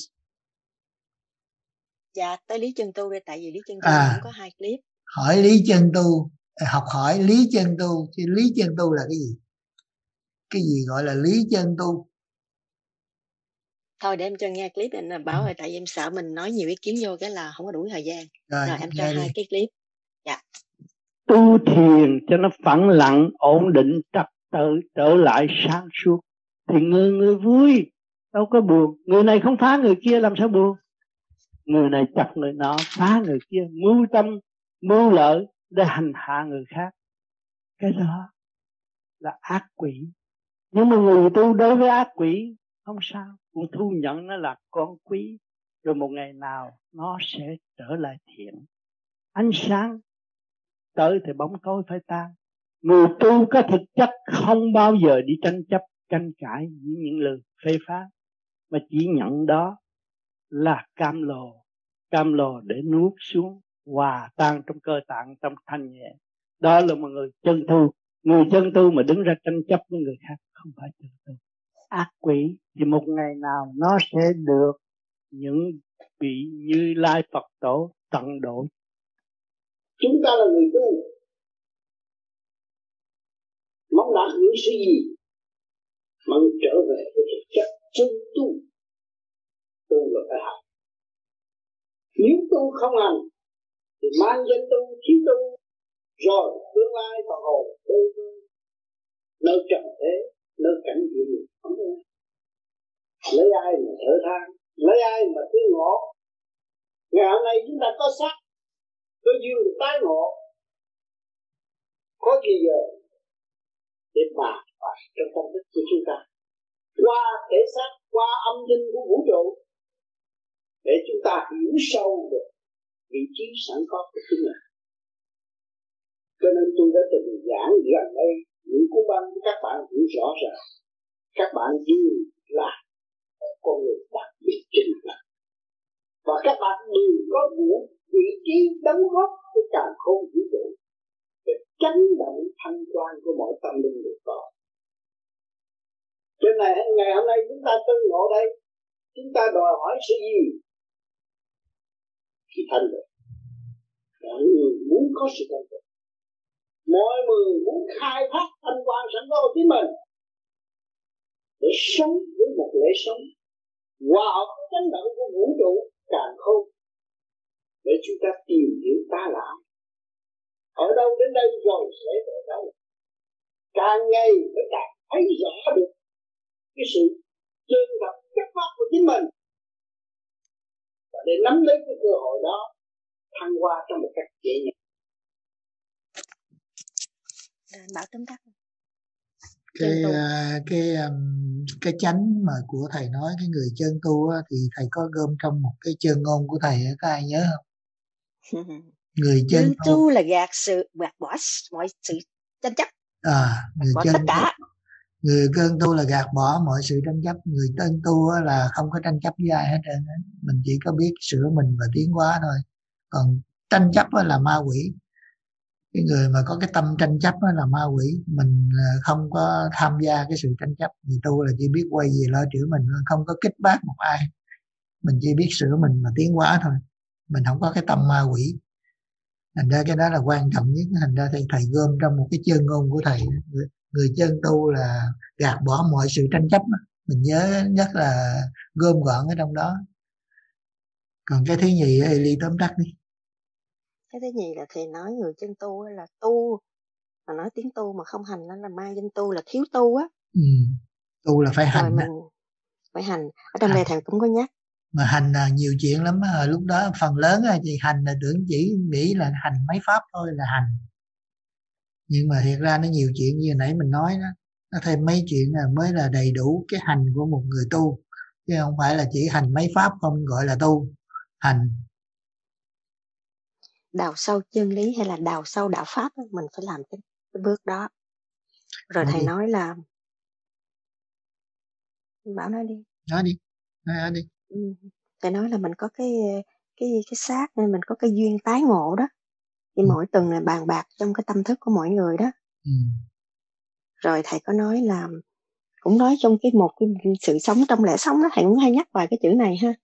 Dạ, tới Lý Chân Tu đây, tại vì Lý Chân Tu cũng có 2 clip. Hỏi Lý Chân Tu, học hỏi Lý Chân Tu. Chứ Lý Chân Tu là cái gì? Cái gì gọi là Lý Chân Tu? Thôi để em cho nghe clip anh Bảo rồi, tại vì em sợ mình nói nhiều ý kiến vô cái là không có đủ thời gian. Rồi em cho 2 cái clip. Dạ. Tu thiền cho nó phẳng lặng, ổn định, trật tự, trở lại sáng suốt thì người vui, đâu có buồn. Người này không phá người kia làm sao buồn. Người này chặt người nọ, phá người kia, mưu tâm, mưu lợi để hành hạ người khác. Cái đó là ác quỷ. Nhưng mà người tu đối với ác quỷ không sao, cũng thu nhận nó là con quý. rồi một ngày nào nó sẽ trở lại thiện. Ánh sáng tới thì bóng tối phải tan. Người tu có thực chất không bao giờ đi tranh chấp, tranh cãi với những lời phê phán, mà chỉ nhận đó là cam lồ để nuốt xuống, hòa tan trong cơ tạng, trong thanh nhẹ. Đó là một người chân tu. Người chân tu mà đứng ra tranh chấp với người khác không phải chân tu. Ác quỷ thì một ngày nào nó sẽ được những vị Như Lai Phật Tổ tận độ. Chúng ta là người tu, mong đạt những sự gì, mong trở về với thực chất chân tu. Tu là phải học. Nếu tu không hành thì mang danh tu, thiếu tu, rồi tương lai và hồn đối với nơi trần thế, nơi cảnh địa ngục không có. Lấy ai mà thở than, lấy ai mà tiến ngộ. Ngày hôm nay chúng ta có sắc, có duyên được tái ngộ, có gì giờ để mà trong tâm thức của chúng ta qua thể xác, qua âm thanh của vũ trụ, để chúng ta hiểu sâu được vị trí sẵn có của chúng ta. Cho nên tôi đã từng giảng gần đây những cuốn băng của các bạn hiểu rõ ràng. Các bạn đều là một con người đặc biệt chính là, và các bạn đều có vị trí đóng góp của càn khôn vũ trụ để chấn động thanh quan của mọi tâm linh được có. Cho nên ngày hôm nay chúng ta tương ngộ đây, chúng ta đòi hỏi sự gì thì thành được. Mọi người muốn có sự thành được, mọi người muốn khai thác thanh quan sẵn có của chính mình để sống với một lễ sống hòa hợp với chấn động của vũ trụ càn khôn, để chúng ta tìm hiểu ta là ở đâu đến đây rồi sẽ về đâu. Càng ngày mới càng thấy rõ được cái sự chân thật chất phát của chính mình, và để nắm lấy cái cơ hội đó thăng hoa trong một cách dễ dàng. Bảo tóm tắt cái chánh mà của thầy nói, cái người chân tu á, thì thầy có gom trong một cái chân ngôn của thầy, có ai nhớ không? Người chân tu là gạt bỏ mọi sự tranh chấp, người bỏ chân tất cả. Người chân tu là gạt bỏ mọi sự tranh chấp. Người chân tu là không có tranh chấp với ai hết trơn. Mình chỉ có biết sửa mình và tiến hóa thôi. Còn tranh chấp là ma quỷ. Cái người mà có cái tâm tranh chấp là ma quỷ. Mình không có tham gia cái sự tranh chấp. Người tu là chỉ biết quay về lo chữa mình, không có kích bác một ai. Mình chỉ biết sửa mình và tiến hóa thôi. Mình không có cái tâm ma quỷ. Thành ra cái đó là quan trọng nhất. Thành ra thầy gom trong một cái chân ngôn của thầy. Người chân tu là gạt bỏ mọi sự tranh chấp. Mình nhớ nhất là gom gọn ở trong đó. Còn cái thứ nhì thì Ly tóm tắt đi. Cái thứ nhì là thầy nói người chân tu là tu, mà nói tiếng tu mà không hành nó là mang danh tu, là thiếu tu á. Tu là phải hành. Rồi mình phải hành. Ở trong đây thầy cũng có nhắc. Mà hành là nhiều chuyện lắm. Lúc đó phần lớn thì hành là tưởng chỉ nghĩ là hành mấy pháp thôi là hành. Nhưng mà thiệt ra nó nhiều chuyện như nãy mình nói đó. Nó thêm mấy chuyện là mới là đầy đủ cái hành của một người tu. Chứ không phải là chỉ hành mấy pháp không gọi là tu. Hành. Đào sâu chân lý hay là đào sâu đạo pháp, mình phải làm cái bước đó. Rồi thầy nói là... Bảo nói đi. Nói đi. Thầy nói là mình có cái xác nên mình có cái duyên tái ngộ đó. Thì mỗi tuần là bàn bạc trong cái tâm thức của mỗi người đó. Rồi thầy có nói là cũng nói trong cái sự sống trong lẽ sống đó, thầy cũng hay nhắc vài cái chữ này ha.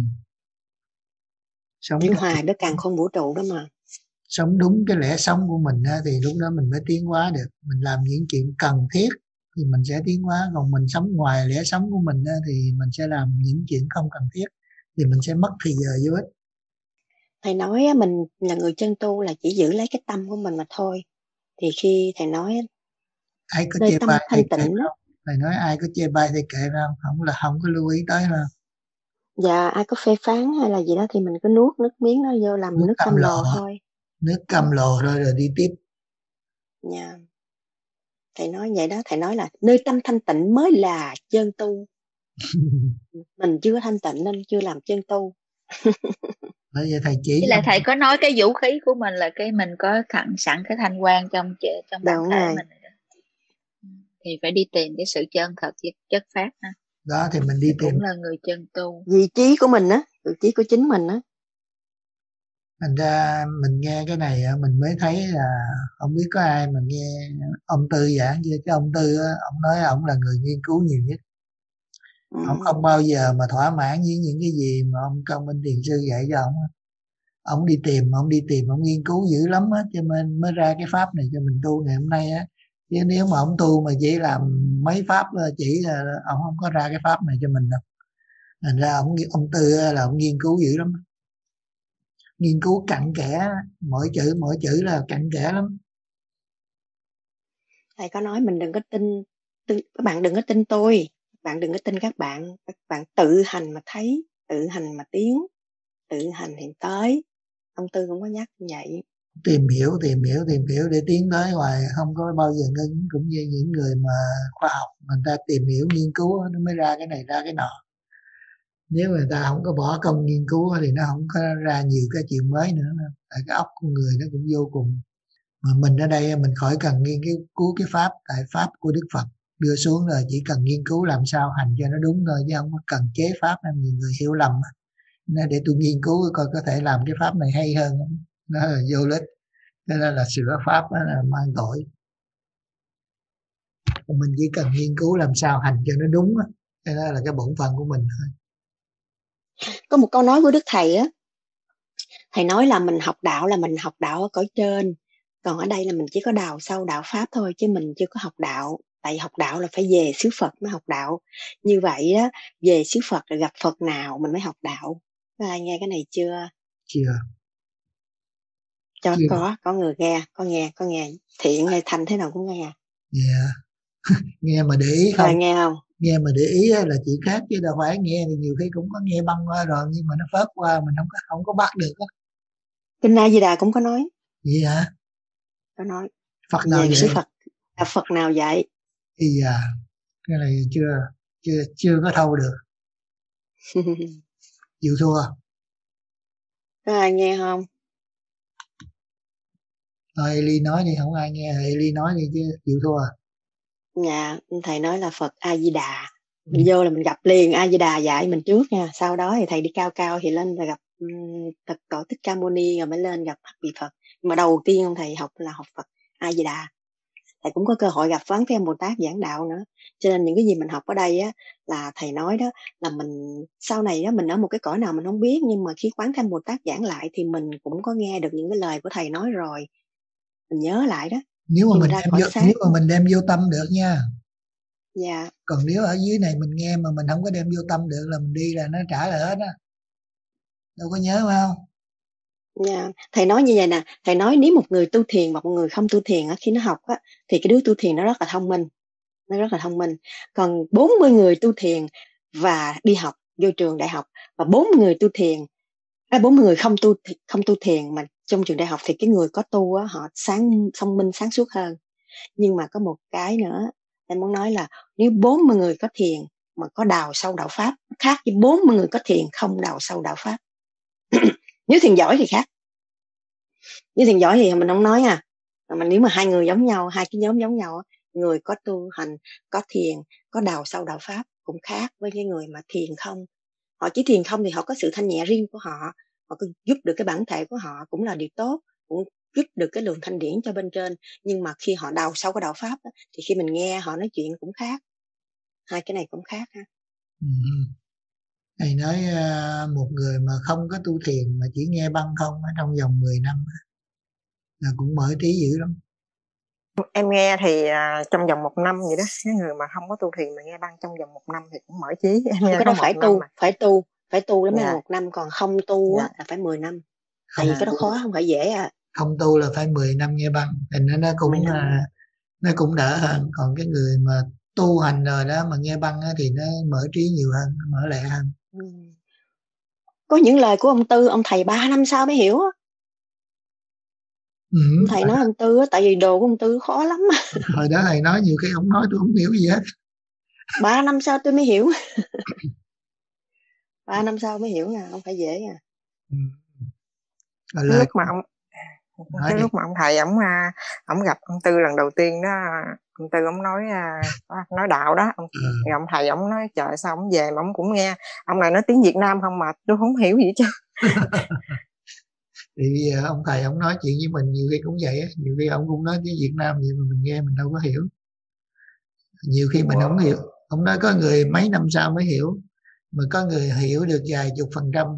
Điều hòa đất càng không vũ trụ đó mà. Sống đúng cái lẽ sống của mình thì lúc đó mình mới tiến hóa được. Mình làm những chuyện cần thiết thì mình sẽ tiến hóa. Còn mình sống ngoài lẽ sống của mình thì mình sẽ làm những chuyện không cần thiết, thì mình sẽ mất thời giờ vô ích. Thầy nói mình là người chân tu là chỉ giữ lấy cái tâm của mình mà thôi. Thì khi thầy nói ai có chê bai thì kệ đâu. Thầy nói ai có chê bai thì kệ đâu, không có lưu ý tới đâu. Dạ, ai có phê phán hay là gì đó thì mình cứ nuốt nước miếng nó vô làm nước cam lồ thôi. Nước cam lồ rồi đi tiếp. Dạ. Thầy nói vậy đó, thầy nói là nơi tâm thanh tịnh mới là chân tu. Mình chưa thanh tịnh nên chưa làm chân tu. Bởi vì thầy chỉ với lại thầy có nói cái vũ khí của mình là cái mình có sẵn cái thanh quan trong bản Đúng thể rồi. mình, thì phải đi tìm cái sự chân thật chất phát ha. Đó thì mình đi tìm cũng là người chân tu, vị trí của mình á, vị trí của chính mình á. Thành ra mình nghe cái này mình mới thấy là không biết có ai mà nghe ông Tư giảng chưa, chứ ông Tư ông nói ông là người nghiên cứu nhiều nhất. Ông không bao giờ mà thỏa mãn với những cái gì mà ông Công Minh Thiền Sư dạy cho ông đi tìm, ông nghiên cứu dữ lắm á, cho nên mới ra cái pháp này cho mình tu ngày hôm nay á. Chứ nếu mà ông tu mà chỉ làm mấy pháp chỉ là ông không có ra cái pháp này cho mình đâu. Thành ra ông Tư là ông nghiên cứu dữ lắm, nghiên cứu cặn kẽ, mỗi chữ là cặn kẽ lắm. Thầy có nói mình đừng có tin, các bạn đừng có tin tôi, bạn đừng có tin các bạn tự hành mà thấy, tự hành mà tiến, tự hành thì tới. Ông Tư cũng có nhắc như vậy. Tìm hiểu để tiến tới hoài, không có bao giờ ngưng. Cũng như những người mà khoa học, người ta tìm hiểu nghiên cứu nó mới ra cái này ra cái nọ. Nếu người ta không có bỏ công nghiên cứu thì nó không có ra nhiều cái chuyện mới nữa. Tại cái óc con người nó cũng vô cùng. Mà mình ở đây mình khỏi cần nghiên cứu cái pháp, tại pháp của Đức Phật đưa xuống rồi, chỉ cần nghiên cứu làm sao hành cho nó đúng thôi, chứ không có cần chế pháp. Nên nhiều người hiểu lầm nên để tôi nghiên cứu coi có thể làm cái pháp này hay hơn không, nó là vô lích. Thế nên là sửa pháp đó là mang tội. Mình chỉ cần nghiên cứu làm sao hành cho nó đúng đó. Thế đó là cái bổn phận của mình thôi. Có một câu nói của Đức Thầy á, Thầy nói là mình học đạo là mình học đạo ở cõi trên, còn ở đây là mình chỉ có đào sâu đạo pháp thôi, chứ mình chưa có học đạo. Tại học đạo là phải về xứ Phật mới học đạo. Như vậy á, về xứ Phật là gặp Phật nào mình mới học đạo. Có ai nghe cái này chưa? Chưa. Có người nghe, có nghe thiện hay thanh thế nào cũng nghe. Nghe mà để ý không? Nghe không? Nghe mà để ý là chuyện khác, chứ đâu phải nghe thì nhiều khi cũng có nghe băng qua rồi, nhưng mà nó phớt qua mình không có bắt được á. Kinh A Di Đà cũng có nói. Vậy hả? Có nói. Phật nào về vậy? Phật là Phật nào vậy? Thì cái này chưa có thâu được. Chịu thua. Có ai nghe không? Thôi Eli nói đi, không ai nghe, Eli nói đi chứ chịu thua. Dạ, thầy nói là Phật A Di Đà. Mình vô là mình gặp liền A Di Đà dạy mình trước nha. Sau đó thì thầy đi cao thì lên là gặp Phật Tổ Thích Ca Mâu Ni, rồi mới lên gặp vị Phật. Nhưng mà đầu tiên ông thầy học là học Phật A Di Đà. Thầy cũng có cơ hội gặp Quán Thế Âm Bồ Tát giảng đạo nữa. Cho nên những cái gì mình học ở đây á, là thầy nói đó là mình sau này đó mình ở một cái cõi nào mình không biết, nhưng mà khi Quán Thế Âm Bồ Tát giảng lại thì mình cũng có nghe được những cái lời của thầy nói rồi. Mình nhớ lại đó. Nếu mà mình đem vô tâm được nha. Dạ. Còn nếu ở dưới này mình nghe mà mình không có đem vô tâm được là mình đi là nó trả lại hết á. Đâu có nhớ phải không? Dạ. Thầy nói như vậy nè, thầy nói nếu một người tu thiền và một người không tu thiền á, khi nó học á, thì cái đứa tu thiền nó rất là thông minh. Nó rất là thông minh. Còn 40 người tu thiền và đi học, vô trường đại học, và 40 người tu thiền, 40 người không tu thiền mà trong trường đại học, thì cái người có tu á, họ thông minh sáng suốt hơn. Nhưng mà có một cái nữa em muốn nói là nếu 40 người có thiền mà có đào sâu đạo pháp, khác với 40 người có thiền không đào sâu đạo pháp. Nếu thiền giỏi thì khác. Nếu thiền giỏi thì mình không nói mà nếu mà hai người giống nhau, hai cái nhóm giống nhau, người có tu hành, có thiền, có đào sâu đạo pháp cũng khác với cái người mà thiền không. Họ chỉ thiền không thì họ có sự thanh nhẹ riêng của họ, họ có giúp được cái bản thể của họ cũng là điều tốt, cũng giúp được cái luồng thanh điển cho bên trên. Nhưng mà khi họ đào sâu cái đạo pháp đó, thì khi mình nghe họ nói chuyện cũng khác. Hai cái này cũng khác ha. Thầy nói một người mà không có tu thiền mà chỉ nghe băng không ở trong vòng 10 năm là cũng mở trí dữ lắm. Em nghe thì trong vòng 1 năm vậy đó. Cái người mà không có tu thiền mà nghe băng trong vòng 1 năm thì cũng mở trí. Em không, nghe cái đó phải tu lắm, dạ. 1 năm, còn không tu á là phải 10 năm. Tại vì cái đó khó, không phải dễ Không tu là phải 10 năm nghe băng, thành nó cũng đỡ hơn. Còn cái người mà tu hành rồi đó mà nghe băng thì nó mở trí nhiều hơn, nó mở lẹ hơn. Có những lời của ông Tư, ông thầy 3 năm sau mới hiểu á. Ông thầy nói ông Tư á, tại vì đồ của ông Tư khó lắm. Hồi đó thầy nói nhiều cái ông nói tôi không hiểu gì hết. 3 năm sau tôi mới hiểu. 3 năm sau mới hiểu nè, không phải dễ nè. Cái lúc mà ông thầy ổng gặp ông Tư lần đầu tiên đó, ông Tư ổng nói đạo đó, ông thầy ổng nói trời sao ổng về mà ổng cũng nghe ông này nói tiếng Việt Nam không mà tôi không hiểu gì chứ. Thì ông thầy ông nói chuyện với mình nhiều khi cũng vậy á, nhiều khi ông cũng nói tiếng Việt Nam vậy mà mình nghe mình đâu có hiểu, nhiều khi mình không hiểu. Ông nói có người mấy năm sau mới hiểu, mà có người hiểu được vài chục %.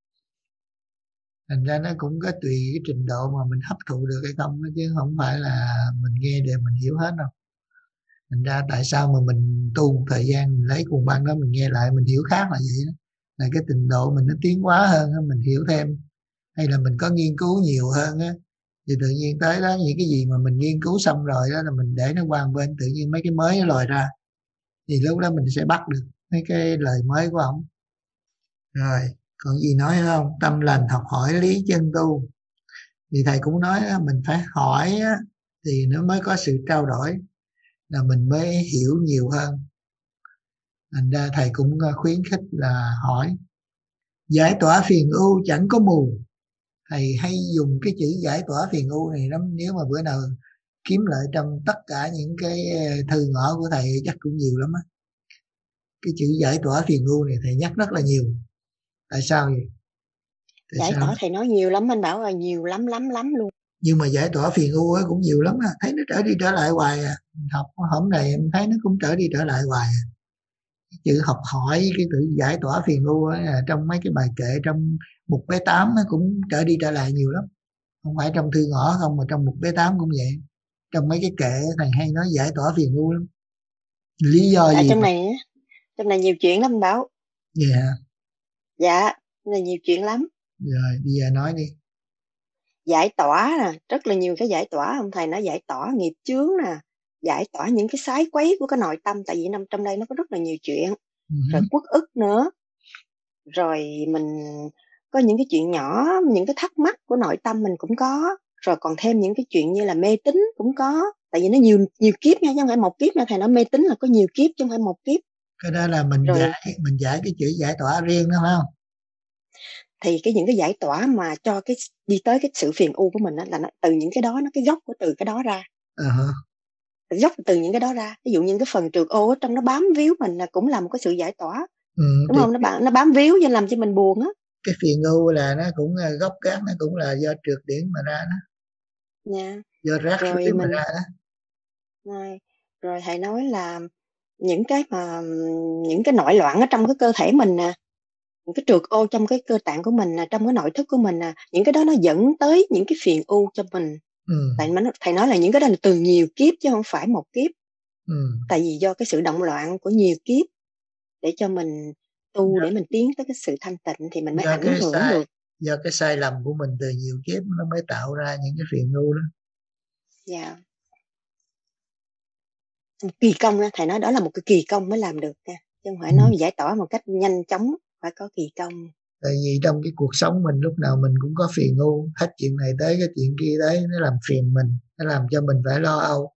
Thành ra nó cũng có tùy cái trình độ mà mình hấp thụ được hay không, chứ không phải là mình nghe để mình hiểu hết đâu. Thành ra tại sao mà mình tu một thời gian mình lấy cuồng băng đó mình nghe lại mình hiểu khác là vậy đó, là cái trình độ mình nó tiến hóa hơn, mình hiểu thêm, hay là mình có nghiên cứu nhiều hơn á, thì tự nhiên tới đó những cái gì mà mình nghiên cứu xong rồi đó là mình để nó qua một bên, tự nhiên mấy cái mới nó lòi ra, thì lúc đó mình sẽ bắt được mấy cái lời mới của ổng. Rồi còn gì nói không? Tâm lành học hỏi lý chân tu, thì thầy cũng nói mình phải hỏi thì nó mới có sự trao đổi, là mình mới hiểu nhiều hơn. Thành ra thầy cũng khuyến khích là hỏi. Giải tỏa phiền ưu chẳng có mù, thầy hay dùng cái chữ giải tỏa phiền ưu này lắm, nếu mà bữa nào kiếm lại trong tất cả những cái thư ngõ của thầy chắc cũng nhiều lắm á. Cái chữ giải tỏa phiền ưu này thầy nhắc rất là nhiều. Tại sao vậy? Giải tỏa thầy nói nhiều lắm, anh bảo là nhiều lắm luôn. Nhưng mà giải tỏa phiền ưu cũng nhiều lắm á, thấy nó trở đi trở lại hoài à. Học hôm nay em thấy nó cũng trở đi trở lại hoài à. Chữ học hỏi, cái tự giải tỏa phiền ưu trong mấy cái bài kệ trong mục B8 nó cũng trở đi trở lại nhiều lắm, không phải trong thư ngõ không mà trong mục B8 cũng vậy. Trong mấy cái kệ thầy hay nói giải tỏa phiền ưu lắm. Lý do gì? Trong này nhiều chuyện lắm anh Bảo. Dạ, này nhiều chuyện lắm. Rồi bây giờ nói đi. Giải tỏa nè, rất là nhiều cái giải tỏa. Ông thầy nói giải tỏa nghiệp chướng nè, giải tỏa những cái sái quấy của cái nội tâm, tại vì trong đây nó có rất là nhiều chuyện. Rồi uất ức nữa, rồi mình có những cái chuyện nhỏ, những cái thắc mắc của nội tâm mình cũng có, rồi còn thêm những cái chuyện như là mê tín cũng có, tại vì nó nhiều kiếp nha, chứ không phải một kiếp nha. Thầy nói mê tín là có nhiều kiếp chứ không phải một kiếp. Cái đó là mình giải cái chữ giải tỏa riêng đó phải không? Thì những cái giải tỏa mà cho cái đi tới cái sự phiền u của mình đó, là nó từ những cái đó, nó cái gốc của từ cái đó ra. Gốc từ những cái đó ra. Ví dụ như cái phần trượt ô ở trong nó bám víu mình là cũng là một cái sự giải tỏa. Đúng không? Nó bám víu cho làm cho mình buồn á. Cái phiền u là nó cũng gốc gác, nó cũng là do trượt điển mà ra đó. Do rác rưới mà ra đó. Rồi thầy nói là những cái nội loạn ở trong cái cơ thể mình nè, những cái trượt ô trong cái cơ tạng của mình nè, trong cái nội thức của mình nè, những cái đó nó dẫn tới những cái phiền u cho mình. Thầy nói là những cái đó là từ nhiều kiếp chứ không phải một kiếp. Tại vì do cái sự động loạn của nhiều kiếp, để cho mình tu, để mình tiến tới cái sự thanh tịnh thì mình mới ảnh hưởng được. Do cái sai lầm của mình từ nhiều kiếp nó mới tạo ra những cái phiền u đó. Dạ. Kỳ công thầy nói đó là một cái kỳ công mới làm được nha, chứ không phải nói giải tỏa một cách nhanh chóng, phải có kỳ công. Tại vì trong cái cuộc sống mình lúc nào mình cũng có phiền u, hết chuyện này tới cái chuyện kia đấy, nó làm phiền mình, nó làm cho mình phải lo âu.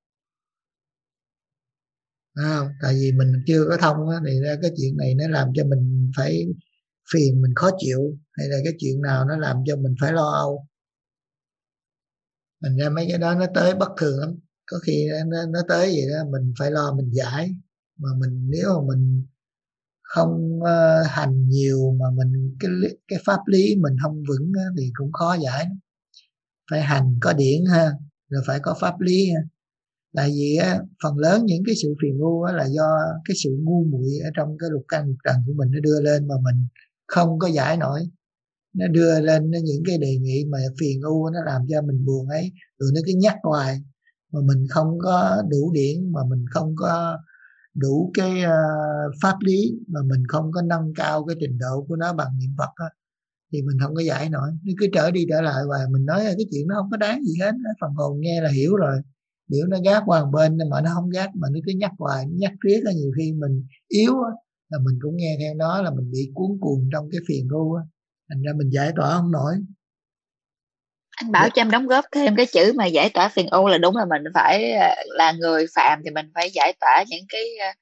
Tại vì mình chưa có thông á, thì ra cái chuyện này nó làm cho mình phải phiền, mình khó chịu, hay là cái chuyện nào nó làm cho mình phải lo âu. Thành ra mấy cái đó nó tới bất thường lắm, có khi nó tới vậy đó, mình phải lo mình giải. Mà mình nếu mà mình không hành nhiều, mà mình cái pháp lý mình không vững á, thì cũng khó giải. Phải hành có điển ha, rồi phải có pháp lý ha. Tại vì phần lớn những cái sự phiền u là do cái sự ngu muội ở trong cái lục căn lục trần của mình nó đưa lên, mà mình không có giải nổi. Nó đưa lên những cái đề nghị mà phiền u, nó làm cho mình buồn ấy, rồi nó cứ nhắc hoài, mà mình không có đủ điển, mà mình không có đủ cái pháp lý, mà mình không có nâng cao cái trình độ của nó bằng niệm Phật đó, thì mình không có giải nổi. Nó cứ trở đi trở lại hoài. Mình nói là cái chuyện nó không có đáng gì hết, phần hồn nghe là hiểu rồi, nếu nó gác qua một bên mà nó không gác, mà nó cứ nhắc hoài, nó nhắc riết là nhiều khi mình yếu là mình cũng nghe theo nó, là mình bị cuốn cuồng trong cái phiền u, thành ra mình giải tỏa không nổi. Anh Bảo cho em đóng góp thêm cái chữ mà giải tỏa phiền u là đúng, là mình phải là người phàm thì mình phải giải tỏa những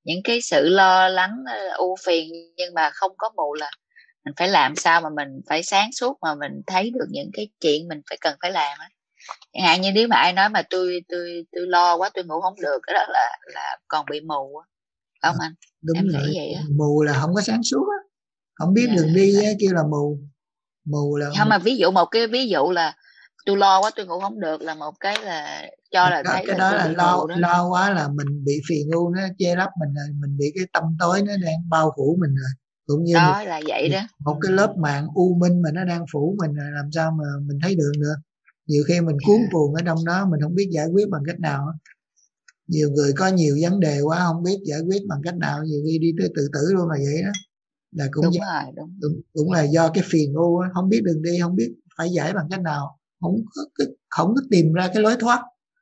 những cái sự lo lắng, ưu phiền, nhưng mà không có mù là mình phải làm sao mà mình phải sáng suốt mà mình thấy được những cái chuyện mình cần phải làm á. Chẳng hạn như nếu mà ai nói mà tôi lo quá, tôi ngủ không được, cái đó là còn bị mù á, không anh? Đúng em rồi, nghĩ vậy á. mù là không có sáng suốt á, không biết đường đi á, kêu là mù. Mù là không, mà một cái ví dụ là tôi lo quá tôi ngủ không được là một cái là cho là thấy cái là đó tôi là bị lo mù đó. lo quá là mình bị phiền u nó che lấp mình rồi, mình bị cái tâm tối nó đang bao phủ mình rồi, cũng như đó là vậy đó. một cái lớp màng u minh mà nó đang phủ mình rồi, làm sao mà mình thấy đường được. Nhiều khi mình cuốn cuồng ở trong đó, mình không biết giải quyết bằng cách nào. Nhiều người có nhiều vấn đề quá không biết giải quyết bằng cách nào, nhiều khi đi tới tự tử luôn là vậy đó, là cũng đúng do, rồi, cũng là do cái phiền u, không biết đường đi, không biết phải giải bằng cách nào, không có tìm ra cái lối thoát,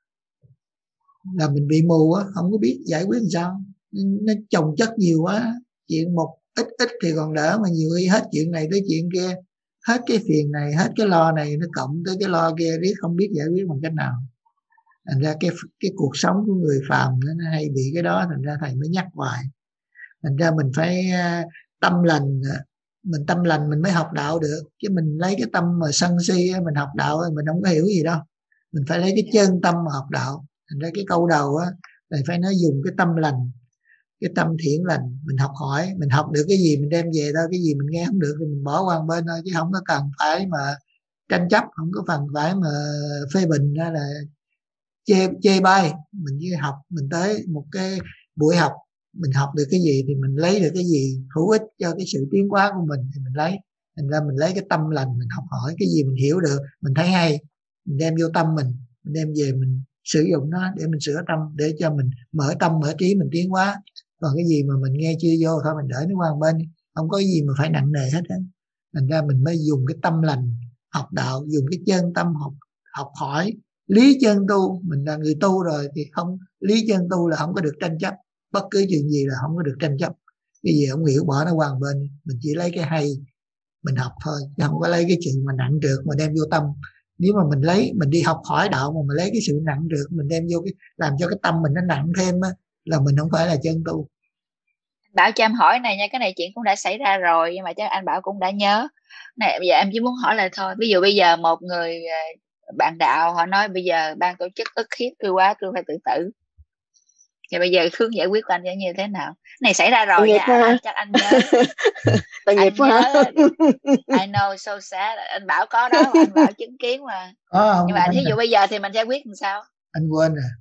là mình bị mù á, không có biết giải quyết làm sao. Nó chồng chất nhiều quá, chuyện một ít thì còn đỡ, mà nhiều khi hết chuyện này tới chuyện kia, hết cái phiền này, hết cái lo này, nó cộng tới cái lo kia, riết không biết giải quyết bằng cách nào. Thành ra cái cuộc sống của người phàm nó hay bị cái đó, thành ra thầy mới nhắc hoài. Thành ra mình phải tâm lành, mình tâm lành mình mới học đạo được, chứ mình lấy cái tâm mà sân si mình học đạo mình không có hiểu gì đâu. Mình phải lấy cái chân tâm mà học đạo. Thành ra cái câu đầu á, thầy phải nói dùng cái tâm lành, cái tâm thiện lành, mình học hỏi, mình học được cái gì mình đem về thôi, cái gì mình nghe không được thì mình bỏ qua một bên thôi, chứ không có cần phải mà tranh chấp, không có phần phải mà phê bình hay là chê bai. Mình chỉ học, mình tới một cái buổi học, mình học được cái gì thì mình lấy được cái gì hữu ích cho cái sự tiến hóa của mình thì mình lấy. Thành ra mình lấy cái tâm lành, mình học hỏi cái gì mình hiểu được, mình thấy hay, mình đem vô tâm mình đem về mình sử dụng nó để mình sửa tâm, để cho mình mở tâm mở trí mình tiến hóa. Còn cái gì mà mình nghe chưa vô thôi mình để nó qua một bên, không có gì mà phải nặng nề hết á. Thành ra mình mới dùng cái tâm lành học đạo, dùng cái chân tâm học hỏi lý chân tu. Mình là người tu rồi thì không, lý chân tu là không có được tranh chấp, bất cứ chuyện gì là không có được tranh chấp. Cái gì không hiểu bỏ nó qua một bên, mình chỉ lấy cái hay mình học thôi, chứ không có lấy cái chuyện mà nặng trược mà đem vô tâm. Nếu mà mình đi học hỏi đạo mà mình lấy cái sự nặng trược mình đem vô cái làm cho cái tâm mình nó nặng thêm á, là mình không phải là chân tu. Bảo cho em hỏi này nha, cái này chuyện cũng đã xảy ra rồi nhưng mà chắc anh Bảo cũng đã nhớ này. Bây giờ em chỉ muốn hỏi lại thôi, ví dụ bây giờ một người bạn đạo họ nói bây giờ ban tổ chức ức hiếp tôi quá, tôi phải tự tử, thì bây giờ hướng giải quyết của anh sẽ như thế nào? Này xảy ra rồi nha, chắc anh nhớ. Tội nghiệp quá. I know, so sad. Anh Bảo có đó mà, anh Bảo chứng kiến mà. Nhưng mà thí dụ bây giờ thì mình sẽ quyết làm sao? Anh quên rồi.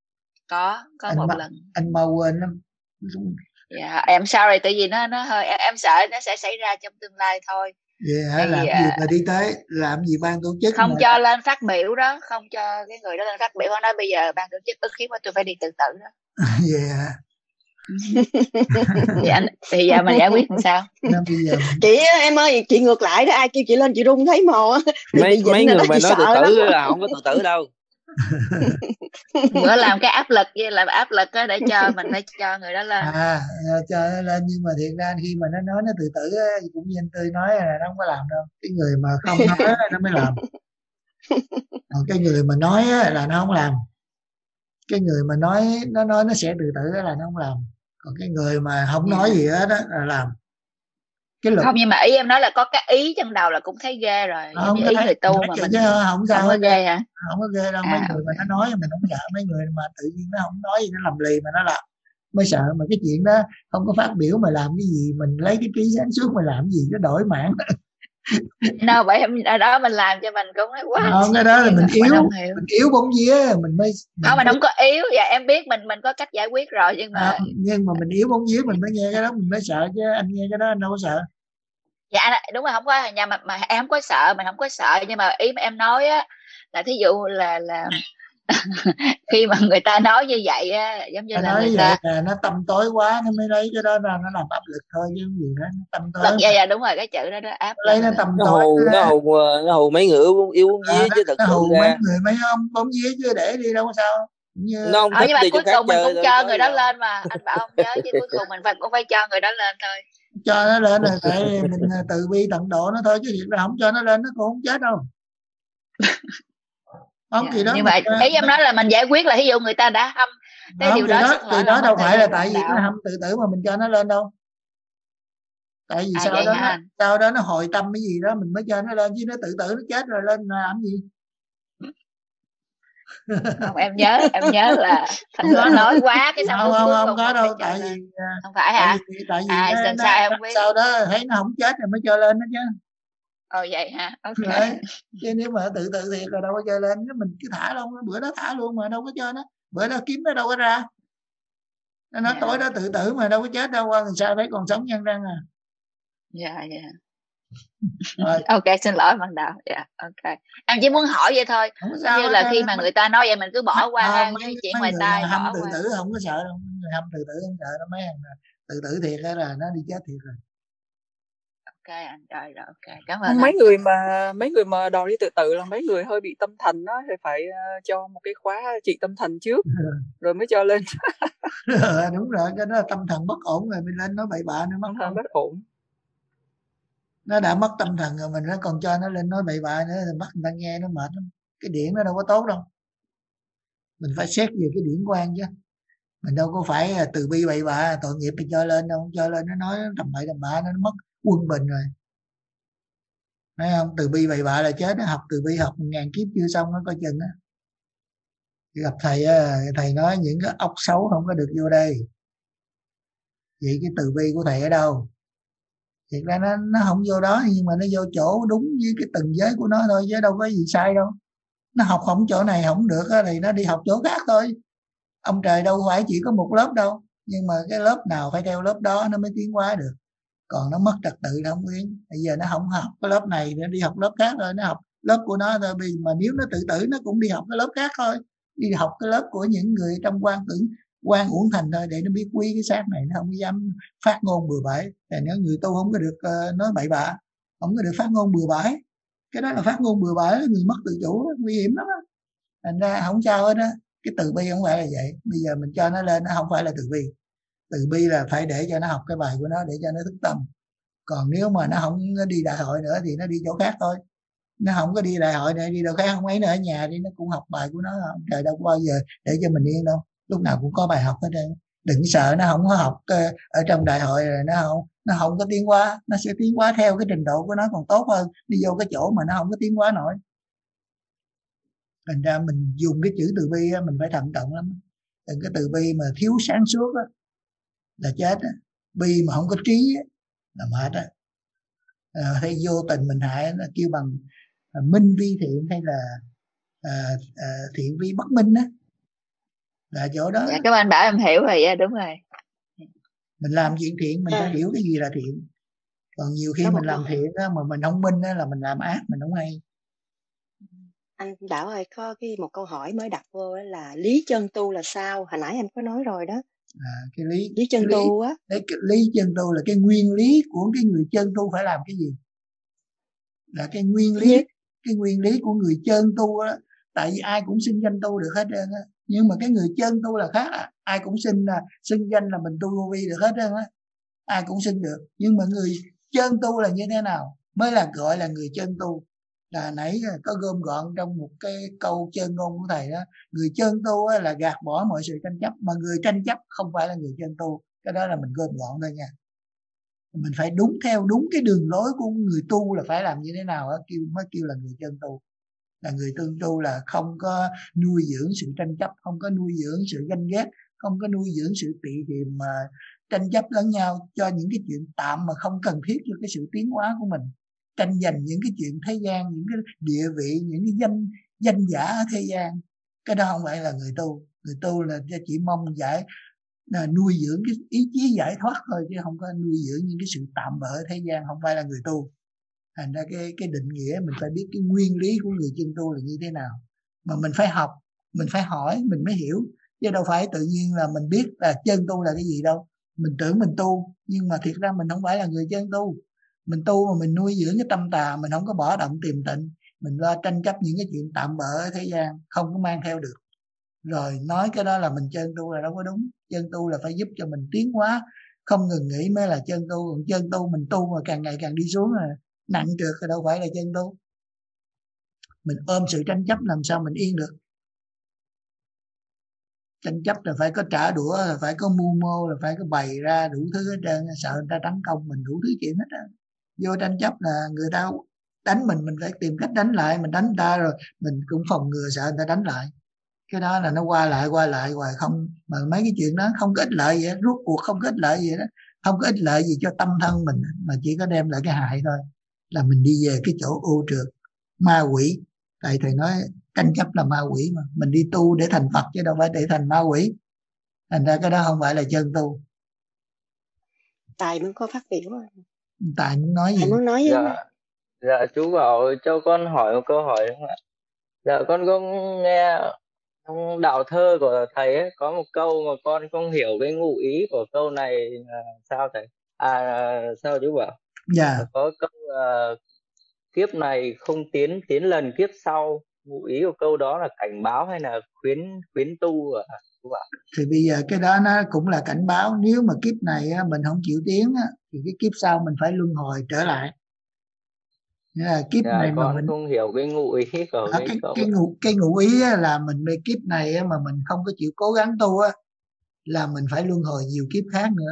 Có anh một lần. Anh mau quên lắm. Dạ, em sorry, tại vì nó hơi em sợ nó sẽ xảy ra trong tương lai thôi. Hả? Làm gì mà đi tới làm gì ban tổ chức không mà... cho lên phát biểu đó, không cho cái người đó lên phát biểu. Họ nói bây giờ ban tổ chức ức hiếp tôi phải đi tự tử đó. Hả? Thì giờ mình giải quyết làm sao? Chị em ơi, chị ngược lại đó, ai kêu chị lên chị run thấy mồ á. Mấy người mà nói tự tử là không có tự tử đâu. Bữa làm cái áp lực với làm áp lực đó để cho mình phải cho người đó lên. Cho nó lên, nhưng mà thiệt ra khi mà nó nói nó tự tử á, cũng như anh Tươi nói là nó không có làm đâu. Cái người mà không nói nó mới làm. Còn cái người mà nói là nó không làm. Cái người mà nói nó sẽ tự tử là nó không làm. Còn cái người mà không nói gì hết đó là làm. Cái luật... Không, nhưng mà ý em nói là có cái ý trong đầu là cũng thấy ghê rồi. Không, ý người tu mà mình không sao, không có ghê hả? Không có ghê đâu. Mấy người mà nó nói mình không sợ, mấy người mà tự nhiên nó không nói gì, nó làm lì mà nó làm mới sợ. Mà cái chuyện đó không có phát biểu mà làm cái gì, mình lấy cái trí sáng suốt mà làm cái gì nó đổi mạng. Đâu vậy ở đó mình làm cho mình cũng nói quá. Không, cái đó là mình yếu bóng vía mình mới không, mình không có yếu. Dạ em biết mình có cách giải quyết rồi, nhưng mà mình yếu bóng vía mình mới nghe cái đó mình mới sợ, chứ anh nghe cái đó anh đâu có sợ. Dạ đúng rồi, không có nhà mà em không có sợ, mình không có sợ, nhưng mà ý mà em nói á là thí dụ là khi mà người ta nói như vậy á, giống như là nói người vậy ta là nó tâm tối quá, nó mới lấy cái đó ra nó làm áp lực thôi, chứ gì đó nó tâm tối. Dạ đúng rồi, cái chữ đó áp lấy nó tâm tối, nó hù mấy người yếu bóng vía chứ thật sự hù mấy người mấy ông bóng vía chứ để đi đâu có sao. Nhưng mà cuối cùng mình cũng cho người đó lên mà anh Bảo không nhớ, chứ cuối cùng mình cũng phải cho người đó lên thôi. Cho nó lên rồi tại mình từ bi tận độ nó thôi, chứ thiệt là không cho nó lên nó cũng không chết đâu. Không, kỳ đó nhưng mà ý em nói là mình giải quyết là ví dụ người ta đã hâm cái điều đó xin lỗi đó đâu phải là tại vì vì nó hâm tự tử mà mình cho nó lên đâu. Tại vì sau đó nó hội tâm cái gì đó mình mới cho nó lên, chứ nó tự tử nó chết rồi lên làm gì. Không, em nhớ là thành có nói quá cái xong không có đâu, tại vì không phải hả? Tại vì lần sau em biết. Sau đó thấy nó không chết rồi mới cho lên đó chứ. Vậy hả? Ok. Đấy. Chứ nếu mà tự tử thiệt là đâu có cho lên, mình cứ thả luôn, bữa đó thả luôn mà đâu có cho nó, bữa đó kiếm nó đâu có ra. Nó nói tối đó tự tử mà đâu có chết đâu, qua làm sao thấy còn sống nhân răng à. Dạ. Ok, xin lỗi Văn Đạo. Dạ, ok. Em chỉ muốn hỏi vậy thôi. Như là khi mà người ta nói vậy mình cứ bỏ qua cái chuyện ngoài tai, hâm bỏ tự qua. tử không có sợ đâu, người hâm tự tử không sợ đâu, mấy thằng tự tử thiệt là nó đi chết thiệt rồi. Ok anh, rồi ok, cảm ơn. Mấy người mà đòi đi tự tử là mấy người hơi bị tâm thần đó, thì phải cho một cái khóa trị tâm thần trước rồi mới cho lên. Đúng rồi, cái đó là tâm thần bất ổn rồi mình lên nói bậy bạ nữa, tâm thần bất ổn. Nó đã mất tâm thần rồi mình nó còn cho nó lên nói bậy bạ nữa thì bắt người ta nghe nó mệt lắm. Cái điển nó đâu có tốt đâu, mình phải xét về cái điển quan chứ, mình đâu có phải từ bi bậy bạ tội nghiệp thì cho lên đâu, không cho lên nó nói tầm bậy tầm bạ nó mất quân bình rồi, thấy không? Từ bi bậy bạ là chết, nó học từ bi học 1000 kiếp chưa xong nó coi chừng á. Gặp thầy nói những cái ốc xấu không có được vô đây, vậy cái từ bi của thầy ở đâu? Thiệt ra nó không vô đó, nhưng mà nó vô chỗ đúng với cái từng giới của nó thôi, chứ đâu có gì sai đâu. Nó học không chỗ này không được thì nó đi học chỗ khác thôi. Ông trời đâu phải chỉ có một lớp đâu, nhưng mà cái lớp nào phải theo lớp đó nó mới tiến hóa được. Còn nó mất trật tự nó không tiến. Bây giờ nó không học cái lớp này, nó đi học lớp khác rồi, nó học lớp của nó thôi. Mà nếu nó tự tử nó cũng đi học cái lớp khác thôi, đi học cái lớp của những người trong quan uổng thành thôi, để nó biết quý cái xác này, nó không dám phát ngôn bừa bãi. Tại nếu người tu không có được nói bậy bạ, không có được phát ngôn bừa bãi, cái đó là phát ngôn bừa bãi, người mất tự chủ, nguy hiểm lắm á. Thành ra không sao hết á. Cái từ bi không phải là vậy. Bây giờ mình cho nó lên, nó không phải là từ bi. Từ bi là phải để cho nó học cái bài của nó để cho nó thức tâm. Còn nếu mà nó không đi đại hội nữa thì nó đi chỗ khác thôi. Nó không có đi đại hội nữa, đi đâu khác không ấy nữa, ở nhà đi nó cũng học bài của nó. Trời đâu có bao giờ để cho mình yên đâu, lúc nào cũng có bài học hết trơn. Đừng sợ nó không có học ở trong đại hội rồi nó không có tiến hóa. Nó sẽ tiến hóa theo cái trình độ của nó còn tốt hơn đi vô cái chỗ mà nó không có tiến hóa nổi. Thành ra mình dùng cái chữ từ bi mình phải thận trọng lắm. Đừng cái từ bi mà thiếu sáng suốt là chết. Bi mà không có trí là mệt á. Hay vô tình mình hại nó kêu bằng minh vi thiện hay là thiện vi bất minh á, là chỗ đó. Dạ, các anh bảo em hiểu rồi. Dạ đúng rồi. Mình làm chuyện thiện mình phải hiểu cái gì là thiện. Còn nhiều khi mình làm thiện á, mà mình không minh á, là mình làm ác, mình không hay. Anh Đạo ơi, có một câu hỏi mới đặt vô là lý chân tu là sao? Hồi nãy em có nói rồi đó. Cái lý chân tu á. Đấy, cái lý chân tu là cái nguyên lý của cái người chân tu phải làm cái gì? Là cái nguyên lý, cái nguyên lý của người chân tu á. Tại vì ai cũng xưng danh tu được hết trơn á. Nhưng mà cái người chân tu là khác á. Ai cũng xưng danh là mình tu vô vi được hết trơn á. Ai cũng xưng được. Nhưng mà người chân tu là như thế nào mới là gọi là người chân tu? Là nãy có gom gọn trong một cái câu chân ngôn của thầy đó. Người chân tu là gạt bỏ mọi sự tranh chấp, mà người tranh chấp không phải là người chân tu. Cái đó là mình gom gọn thôi nha. Mình phải theo đúng cái đường lối của người tu là phải làm như thế nào đó, mới kêu là người chân tu. Là người tương tu là không có nuôi dưỡng sự tranh chấp, không có nuôi dưỡng sự ganh ghét, không có nuôi dưỡng sự tị hiềm mà tranh chấp lẫn nhau cho những cái chuyện tạm mà không cần thiết cho cái sự tiến hóa của mình. Tranh giành những cái chuyện thế gian, những cái địa vị, những cái danh giả ở thế gian. Cái đó không phải là người tu. Người tu là chỉ mong nuôi dưỡng cái ý chí giải thoát thôi, chứ không có nuôi dưỡng những cái sự tạm bợ ở thế gian, không phải là người tu. Thành ra cái định nghĩa mình phải biết cái nguyên lý của người chân tu là như thế nào. Mà mình phải học, mình phải hỏi mình mới hiểu, chứ đâu phải tự nhiên là mình biết là chân tu là cái gì đâu. Mình tưởng mình tu, nhưng mà thiệt ra mình không phải là người chân tu. Mình tu mà mình nuôi dưỡng cái tâm tà, mình không có bỏ động tìm tịnh, mình lo tranh chấp những cái chuyện tạm bợ ở thế gian, không có mang theo được. Rồi nói cái đó là mình chân tu là đâu có đúng. Chân tu là phải giúp cho mình tiến hóa, không ngừng nghỉ mới là chân tu. Còn chân tu mình tu mà càng ngày càng đi xuống rồi nặng trượt thì đâu phải là chân tu. Mình ôm sự tranh chấp làm sao mình yên được. Tranh chấp là phải có trả đũa, là phải có mưu mô, là phải có bày ra đủ thứ hết trơn, sợ người ta tấn công mình đủ thứ chuyện hết á. Vô tranh chấp là người ta đánh mình phải tìm cách đánh lại, mình đánh người ta rồi mình cũng phòng ngừa sợ người ta đánh lại. Cái đó là nó qua lại hoài không, mà mấy cái chuyện đó không có ích lợi gì hết, rốt cuộc không có ích lợi gì đó, không có ích lợi gì cho tâm thân mình, mà chỉ có đem lại cái hại thôi, là mình đi về cái chỗ ô trượt ma quỷ. Tại thầy nói tranh chấp là ma quỷ, mà mình đi tu để thành Phật chứ đâu phải để thành ma quỷ, thành ra cái đó không phải là chân tu. Tài muốn có phát biểu. Tài muốn nói gì? Tài muốn nói gì? Dạ chú bảo cho con hỏi một câu hỏi không ạ? Dạ con có nghe trong đạo thơ của thầy ấy, có một câu mà con không hiểu cái ngụ ý của câu này là sao thầy? Sao chú bảo? Dạ. Có câu kiếp này không tiến, tiến lần kiếp sau. Ngụ ý của câu đó là cảnh báo hay là khuyến tu à chú bảo? Thì bây giờ cái đó nó cũng là cảnh báo, nếu mà kiếp này mình không chịu tiến thì cái kiếp sau mình phải luân hồi trở lại. Nghĩa là kiếp này mà con mình không hiểu cái ngụ ý của cái ngụ ý là mình về kiếp này mà mình không có chịu cố gắng tu là mình phải luân hồi nhiều kiếp khác nữa,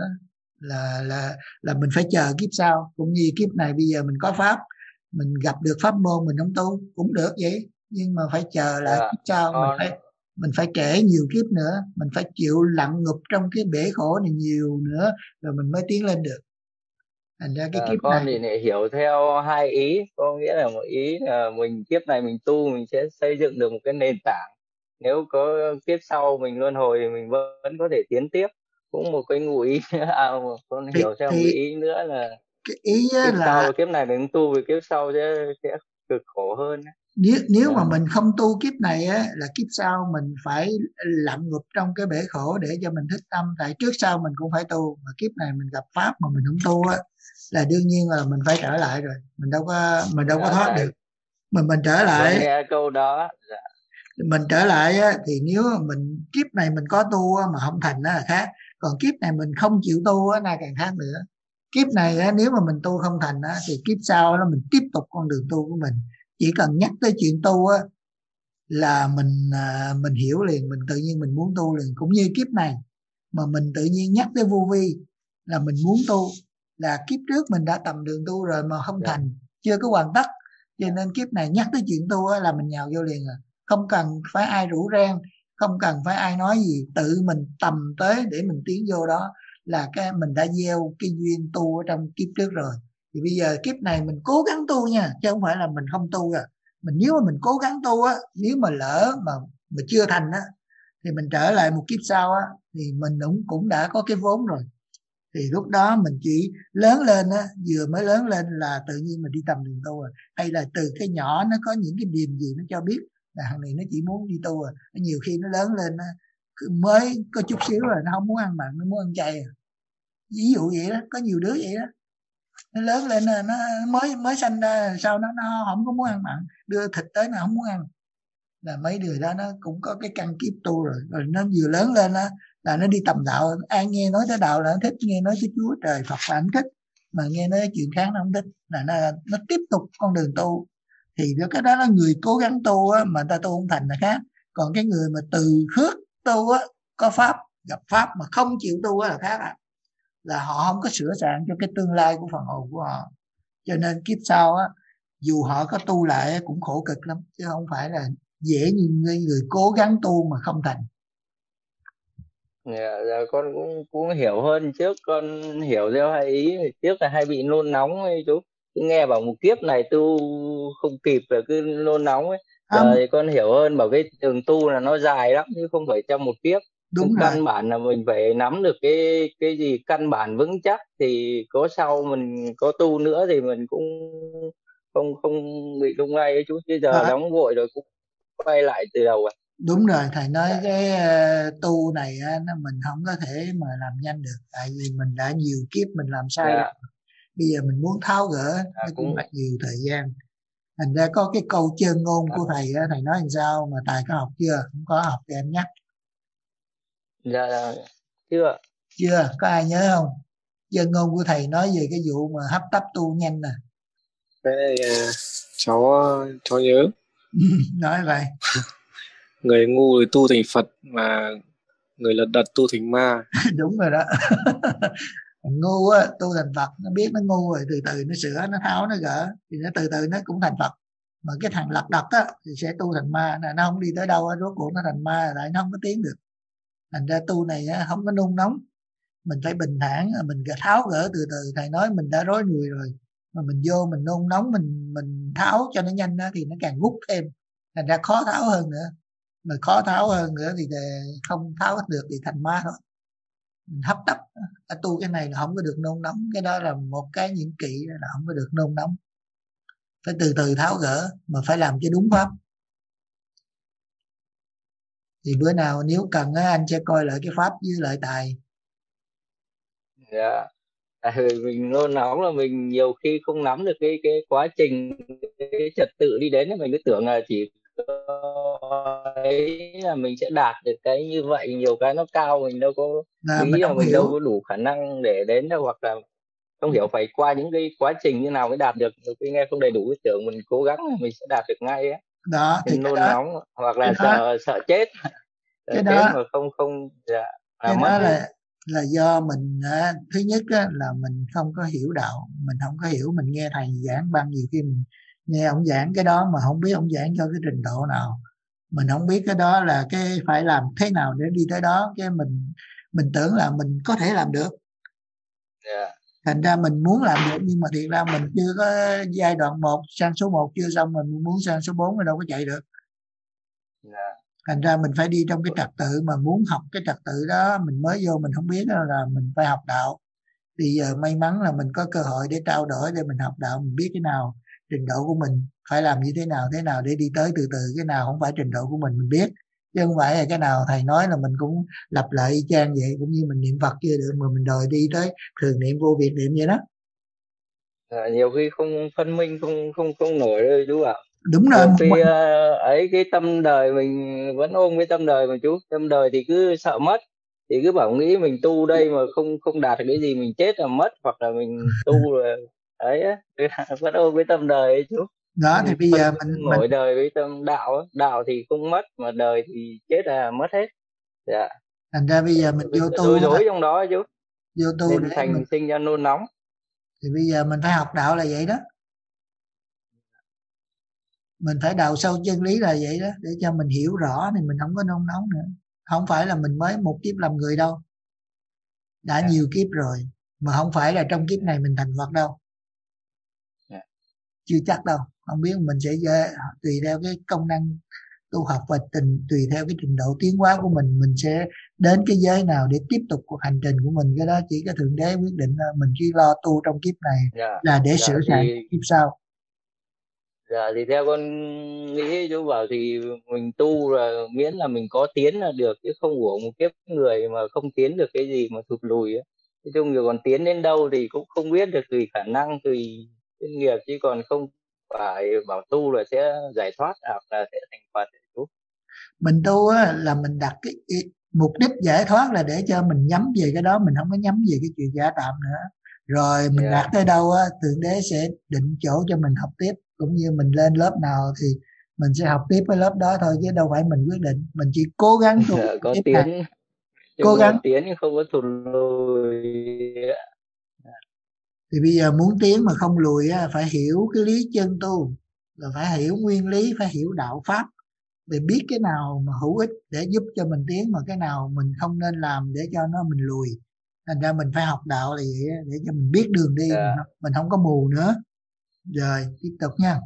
là mình phải chờ kiếp sau. Cũng như kiếp này bây giờ mình có pháp, mình gặp được pháp môn mình không tu cũng được vậy, nhưng mà phải chờ lại kiếp sau. Mình phải trễ nhiều kiếp nữa, mình phải chịu lặn ngụp trong cái bể khổ này nhiều nữa rồi mình mới tiến lên được. Thành ra cái kiếp con này thì lại hiểu theo hai ý. Có nghĩa là một ý là mình kiếp này mình tu, mình sẽ xây dựng được một cái nền tảng, nếu có kiếp sau mình luân hồi thì mình vẫn có thể tiến tiếp. Cũng một cái ngụ ý con hiểu theo một ý nữa là cái ý kiếp là sau, kiếp này mình tu, về kiếp sau sẽ cực khổ hơn. Nếu mà mình không tu kiếp này là kiếp sau mình phải lặn ngụp trong cái bể khổ để cho mình thức tâm. Tại trước sau mình cũng phải tu, mà kiếp này mình gặp pháp mà mình không tu là đương nhiên là mình phải trở lại rồi, mình đâu có thoát được. Mà mình trở lại nghe câu đó. Mình trở lại thì nếu mình kiếp này mình có tu mà không thành đó là khác, còn kiếp này mình không chịu tu là càng khác nữa. Kiếp này nếu mà mình tu không thành thì kiếp sau mình tiếp tục con đường tu của mình. Chỉ cần nhắc tới chuyện tu là mình hiểu liền, mình tự nhiên mình muốn tu liền. Cũng như kiếp này mà mình tự nhiên nhắc tới vô vi là mình muốn tu, là kiếp trước mình đã tầm đường tu rồi mà không thành, chưa có hoàn tất, cho nên kiếp này nhắc tới chuyện tu là mình nhào vô liền rồi. Không cần phải ai rủ reng, không cần phải ai nói gì, tự mình tầm tới để mình tiến vô đó là cái mình đã gieo cái duyên tu ở trong kiếp trước rồi. Thì bây giờ kiếp này mình cố gắng tu nha, chứ không phải là mình không tu rồi. Nếu mà mình cố gắng tu nếu mà lỡ mà chưa thành thì mình trở lại một kiếp sau thì mình cũng đã có cái vốn rồi. Thì lúc đó mình chỉ lớn lên vừa mới lớn lên là tự nhiên mình đi tầm đường tu rồi. Hay là từ cái nhỏ nó có những cái điềm gì nó cho biết là thằng này nó chỉ muốn đi tu rồi. Nhiều khi nó lớn lên mới có chút xíu rồi nó không muốn ăn mặn, nó muốn ăn chay ví dụ vậy đó. Có nhiều đứa vậy đó, nó lớn lên nó mới sanh ra sau nó không có muốn ăn mặn, đưa thịt tới nó không muốn ăn. Là mấy người đó nó cũng có cái căn kiếp tu rồi nó vừa lớn lên là nó đi tầm đạo. Ai nghe nói tới đạo là nó thích, nghe nói tới Chúa Trời Phật là nó thích, mà nghe nói chuyện khác nó không thích, là nó tiếp tục con đường tu. Thì cái đó là người cố gắng tu mà ta tu không thành là khác. Còn cái người mà từ khước tu có pháp, gặp pháp mà không chịu tu là khác là họ không có sửa soạn cho cái tương lai của phần hồn của họ. Cho nên kiếp sau dù họ có tu lại cũng khổ cực lắm, chứ không phải là dễ như người cố gắng tu mà không thành. Con cũng hiểu hơn trước. Con hiểu theo hai ý. Trước là hay bị nôn nóng ấy chú, nghe bảo một kiếp này tu không kịp rồi cứ nôn nóng ấy. Giờ thì con hiểu hơn, bảo cái đường tu là nó dài lắm chứ không phải trong một kiếp. Đúng rồi. Căn bản là mình phải nắm được cái gì căn bản vững chắc, thì có sau mình có tu nữa thì mình cũng không bị lung lay ấy chú. Chứ giờ nóng vội rồi cũng quay lại từ đầu. Đúng rồi, thầy nói cái tu này mình không có thể mà làm nhanh được, tại vì mình đã nhiều kiếp mình làm sai. Bây giờ mình muốn tháo gỡ nó cũng mất nhiều thời gian. Thành ra có cái câu chơn ngôn của thầy thầy nói làm sao mà Tài có học chưa? Không có học thì em nhắc. Dạ chưa có ai nhớ không? Chơn ngôn của thầy nói về cái vụ mà hấp tấp tu nhanh nè. Cái này cháu nhớ. Nói vậy. Người ngu thì tu thành Phật, mà người lật đật tu thành ma. Đúng rồi đó. Ngu á, tu thành Phật, nó biết nó ngu rồi từ từ nó sửa, nó tháo, nó gỡ thì nó từ từ nó cũng thành Phật. Mà cái thằng lật đật á thì sẽ tu thành ma, là nó không đi tới đâu, rốt cuộc nó thành ma lại nó không có tiến được. Thành ra tu này á, không có nung nóng, mình phải bình thản, mình tháo gỡ từ từ. Thầy nói mình đã rối người rồi mà mình vô mình nôn nóng, mình tháo cho nó nhanh đó, thì nó càng gút thêm, thành ra khó tháo hơn nữa. Mà khó tháo hơn nữa thì không tháo hết được thì thành ma thôi. Mình hấp tấp tu cái này là không có được nôn nóng, cái đó là một cái những kỵ là không có được nôn nóng, phải từ từ tháo gỡ mà phải làm cho đúng pháp. Thì bữa nào nếu cần á, anh sẽ coi lại cái pháp với lại Tài. Dạ. Tại vì mình nôn nóng là mình nhiều khi không nắm được cái quá trình, cái trật tự đi đến, mình cứ tưởng là chỉ ấy là mình sẽ đạt được cái như vậy. Nhiều cái nó cao, mình đâu có nghĩ là mình đâu có đủ khả năng để đến đâu, hoặc là không hiểu phải qua những cái quá trình như nào mới đạt được. Nhiều khi nghe không đầy đủ, cái tưởng mình cố gắng là mình sẽ đạt được ngay á. Đó thì nôn nóng hoặc là sợ chết, cái đó mà không dạ, cái mất đó hết. là do mình thứ nhất á, là mình không có hiểu đạo, mình không có hiểu. Mình nghe thầy giảng ban nhiều khi mình nghe ông giảng cái đó mà không biết ông giảng cho cái trình độ nào, mình không biết cái đó là cái phải làm thế nào để đi tới đó, cái mình tưởng là mình có thể làm được. Thành ra mình muốn làm được nhưng mà thiệt ra mình chưa có giai đoạn 1 sang số 1 chưa xong, mình muốn sang số 4 thì đâu có chạy được. Thành ra mình phải đi trong cái trật tự, mà muốn học cái trật tự đó mình mới vô mình không biết là mình phải học đạo. Thì giờ may mắn là mình có cơ hội để trao đổi, để mình học đạo, mình biết cái nào trình độ của mình phải làm như thế nào để đi tới từ từ. Cái nào không phải trình độ của mình biết, chứ không phải là cái nào thầy nói là mình cũng lặp lại y chang vậy. Cũng như mình niệm Phật chưa được mà mình đòi đi tới thường niệm vô biệt niệm vậy đó. Nhiều khi không phân minh, không nổi đâu chú ạ. Đúng rồi. Nhiều khi ấy cái tâm đời mình vẫn ôm cái tâm đời mà chú. Tâm đời thì cứ sợ mất, thì cứ bảo nghĩ mình tu đây mà không đạt được cái gì, mình chết là mất, hoặc là mình tu rồi ấy á, vẫn ôm cái tâm đời ấy chú. Đó thì bây giờ mình nổi đời với tâm đạo ấy. Đạo thì không mất, mà đời thì chết là mất hết. Dạ. Thành ra bây giờ mình vô tu rối rối trong đó chú, vô tu nên để thành sinh ra nôn nóng. Thì bây giờ mình phải học đạo là vậy đó, mình phải đào sâu chân lý là vậy đó, để cho mình hiểu rõ thì mình không có nôn nóng nữa. Không phải là mình mới một kiếp làm người đâu, đã nhiều kiếp rồi, mà không phải là trong kiếp này mình thành Phật đâu, chưa chắc đâu. Không biết mình sẽ tùy theo cái công năng tu học và tùy theo cái trình độ tiến hóa của mình sẽ đến cái giới nào để tiếp tục cuộc hành trình của mình. Cái đó chỉ có Thượng Đế quyết định, mình chỉ lo tu trong kiếp này là để sửa sai kiếp sau. Dạ thì theo con nghĩ chú bảo thì mình tu là miễn là mình có tiến là được, chứ không uổng một kiếp người mà không tiến được cái gì mà thụt lùi ấy. Nói chung là còn tiến đến đâu thì cũng không biết được, tùy khả năng, tùy chuyên nghiệp, chứ còn không phải bảo tu là sẽ giải thoát hoặc là sẽ thành Phật chú. Mình tu á, là mình đặt cái mục đích giải thoát là để cho mình nhắm về cái đó, mình không có nhắm về cái chuyện giả tạm nữa. Rồi mình đạt tới đâu á, Thượng Đế sẽ định chỗ cho mình học tiếp. Cũng như mình lên lớp nào thì mình sẽ học tiếp cái lớp đó thôi, chứ đâu phải mình quyết định. Mình chỉ cố gắng tu có tiến, cố gắng tiến nhưng không có thụt lùi. Thì bây giờ muốn tiến mà không lùi á, phải hiểu cái lý chân tu, là phải hiểu nguyên lý, phải hiểu đạo pháp, để biết cái nào mà hữu ích để giúp cho mình tiến, mà cái nào mình không nên làm để cho nó mình lùi. Thành ra mình phải học đạo là vậy, để cho mình biết đường đi, mình không có mù nữa. Rồi tiếp tục nha.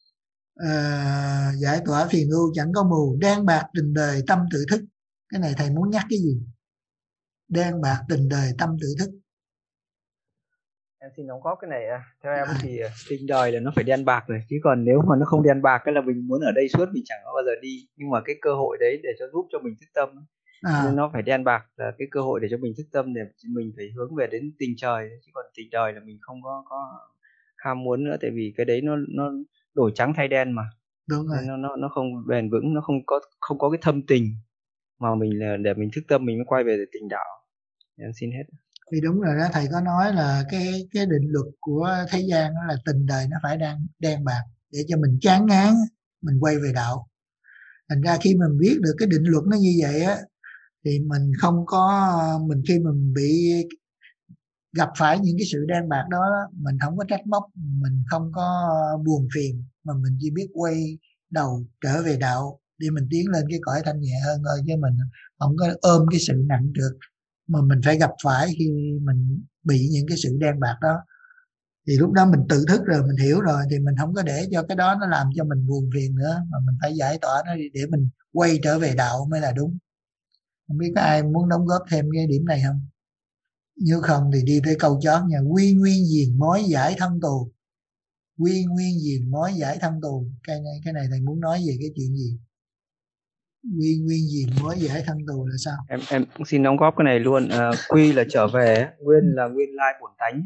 Giải tỏa phiền ưu chẳng có mù, đen bạc tình đời tâm tự thức. Cái này thầy muốn nhắc cái gì? Đen bạc tình đời tâm tự thức. Em xin đóng góp cái này. Theo em thì tình đời là nó phải đen bạc rồi, chứ còn nếu mà nó không đen bạc cái là mình muốn ở đây suốt, mình chẳng có bao giờ đi. Nhưng mà cái cơ hội đấy để cho giúp cho mình thức tâm, nên nó phải đen bạc, là cái cơ hội để cho mình thức tâm, để mình phải hướng về đến tình trời. Chứ còn tình đời là mình không có ham muốn nữa, tại vì cái đấy nó đổi trắng thay đen mà. Đúng rồi. Nó không bền vững, nó không có cái thâm tình mà mình là để mình thức tâm mình mới quay về tình đạo. Em xin hết. Thì đúng rồi đó, thầy có nói là cái định luật của thế gian đó là tình đời nó phải đen bạc, để cho mình chán ngán, mình quay về đạo. Thành ra khi mình biết được cái định luật nó như vậy á, thì mình không có, mình khi mình bị gặp phải những cái sự đen bạc đó, mình không có trách móc, mình không có buồn phiền, mà mình chỉ biết quay đầu trở về đạo để mình tiến lên cái cõi thanh nhẹ hơn thôi, chứ mình không có ôm cái sự nặng trược mà mình phải gặp phải khi mình bị những cái sự đen bạc đó. Thì lúc đó mình tự thức rồi, mình hiểu rồi, thì mình không có để cho cái đó nó làm cho mình buồn phiền nữa, mà mình phải giải tỏa nó đi để mình quay trở về đạo mới là đúng. Không biết có ai muốn đóng góp thêm cái điểm này không? Nếu không thì đi tới câu chót nha. Quy nguyên diền mối giải thân tù. Quy nguyên diền mối giải thân tù. Cái này thầy muốn nói về cái chuyện gì? Quy nguyên diền mối giải thân tù là sao? Em cũng xin đóng góp cái này luôn. Quy là trở về, nguyên là nguyên lai bổn tánh.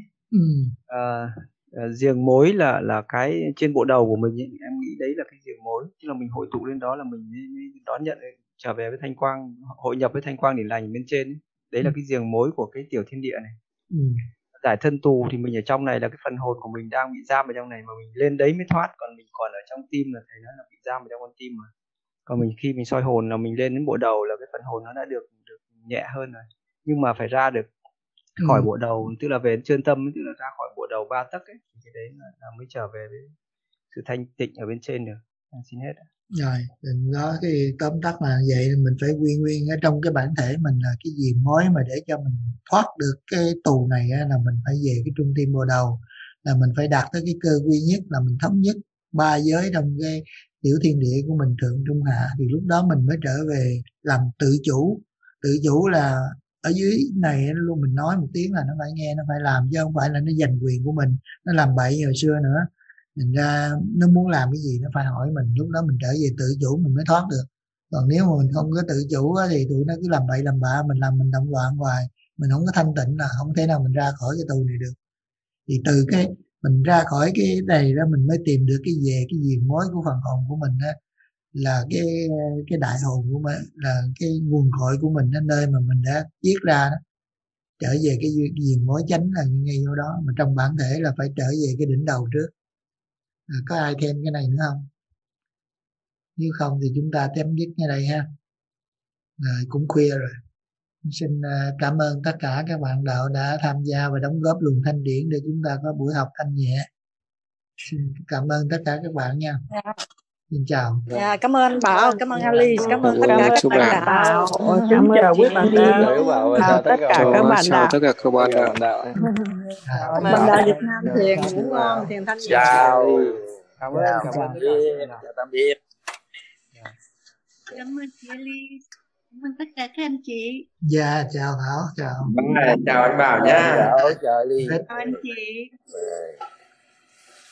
Giềng mối là cái trên bộ đầu của mình ấy. Em nghĩ đấy là cái giềng mối, tức là mình hội tụ lên đó là mình đón nhận trở về với thanh quang, hội nhập với thanh quang điển lành bên trên ấy. Đấy là cái giềng mối của cái tiểu thiên địa này. Giải thân tù thì mình ở trong này là cái phần hồn của mình đang bị giam ở trong này, mà mình lên đấy mới thoát, còn mình còn ở trong tim là thầy nói là bị giam ở trong con tim mà. Còn mình khi mình soi hồn là mình lên đến bộ đầu là cái phần hồn nó đã được nhẹ hơn rồi, nhưng mà phải ra được khỏi bộ đầu, tức là về chân tâm, tức là ra khỏi bộ đầu 3 tấc ấy, thì đấy là mới trở về với sự thanh tịnh ở bên trên được. Em xin hết. Rồi, đó cái tóm tắt là vậy, mình phải nguyên ở trong cái bản thể mình là cái gì mối mà để cho mình thoát được cái tù này á, là mình phải về cái trung tim bộ đầu, là mình phải đạt tới cái cơ quy nhất, là mình thống nhất 3 giới trong cái tiểu thiên địa của mình, thượng trung hạ, thì lúc đó mình mới trở về làm tự chủ. Tự chủ là ở dưới này luôn, mình nói một tiếng là nó phải nghe, nó phải làm, chứ không phải là nó giành quyền của mình, nó làm bậy như hồi xưa nữa. Thành ra nó muốn làm cái gì nó phải hỏi mình, lúc đó mình trở về tự chủ mình mới thoát được. Còn nếu mà mình không có tự chủ thì tụi nó cứ làm bậy làm bạ, mình làm mình động loạn hoài, mình không có thanh tịnh là không thể nào mình ra khỏi cái tù này được. Thì từ cái mình ra khỏi cái này đó mình mới tìm được cái về cái diền mối của phần hồn của mình đó, là cái đại hồn của mình, là cái nguồn cội của mình, nó nơi mà mình đã viết ra đó. Trở về cái diền mối chánh là ngay vô đó, mà trong bản thể là phải trở về cái đỉnh đầu trước. Có ai thêm cái này nữa không? Nếu không thì chúng ta chấm dứt ngay đây ha. Rồi, cũng khuya rồi. Xin cảm ơn tất cả các bạn đạo đã tham gia và đóng góp luồng thanh điển để chúng ta có buổi học thanh nhẹ. Xin cảm ơn tất cả các bạn nha. Xin chào. Cảm ơn Bảo, cảm ơn Alice, cảm ơn tất cả các bạn đạo. Kính chào quý bạn đạo. Chào tất cả các bạn đạo. Cảm ơn Đạo Việt Nam Thiền ngủ ngon, thiền thanh nhẹ. Chào. Cảm ơn. Chào tạm biệt. Cảm ơn chị Alice. Cảm ơn tất cả các anh chị. Dạ, chào Thảo, chào. Chào anh Bảo nhá. Chào Alice. Chào anh chị.